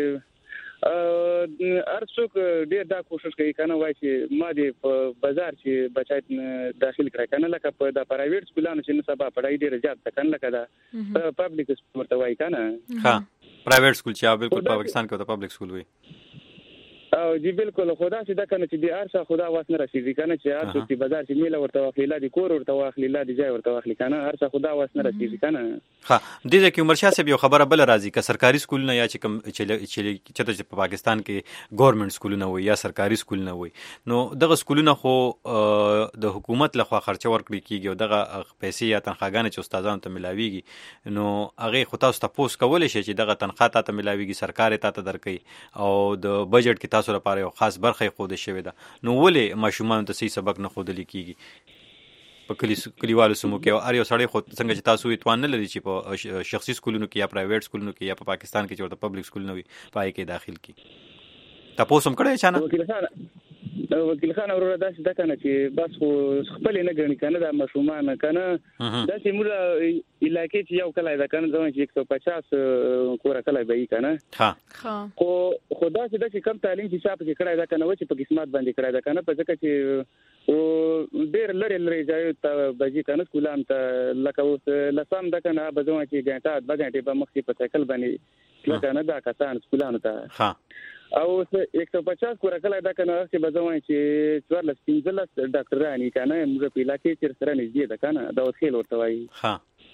Speaker 21: چې ارڅوک ډېر دا کوشش کوي کنه وایي چې ما دې په بازار چې بچای داخل کړای کنه لکه په د پرایویټ سکولانو چې نه سبا پړای ډېر زیات کنه لکه دا پبلک سکول ورته وایي کنه
Speaker 2: ها پرایویټ سکول چې بالکل پاکستان کې د پبلک سکول وي
Speaker 21: او جی بالکل خدا چې دا کنه چې دی ارشا خدا واسنه راشي کنه چې ارشا چې بازار چې میله ورته واخلي لا دي کور ورته واخلي لا دي ځای ورته واخلي کنه ارشا خدا واسنه راشي کنه
Speaker 2: ها د دې کې عمر شاه صاحب یو خبره بل راځي ک سرکاري سکول نه یا چې کوم چې په پاکستان کې ګورنمنت سکول نه وي یا سرکاري سکول نه وي نو دغه سکولونه خو د حکومت لخوا خرچه ورکړي کیږي او دغه پیسې یا تنخواګانې چې استادانو ته ملاويږي نو هغه خو تاسو ته پوس کولای شي چې دغه تنخواه ته ملاويږي سرکار ته درکې او د بجټ کې تاسو لپاره یو خاص برخه خود شوی ده نو ولې ماشومان ته صحیح سبق نه خودل کیږي په کلیوالو سمو کې او اړ یو سړی خو څنګه چې تاسو یې توان نه لري چې په شخصي سکولونو کې یا پرایویټ سکولونو کې یا په پاکستان کې چې ورته پبلک سکول نه وي پای کې داخل کی تاسو هم کړی چانه
Speaker 21: وکیل خان اوره دا چې دا کنه چې بس خو خپل نه غني کنه دا مشومان کنه دا چې موږ علاقې چې یو کله دا کنه ځون چې 150 کور کله به کنه
Speaker 2: ها
Speaker 21: خو خدا چې دا چې کم تعلیم چې صاحب کې کړای دا کنه و چې په قسمت باندې کړای دا کنه په ځکه چې او ډېر لري ځای ته بجې کنه سکولام ته لکه اوس لسم دا کنه به ځون چې ګنټه 2 غنټې په مخ کې په سایکل باندې لکه نه دا کسان سکولانو ته
Speaker 2: ها
Speaker 21: او 150 کور کله دا کنه چې بځوان چې 14 ډاکټرانی کنه موږ په علاقې کې سره نږدې ده کنه دا وسیل ورته وایي
Speaker 2: ها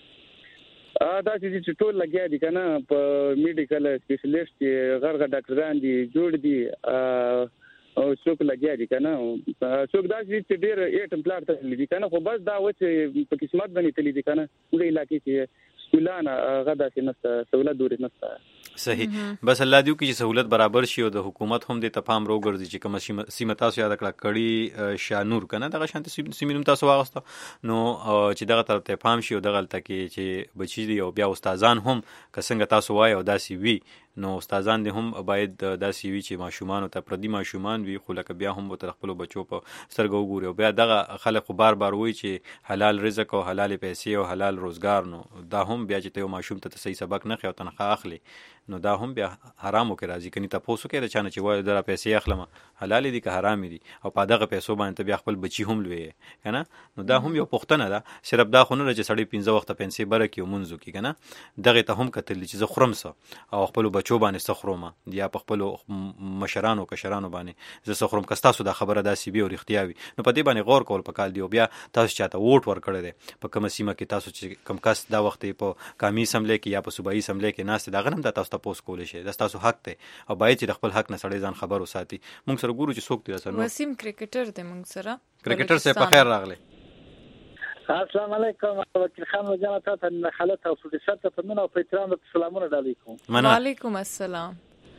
Speaker 21: دا چې ټول لګیا دي کنه په میډیکل سپیشلیست چې غرغه ډاکټران دي جوړ دي او څوک لګیا دي کنه څوک دا چې ډېر ایټم پلاټ ته لدی کنه خو بس دا و چې په قسمت باندې تللی دي کنه موږ علاقې کې سکولان غدا چې نسته سہولت دوري نسته
Speaker 2: صحیح بس الله دیو کې سہولت برابر شي او د حکومت هم د تفاهم روګرځي چې کوم سیمه تاسو یاد کړه کړي شانور کنه دغه شانت سیمینم تاسو واغسته نو چې دغه طرف ته فهم شي او دغه تل کې چې بچی دی او بیا استادان هم کڅنګ تاسو وای او داسي وی نو استادان دې هم باید داسي وی چې ماشومان او ته پردي ماشومان وی خو لکه بیا هم تر خپل بچو په سترګو ګوري او بیا دغه خلک بار وی چې حلال رزق او حلال پیسې او حلال روزګار نو دا هم بیا چې ته ماشوم ته صحیح سبق نه خو تنخواه اخلي نو دا هم بیا حرامو کې راځي. کني تاسو کې د چانه چې وای در پیسې اخلم حلال دي که حرام دي او په دغه پیسو باندې بیا خپل بچي هم لوي کنه. نو دا هم یو پوښتنه ده. صرف دا خو نه چې سړی 15 وخت پیسې بره کې منځو کې کنه دغه ته هم کتل چې زه خورم سه او خپل بچو باندې سخروم یا په خپل مشرانو کشرانو باندې زه سخروم کستاسو دا خبره داسې به او اختیاري. نو په دې باندې غور کول پکال دی او بیا تاسو چاته ووټ ورکړی دی په کومه سیمه کې تاسو چې کم کس دا وخت په قومي اسمبلی کې یا په صوبایي اسمبلی کې ناست دا غنم دا تاسو ته پوس کول شي دا تاسو حق دی او باید چې خپل حق نه سړی ځان خبر وساتي. مونږ سره ګورو چې څوک دی سره
Speaker 1: وسیم کرکټر دی مونږ سره
Speaker 2: کرکټر سه په خیر راغلی.
Speaker 3: السلام علیکم وکیل خان وجانا ته حالت او فدیسات ته پمنه او په احترام سلامونه علیکم.
Speaker 1: وعلیکم السلام.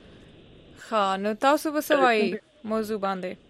Speaker 1: نو تاسو به سوای موضوع باندې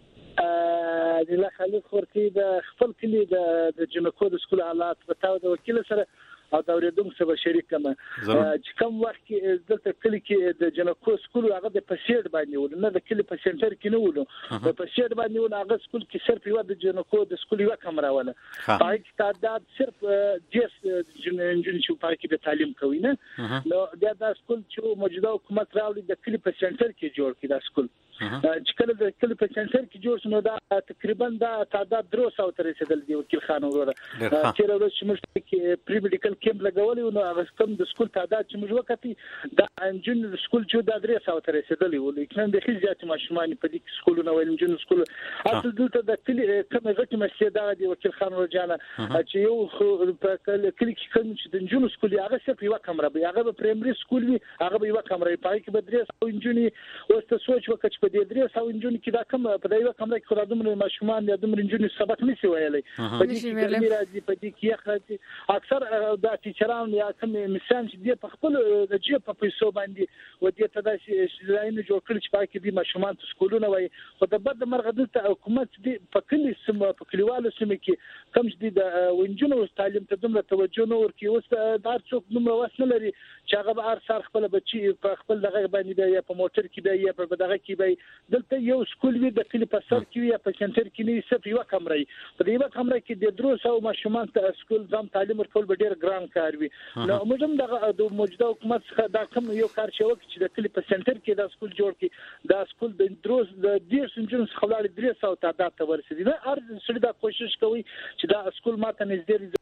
Speaker 3: د لا خالد خورتي د خپل کلی د جنکو د سکول حالات په تاو د وکیل سره او د اوریدونکو سره شریک کمه چې کوم وخت کې دلته کلی کې د جنکو سکول هغه د پسیډ باندې ول نه د کلی په سنټر کې نه ول د پسیډ باندې ول هغه سکول کې صرف یو د جنکو د سکول یو کمره ولا پای کې تعداد صرف جس جن چې پای کې د تعلیم کوي نه نو دا سکول چې موجوده حکومت راوړي د کلی په سنټر کې جوړ کړي دا سکول چې کله د کلی په سنټر کې جوړ شنو دا تقریبا دا تعداد 300 تر رسیدل دی وکیل خان وروره چې راوړل چې موږ کې پری میډیکل کیمپ لګولې نو هغه کوم د سکول تعداد چې موږ وکړي دا انجن سکول چې دا 300 تر رسیدلی و لیکن د هیڅ ځات ماشومان په دې سکولونو ویل انجن سکول اصل دلته د کلی کوم غټي مسجد دی وکیل خان ورجانه چې یو په کلی کې کوم چې د انجن سکول هغه صرف یو کمره به هغه پرایمري سکول وي هغه به یو کمره پای کې به 300 انجن اوس سوچ وکړي په دې 300 انجن کې دا کوم په دې کمره کې خرادم ماشومان یا د انجن سبق نشي ویلي په دې کې راځي په دې کې اخر اکثر د ټیچران یا کوم مثال چې دی په خپل د جیب په پیسو باندې و دې ته داسې لاینه جوړ کړی چې پاکي دي ماشومان ته سکولونه وای خو د بد مرغه دلته حکومت دی په کلی سم په کلیوالو سم کې کم چې د ونجونو تعلیم ته دومره توجه نه ورکي اوس دا څوک دومره وسنه لري چې هغه به ارسار خپل بچي په خپل دغه باندې یا په موټر کې دی یا په دغه کې دی دلته یو سکول وی د کلی په سر کې یا په سنټر کې نه صرف یو کمره په دې یو کمره کې د 300 ماشومان ته سکول ځم تعلیم ورکول به ډیر ګران کار وي نو موږ د موجوده حکومت څخه دا کوم یو کار چې د کلی په سنټر کې دا سکول جوړ کړي دا سکول د دروز د ډیر سنجن خلال 300 تعداد ته ورسېدي نه هر څړي دا کوشش کوي چې دا سکول ماته نږدې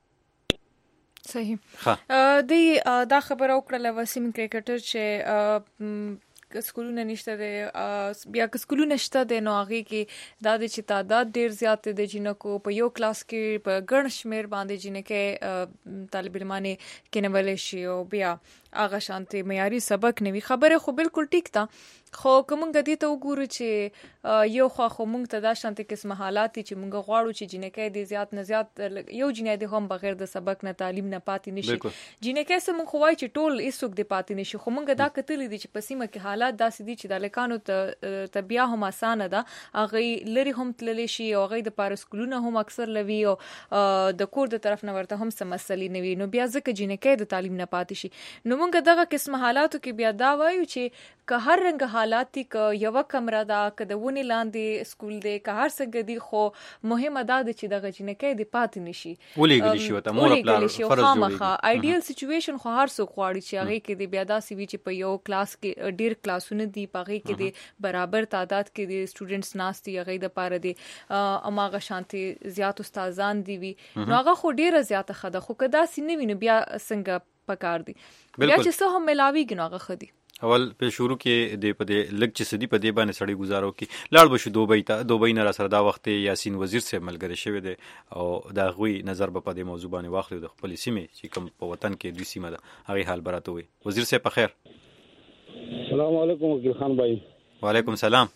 Speaker 1: صحیح دی دا خبر او کړل وسیم کرکټر چې سکولونه نشته دی بیا سکولونه نشته دی نو هغه کې دا د چې تعداد ډیر زیات دی جنکو په یو کلاس کې په ګڼ شمیر باندې جنکه طالب علمانه کې نه ولې شي او بیا هغه شانتي معیاري سبق نه وي خبره خو بالکل ټیک ده خو کوم غدي ته وګورو چې یو خو مونږ ته دا شانتي قسم حالات چې مونږ غواړو چې جنکه دې زیات نه زیات یو جنې دې هم بغیر د سبق نه تعلیم نه پاتې نشي جنکه سم خو وای چې ټول هیڅوک دې پاتې نشي خو مونږ دا کتلې دي چې په سیمه کې حالات داسې دي چې د لکانو ته بیا هم اسانه ده هغه لري هم تللی شي او هغه د پار سکولونه هم اکثر لوي او د کور د طرف نه ورته هم سم مسلې نه وي نو بیا ځکه جنکه د تعلیم نه پاتې شي نو مونږ دغه قسم حالاتو کې بیا دا وایو چې که هر رنګ حالات کې یو کمره دا که د ونی لاندې سکول دی که هر څه دی خو مهمه ده چې دغه جنکه دی پاتې نشي
Speaker 2: ولېګل شي وته مور خپل فرض
Speaker 1: جوړي ایډیال سچويشن خو هر څوک غواړي چې هغه کې دی بیا دا سی وی چې په یو کلاس کې ډیر کلاسونه دی پغه کې دی برابر تعداد کې دی سټوډنټس ناشتي هغه د پاره دی اماغه شانتي زیات استادان دی وی نو هغه خو ډیره زیاته خده خو کدا سینې ویني بیا څنګه پکار دی بیا چې څه هم ملاوي ګناغه خدي
Speaker 2: اول په شروع کې د پدې لګ چې سدي پدې باندې سړی گزارو کې لاړ بشو دوبۍ نه را سره دا وخت یاسین وزیر سره ملګری شوی دی او دا غوي نظر په دې موضوع باندې واخلو د خپل سیمه چې کوم په وطن کې دوی سیمه ده هغه حال براته وي وزیر صاحب په خیر
Speaker 22: السلام علیکم وکیل خان بھائی
Speaker 2: وعلیکم السلام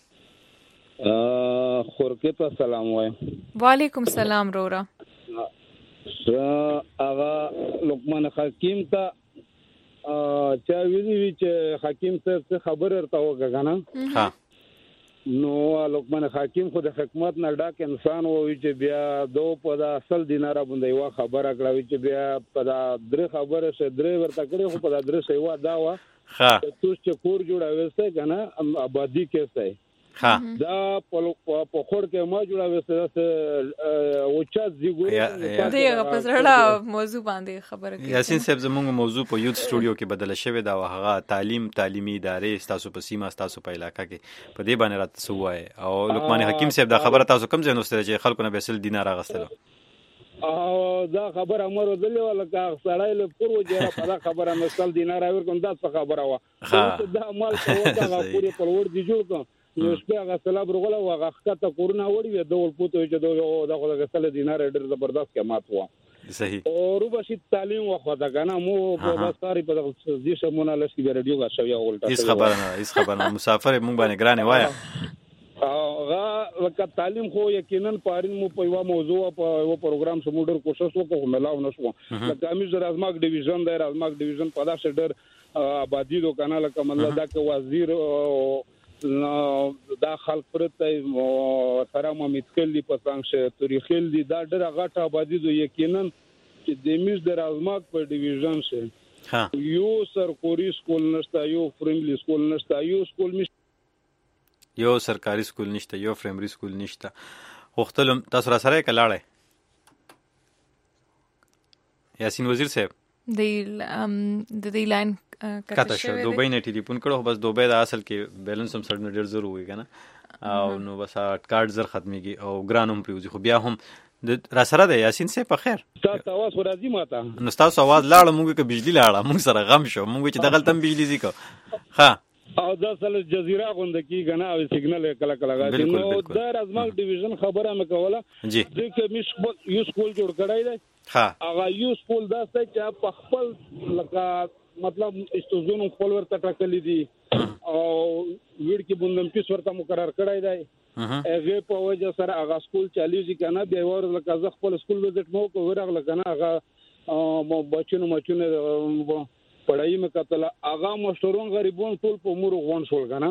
Speaker 22: خورکې ته سلام وایم
Speaker 1: وعلیکم السلام رورا
Speaker 22: اغا لقمان حکیم ته چا ویلي چې حکیم صاحب خبر ورته وکړه ها نو لقمان حکیم خو د حکومت نه ډاک انسان ووي چې بیا دو په د اصل دینار باندې یو خبره کړوي چې بیا په دا درې خبره شه درې ورته کړی خو په دا درې شه یو دا وا ها تاسو چې کور جوړاوسته کنه آبادی کېسته دا په خور کې ما جوړه وسه او چا زیګوري
Speaker 1: دغه پسړه موضوع باندې خبره کوي.
Speaker 2: یاسین صاحب زموږ موضوع په یوت سټوډیو کې بدل شوی دا هغه تعلیمي ادارې تاسو په سیمه تاسو په علاقې کې په دې باندې راته سوای او لقمان حکیم صاحب دا خبره تاسو کوم ځای نو ستل چې خلکو نه بیسل دینار راغستلو
Speaker 22: او دا خبره امر ودلې ولا کا سړای له پورو جره په دا خبره مسل دینار اور کوم دا څه خبره وا دا مال څه دا پوری پرور دي جوړ کو نو شپه هغه سلام رغله او هغه خطه کورونا وړي د ول پوتو چې دا خو دا سل دینار ډېر زبردست قیمت و
Speaker 2: صحیح
Speaker 22: او روبشي تعلیم وخت دا کنه مو په ساري په دې شمونه لسی رادیو غا شوی اولټه
Speaker 2: هیڅ خبر نه مسافر مونږ باندې ګرانه وایا
Speaker 22: هغه لکه تعلیم خو یقینا پارین مو په یو موضوع په یو پروګرام سمو ډېر کوشش وکړو ملاو نشو لکه امیر رازماک ډیویژن دی رازماک ډیویژن په دا شډر آبادی دو کنه لکه مله دا کې وزیر دا خلک پرته سره ممید کلی په څنګه تاریخل دي دا ډېر غټه آبادی دو یقینا چې د امیر د رازماک په ډیویژن شه یو سرکوري سکول نشته یو فرندلی سکول نشته یو
Speaker 2: سرکاري سکول نشته یو پرایمري سکول نشته وختلم تاسو را سره کلاړې یاسین وزیر صاحب
Speaker 1: د دې لاین
Speaker 2: کته شو دوبۍ نه ټلیفون کړو بس دوبۍ د اصل کې بیلانس هم سره ډېر ضروري وي کنه او نو بس کارت زر ختميږي او ګران هم پریوزي خو بیا هم را سره ده یاسین صاحب په خیر
Speaker 22: تاسو आवाज راځي ماته
Speaker 2: نو تاسو आवाज لاړه مونږ کې بجلی لاړه مونږ سره غم شو مونږ چې دغه تم بجلی زیکو ها
Speaker 22: او دا سل جزیره غوند کی غنا او سیګنل کله کله غاړي نو د رازماک ډیویژن خبره مې کوله
Speaker 2: جی
Speaker 22: چې مش یو سکول جوړ کړای دی
Speaker 2: ها
Speaker 22: هغه یو سکول دا چې په خپل لکه مطلب استوزونو خپل ورته ټاکلې دي او ویډ کې بوندم پیس ورته مقرر کړای دی هغه په وجه سره هغه سکول چالیږي کنه به ور لکه ز خپل سکول وزټ مو کو ورغله کنه هغه بچونو پړای مې کتل هغه مشرون غریبون ټول په مور غون شول کنه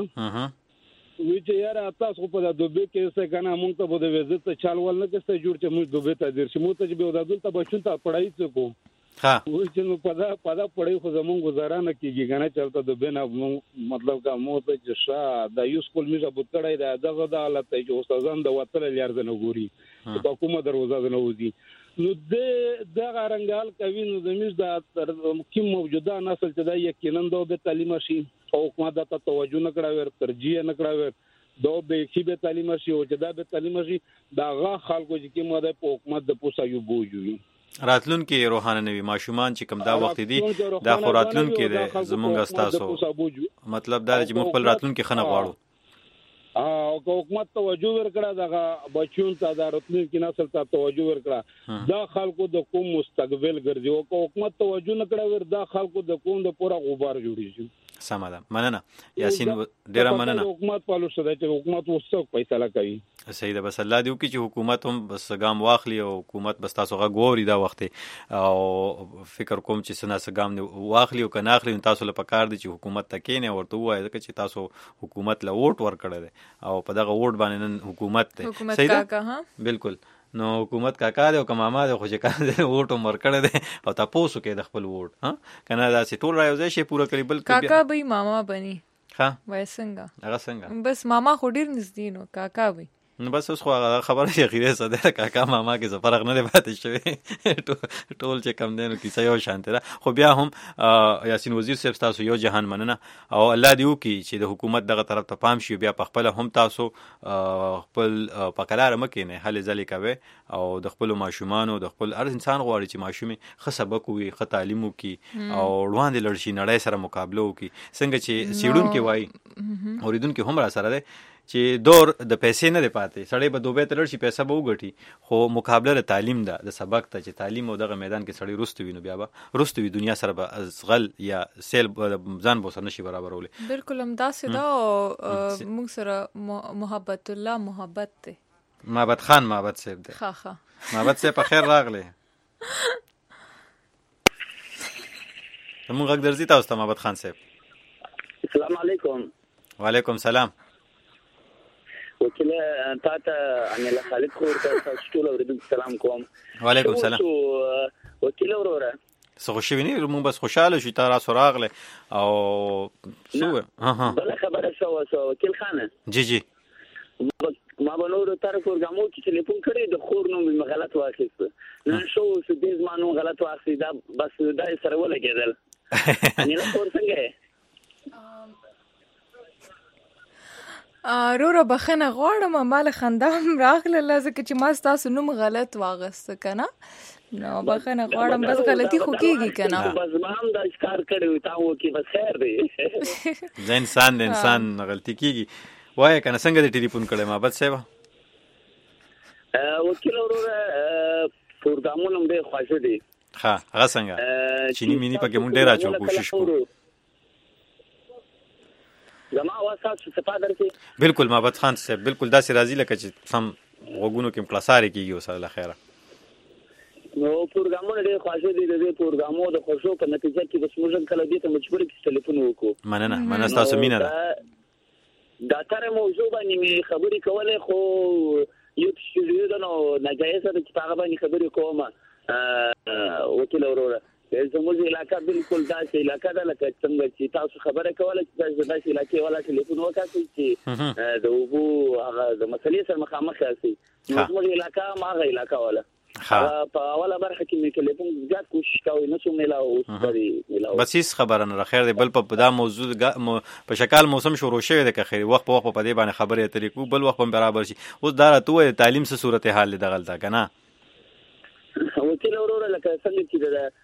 Speaker 22: وی چې یاره تاسو په د دوبه کې څه کنه مونږ ته بده وزت چال ول نه کسته جوړ چې موږ دوبه ته درشي مو ته چې به د دلته بچون ته پړای څه کو
Speaker 2: ها
Speaker 22: وی چې نو پدا پړای خو زمونږ گزاره نه کیږي کنه چلته دوبه نه مطلب کا مو ته چې شا د یو سکول میږه بوتړای دا دغه د حالت چې استادان د وتل لیار نه ګوري په کومه دروازه نه وځي نو د غرنګال کوي نو د میز د کوم موجوده نسل چې دا یقینا د تعلیم شي او حکومت ته توجه نه کړاوي ترجیح نه کړاوي دا به کی به تعلیم شي او چې دا به تعلیم شي دا غا خلکو چې کومه د حکومت د پوسایو بوجوي
Speaker 2: راتلون کې روحانه نوي ماشومان چې کوم دا وخت دي دا خو راتلون کې د زمونږ استادو مطلب دا چې مخبل راتلون کې خنه غواړو
Speaker 22: او حکومت توجه ورکړه دا بچون ته د راتلونکي نسل ته توجه ورکړه دا خلکو د کوم مستقبل ګرځي او حکومت توجه نه کړه ور دا خلکو د کوم د پورا غبار جوړیږي
Speaker 2: سماده مننه یاسین ډیر مننه
Speaker 22: حکومت پالو شته چې حکومت وسوک فیصله کوي
Speaker 2: صحیح ده بس الله دې وکړي چې حکومت هم بس ګام واخلي او حکومت بس تاسو غووري دا وخت او فکر کوم چې سنا ګام واخلي او کنه اخلي تاسو له پکار دي چې حکومت تکینه ورته وایي چې تاسو حکومت له ووټ ورکړل او په دغه ووټ باندې نن حکومت
Speaker 1: صحیح ده
Speaker 2: بالکل نو حکومت کاکا دی او کماما دی خو چې کار دی ووټ ورکړی دی او تاسو کې د خپل ووټ ها کنه دا سي ټول راځي شي پوره کړی بل
Speaker 1: کاکا به ماما بني
Speaker 2: ها
Speaker 1: وای څنګه
Speaker 2: هغه څنګه
Speaker 1: بس ماما خو ډیر نږدې نو کاکا به
Speaker 2: نو بس اوس خو خبره یې غیره سده کاکا ماما کې څه فرق نه دی پاتې شوی ټول چې کم دینو کیسه یو شانته ده خو بیا هم یاسین وزیر صاحب تاسو یو جهان مننه او الله دې وکړي چې د حکومت دغه طرف ته پام شي بیا په خپل هم تاسو خپل پکلار مکینه هلي ځلې کوي او د خپل ماشومان او د خپل هر انسان غواړي چې ماشومه ښه سبق وي ښه تعلیم وکړي او وړاندې لړشي نړۍ سره مقابله وکړي څنګه چې سیډون کې وای اوریدونکو هم را سره ده چې دور د پیسې نه دی پاتې سړی به دوبه تلل شي پیسې به وګټي خو مقابله د تعلیم ده د سبق ته چې تعلیم او دغه میدان کې سړی رستوي نو بیا به رستوي دنیا سره به ازغل یا سیل ځان به سره نشي برابرولې
Speaker 1: بالکل هم داسې ده او موږ سره محبت الله محبت ته
Speaker 2: محبت خان محبت صاحب ده
Speaker 1: ها ها
Speaker 2: محبت صاحب په خیر راغله موږ غږ درځي تاسو ته محبت خان صاحب
Speaker 4: السلام علیکم
Speaker 2: وعلیکم سلام
Speaker 4: وکیل تاته انیلا خالد خور ته ټول اوریدونکو سلام کوم
Speaker 2: وعلیکم سلام
Speaker 4: وکیل وروره
Speaker 2: څه خوشی ویني موږ بس خوشاله شو تاسو راغله او څه
Speaker 4: بل خبره شو وکیل خان
Speaker 2: جی جی
Speaker 4: ما به نور تر پروګرامو کې ټلیفون کړی د خور نوم مې غلط واخیست نن شو سدیز ما نوم غلط واخیست دا بس دا سره ولګیدل نه خور څنګه
Speaker 1: رورو بخنه غواړم مال خندام راغله لزه چې ما تاسو نوم غلط واغست کنه نو بخنه غواړم بس غلطي خو کیږي کنه
Speaker 4: بس ما هم دا ښکار کړی تا و کې بس خیر دی
Speaker 2: انسان غلطي کیږي وای کنه څنګه دې ټلیفون کړې ما بس سیوا
Speaker 4: وکیل وروره پروګرامونه دې خوښه دي
Speaker 2: ها هغه څنګه چینی مینی پکې مونږ ډیر اچو کوشش کوو
Speaker 4: زما واسه صفه درته
Speaker 2: بالکل محمد خان صاحب بالکل داسې راضی لکه چې سم وګونو کې کلاساره کیږي وسله خیره
Speaker 4: نو پروګرامونه ډېر خوښه دي د پروګرامو د خوشو په نتیجه کې بس موږ کله دې ته مجبور کې ټلیفون وکړو
Speaker 2: مننه تاسو مینه ده
Speaker 4: دا تر موضوع باندې خبرې کولې خو یو څه نو ناجایزه د هغه باندې خبرې کوم وکیل وروره زموږ علاقہ بالکل داسې علاقہ ده لکه څنګه چې تاسو خبره کوله چې داسې علاقې والا ټلیفون وکړي چې د وګو هغه د مسلې سره مخامخ شي زموږ علاقہ ماغه علاقہ والا په اوله برخه کې مې ټلیفون زیات کوشش کوي نو څومره ملاو
Speaker 2: بس هیڅ خبره نه خیر دی بل په دا موضوع په شکل موسم شروع شوی دی که خیر وخت په وخت په دې باندې خبرې اترې کو بل وخت هم برابر شي اوس دا راته تعلیم څه صورتحال دی دغلته کنه
Speaker 4: وکیل وروره لکه څنګه چې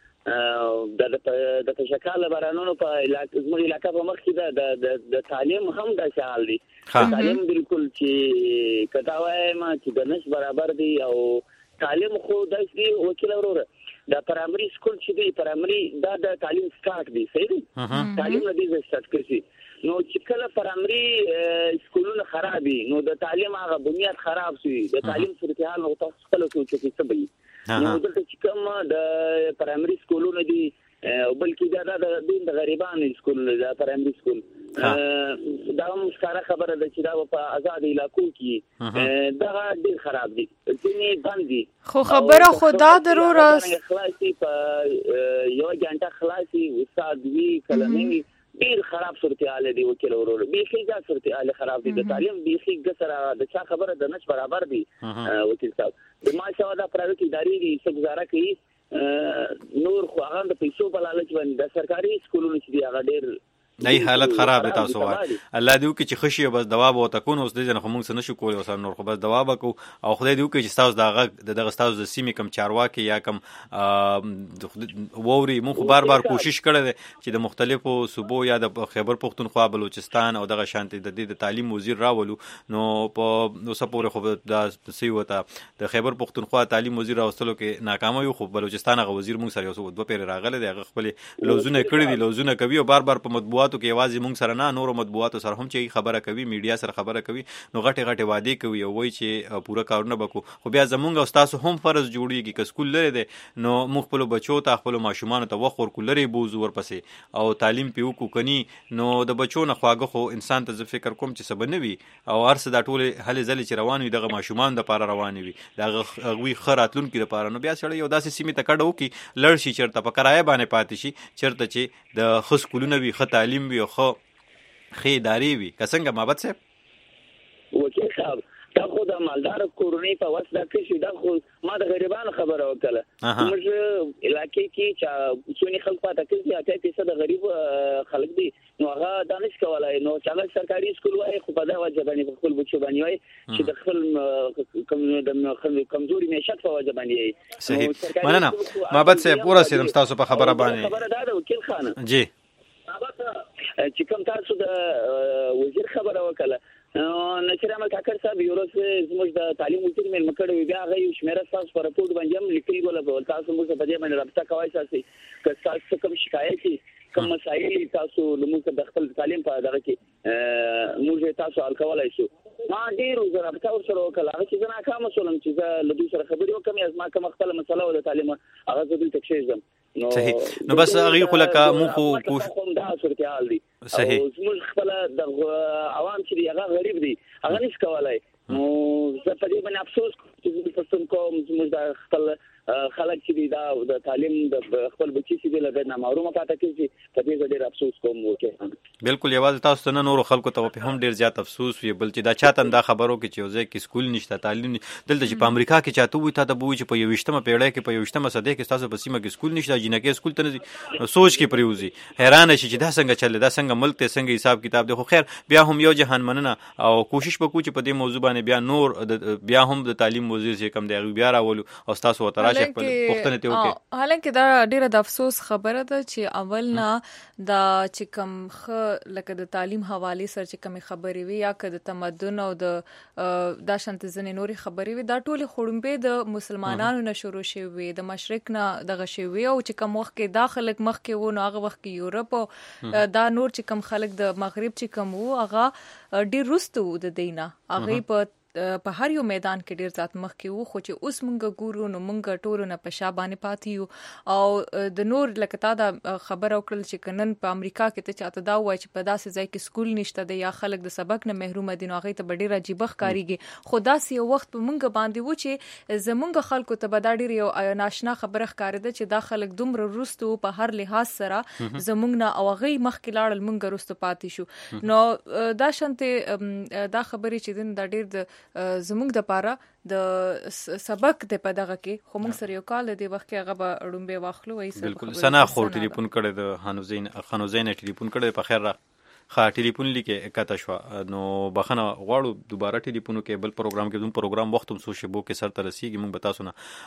Speaker 4: د تشکل بارانونو په زموږ علاقہ په مخ کې د تعلیم هم د شال دي تعلیم بالکل چې کدا وایم چې د نش برابر دی او تعلیم خو داسې وکیل وروره د پرایمري سکول چې دی پرایمري دا د تعلیم سٹارټ دی صحیح دی تعلیم نه دی سٹارټ کړي نو چې کله پرایمري سکولونه خراب دي نو د تعلیم هغه بنیاد خراب شي د تعلیم صورتحال نو تاسو خپل څه څه به نو دلته چې کوم د پرایمري سکولونه دي بلکې دا د غریبانو سکولونه د پرایمري سکول دا هم ښکاره خبره ده چې دا په آزاد علاقو کې دا ډېر خراب دي ځینې بند دي
Speaker 1: خو خبره خدا ضروره
Speaker 4: خلاصي په یو غنټه خلاصي استاد وی کلمې ډېر خراب صورتحال دی وکیل وروره بیخي دا صورتحال خراب دي د تعلیم بیخي سره د چا خبره د نش برابر دي وکیل صاحب د ماشاءالله دا پرایویټ ادارې دي څه گزاره کوي نور خو هغه د پیسو په لالچ باندې د سرکاري سکولونو چې دی هغه ډېر
Speaker 2: نه حالت خراب دی تاسو وای الله دې وکړي چې خشي بس دوا به تکون اوس دې نه موږ څه نشو کولای اوس نور خو بس دوا به کو او خدای دې وکړي چې تاسو دغه تاسو د سیمې کم چارواکي یا کم ووري موږ بار کوشش کړی دی چې د مختلفو صوبو یا د خیبر پختونخوا بلوچستان او دغه شانتي د تعلیم وزیر راولو نو په اوسه پورې خو د سی وته د خیبر پختونخوا تعلیم وزیر راوستلو کې ناکام یو خو بلوچستان غو وزیر موږ سره یو څو دوه پیر راغله دی هغه خپل لوزونه کړی دي لوزونه کوي او بار په مطبوعات کې یوازې موږ سره نه نور مطبوعات سره هم چې خبره کوي میډیا سره خبره کوي نو غټه وعده کوي او وایي چې پوره کارونه وکړو خو بیا زمونږ او تاسو هم فرض جوړیږي که سکول لري دي نو موږ خپل بچو ته خپل ماشومان ته وخت ورکولري بوز ورپسې او تعلیم پیو کو کني نو د بچو نه خواږه خو انسان ته فکر کوم چې سبب نه وي او ارس دا ټول هلي ځلې چې روان وي دغه ماشومان د پاره روان وي دغه غوي خراتلون کې د پاره نو بیا سره یو داسې سیمه ته کډو کې لړ شي چرته په کرایه باندې پاتې شي چرته چې د خص کولونه وي خ تعلیم وي خو خیداری وي که څنګه محمد صاحب
Speaker 4: وکیل صاحب دا خو د مالدار کورنۍ په واسطه کې شي دا خو ما د غریبانو خبره وکړه موږ علاقې کې چې څونی خلک پاتې کېږي 80% د غریب خلک دي نو هغه دانش کولای نو چې سرکاري سکول وای خو په دا وجه باندې په خپل بچو باندې وای چې د خپل کمزوري معیشت په وجه باندې
Speaker 2: صحیح مننه محمد صاحب پورا سیدم تاسو په خبره باندې
Speaker 4: خبره دا ده وکیل خان
Speaker 2: جی
Speaker 4: چې کوم تاسو د وزیر خبره وکړه نشر احمد کاکړ صاحب یو ورځ زموږ د تعلیم وزیر مې مکړې بیا هغه یو شمیره تاسو پر راپورټ باندې هم لیکلي ول تاسو موږ په دې باندې رابطه کوي چې تاسو کوم شکایت کوم مسایل تاسو موږ د خپل تعلیم په دغه کې موږ تاسو حل کولای شو ما ډیر رابطه ورسره وکړه چې زه ناکام شوم چې زه له دوی سره خبرې وکم یا ما کوم خپل مسله ول تعلیم هغه زه دلته کېږم
Speaker 2: صحیح نو بس هغه خو لکه مو خو
Speaker 4: کوم دا صورتحال دي
Speaker 2: صحیح
Speaker 4: موږ خپل د عوام چې هغه غریب دي هغه نش کولای نو زه په دې باندې افسوس کوم چې زه پښتون کوم موږ د خپل خلک چې دا د تعلیم د خپل بچی چې د لږ نه محروم پاتې کیږي په دې ډېر افسوس کوم وکړم.
Speaker 2: بالکل یوازې تاسو ته نه نور خلکو ته په هم ډیر زیات افسوس وي بل چې دا چاته دا خبرو کې چې وځي کې سکول نشته تعلیم دلته چې په امریکا کې چاته وي ته د بوي چې په 20مه پیړۍ کې په 20مه صدې کې تاسو په سیمه کې سکول نشته جنکه سکول ته نه سوچ کې پریوزي حیران شي چې دا څنګه چلے دا څنګه ملک ته څنګه حساب کتاب دی. خو خیر بیا هم یو جهان مننه او کوشش وکړو چې په دې موضوع باندې بیا نور بیا هم د تعلیم موضوع چې کم دی بیا راولو او تاسو وتراشه خپل پوښتنه ته وکړي.
Speaker 1: حالانکه دا ډیره د افسوس خبره ده چې اول نه دا چې کم لکه د تعلیم حواله سره چې کم خبرې وي یا که د تمدن او د دا شانت ځنې نوري خبرې وي دا ټول خړمبه د مسلمانانو نه شروع شوی د مشرق نه دغه شوی او چې کم وخت کې داخلك مخ کې وو نو هغه وخت کې یورپ او دا نور چې کم خلک د مغرب چې کم وو هغه ډیر رستو د دینه هغه په هر یو میدان کې ډیر ذات مخ کې وو خو چې اوس مونږ ګورو نو مونږ ټول نه په شابانه پاتې یو او د نور لکه تا دا خبر او کړل چې کنن په امریکا کې ته چاته دا وای چې په داسې ځای کې سکول نشته دی یا خلک د سبق نه محروم دي نو هغه ته ډیر عجیب ښکاریږي خو داسې یو وخت په مونږ باندې و چې زمونږ خلکو ته به دا ډیر یو ناشنا خبره ښکارېده چې دا خلک دومره رستو په هر لحاظ سره زمونږ نه او هغه مخ کې لاړل مونږ رستو پاتې شو. نو دا شانته دا خبرې چې دین دا ډیر د زموږ د پاره د سبق د پدغه کې خو موږ سره یو کال دی وخت کې هغه به ډومبه واخلو وایي.
Speaker 2: بالکل سنا خو ټلیفون کړي د خانوزین ټلیفون کړي په خیر را ټلیفون لیکه کته شو نو بخنه غواړو دوباره ټلیفونو کې بل پروګرام کې دوم پروګرام وخت هم سو شبو کې سر تر رسیږي موږ بتا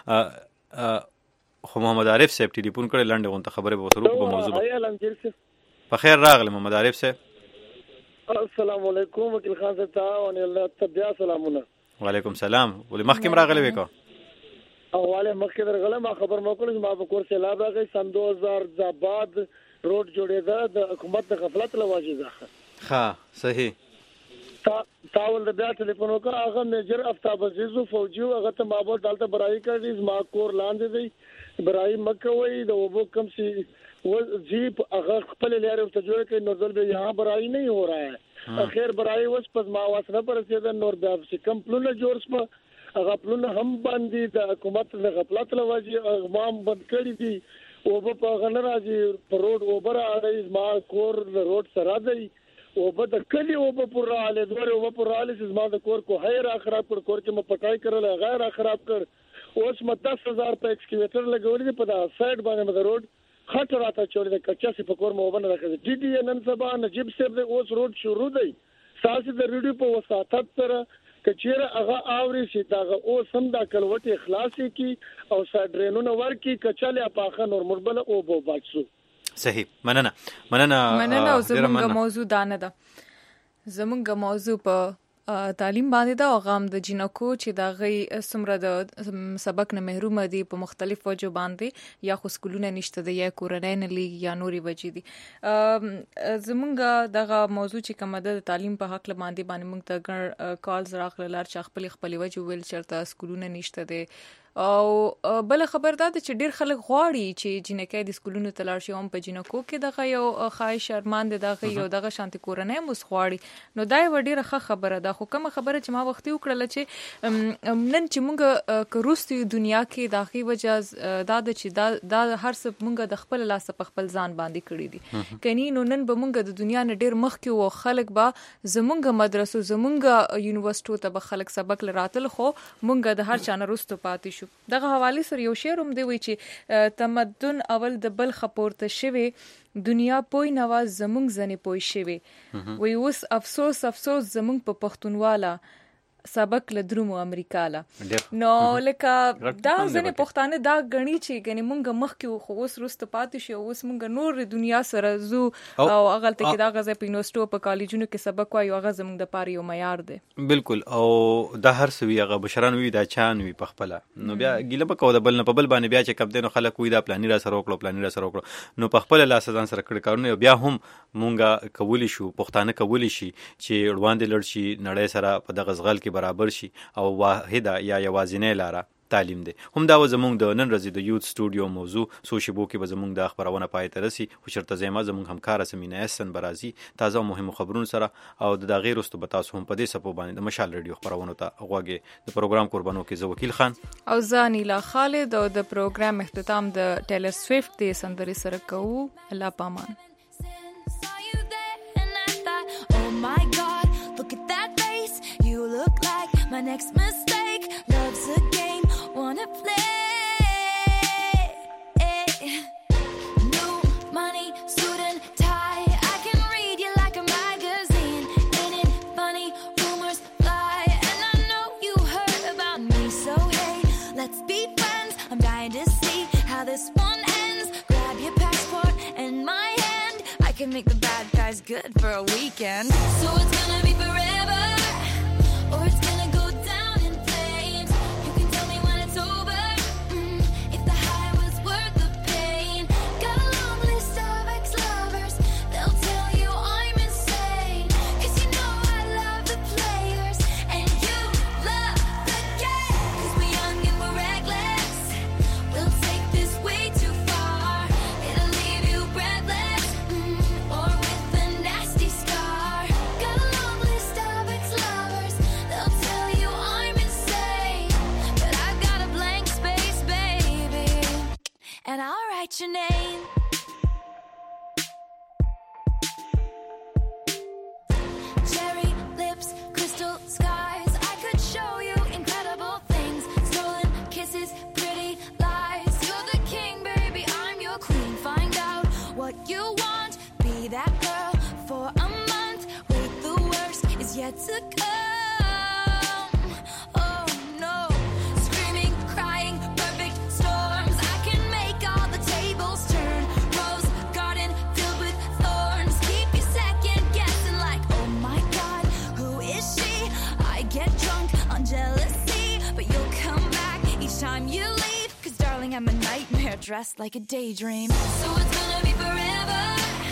Speaker 2: سونه خو محمد عارف صاحب ټلیفون کړي لنډه غونته خبره به وسرو په موضوع په خیر راغله محمد عارف صاحب.
Speaker 5: السلام علیکم وکیل خان صاحب ته ان الله تبیا سلامونه.
Speaker 2: وعلیکم سلام ولې مخکې راغلی وکړه
Speaker 5: اواله مخکې درغله ما خبر مو کړم ما په کور سیلاب راغی سن 2000 زاباد روډ جوړېده د حکومت د غفلت لواجه ده.
Speaker 2: ها صحیح
Speaker 5: تاول د بیا ټلیفون وکړه هغه میجر افتاب عزیزو فوجي هغه ته ما بول دالته برای کړی ما کور لاندې دی برای مکه وای د وبو کم سی वो जीप अगर खपल ले रहे तजुर्बे के नजर में यहाँ बराई नहीं हो रहा है खैर बराई वस पस मावास न पर से नोर दाब से कम प्लुन जोर्स में अगर प्लुन हम बंदी द हुकूमत ने गफलत लवाजी अगमाम बंद करी थी वो ब गनराजी रोड ओबर आ रही मा कोर रोड सरा गई वो बद कली वो पूरा आले दोरे वो पूरा आले से मा द कोर को है रा खराब कर कोर के में पटाई कर ले गैर खराब कर ओस में 10,000 पे एक्सकेवेटर लगोली पता साइड बाने में road خط راته چورې د کچا سي په کور مو وبنه راکړي ډي ډي نن سبا نجيب صاحب د اوس روډ شروع دی ساسي د ریډیو په وساتت سره کچيره هغه اوري شي دا اوس هم د کلوټي اخلاصي کی او ساډرینونه ورکی کچاله پاخه نورمال بل او بو بچو.
Speaker 2: صحیح مننه
Speaker 1: زمونږ موضوع دانه ده زمونږ موضوع په تعلیم باندې دا غام د جنکو چې دا غي سمره د سبق نه محروم دي په مختلف وجو باندې یا خو سکولونه نشته د یا کورنۍ نه لګي یا نوري وجې دي. زمونږ دغه موضوع چې کومه د تعلیم په حق باندې موږ ته ګڼ کالز راغلل چې خپل وجو ویل چرته سکولونه نشته دي او بل خبر دا چې ډیر خلک غواړي چې جنکې د سکولونو تلار شي هم په جنکو کې دغه یو خواهش ارمان دغه یو دغه شانتي کورنۍ مس غواړي نو دا یو ډیره ښه خبره ده. خو کومه خبره چې ما وختي وکړل چې نن چې موږ کروستي دنیا کې دغه وجه دا چې دا هر څه موږ د خپل لاس په خپل ځان باندې کړی دي کني نو نن به موږ د دنیا نه ډیر مخ کې و خلک به زمونږ مدرسو زمونږ یونیورسيټو ته به خلک سبق لراتل خو موږ د هر چانه رستو پاتې دغه حواله سره یو شعر هم دی وی چې تمدن اول د بل خپورته شوی دنیا پوی نواز زمونږ زنه پوی شوی وی اوس افسوس زمونږ په پښتونوالا سبق لدرومو امریکا لا نو لکه دا ځنه پښتانه دا غنی چې غنی مونږ مخ کې خو اوس رست پاتې شو اوس مونږ نور دنیا سره زو او اغل ته کې دا غزه په یونیورسيټو په کالجونو کې سبق وایو هغه زمونږ د پاره یو معیار دی.
Speaker 2: بالکل او دا هر څه وی هغه بشران وی دا چان وی په خپل نو بیا ګیله په کو د بل نه په بل باندې بیا چې کب دینو خلک وی دا پلاني را سره وکړو نو په خپل لاس ځان سره کړ کارونه بیا هم مونږه قبول شو پښتانه قبول شي چې وړاندې لړ شي نړۍ سره په دغه ځغل کې برابر شي او واحده یا یوازینه لاره تعلیم دی. هم دا زمونږ د نن ورځې د یوت سټوډیو موضوع سو شبو کې به زمونږ د خبرونه پای ته رسي او شرط زما زمونږ همکار سمینه احسن برازي تازه مهم خبرونه سره او د غیر واستو به تاسو هم په دې سپو باندې د مشال رادیو خبرونه ته غوږی د پروګرام قربانو کې زه وکیل خان
Speaker 1: او زانیلا خالد او د پروګرام اختتام د ټیلر سویفت د سندرې سره کوو. الله پامان.
Speaker 12: Oh my God, look at that face. You look like my next mistake. Love's a game, wanna play. New money, suit and tie. I can read you like a magazine. Ain't it funny? Rumors fly, and I know you heard about me. So hey, let's be friends. I'm dying to see how this one ends. Grab your passport and my hand. I can make the bad guys good for a weekend. So it's gonna be forever, or it's gonna go down in flames. You can tell me when it's over, if the high was worth the pain. Got a long list of ex-lovers, they'll tell you I'm insane. 'Cause you know I love the players, and you love the game. 'Cause we're young and we're reckless, we'll take this way too far. It'll leave you breathless, or with a nasty scar. Got a long list of ex-lovers, they'll tell you I'm insane. But I've got a blank space, baby, and I'll write your name. Cherry lips, crystal skies, I could show you incredible things. Stolen kisses, pretty lies. You're the king, baby, I'm your queen. Find out what you want, be that girl for a month. Wait, the worst is yet to come. Oh no, screaming, crying, perfect storms. I can make all the tables turn. Rose garden filled with thorns. Keep you second guessing like, oh my God, who is she? I get drunk on jealousy, but you'll come back each time you leave. 'Cause darling, I'm a nightmare dressed like a daydream. So it's gonna be forever,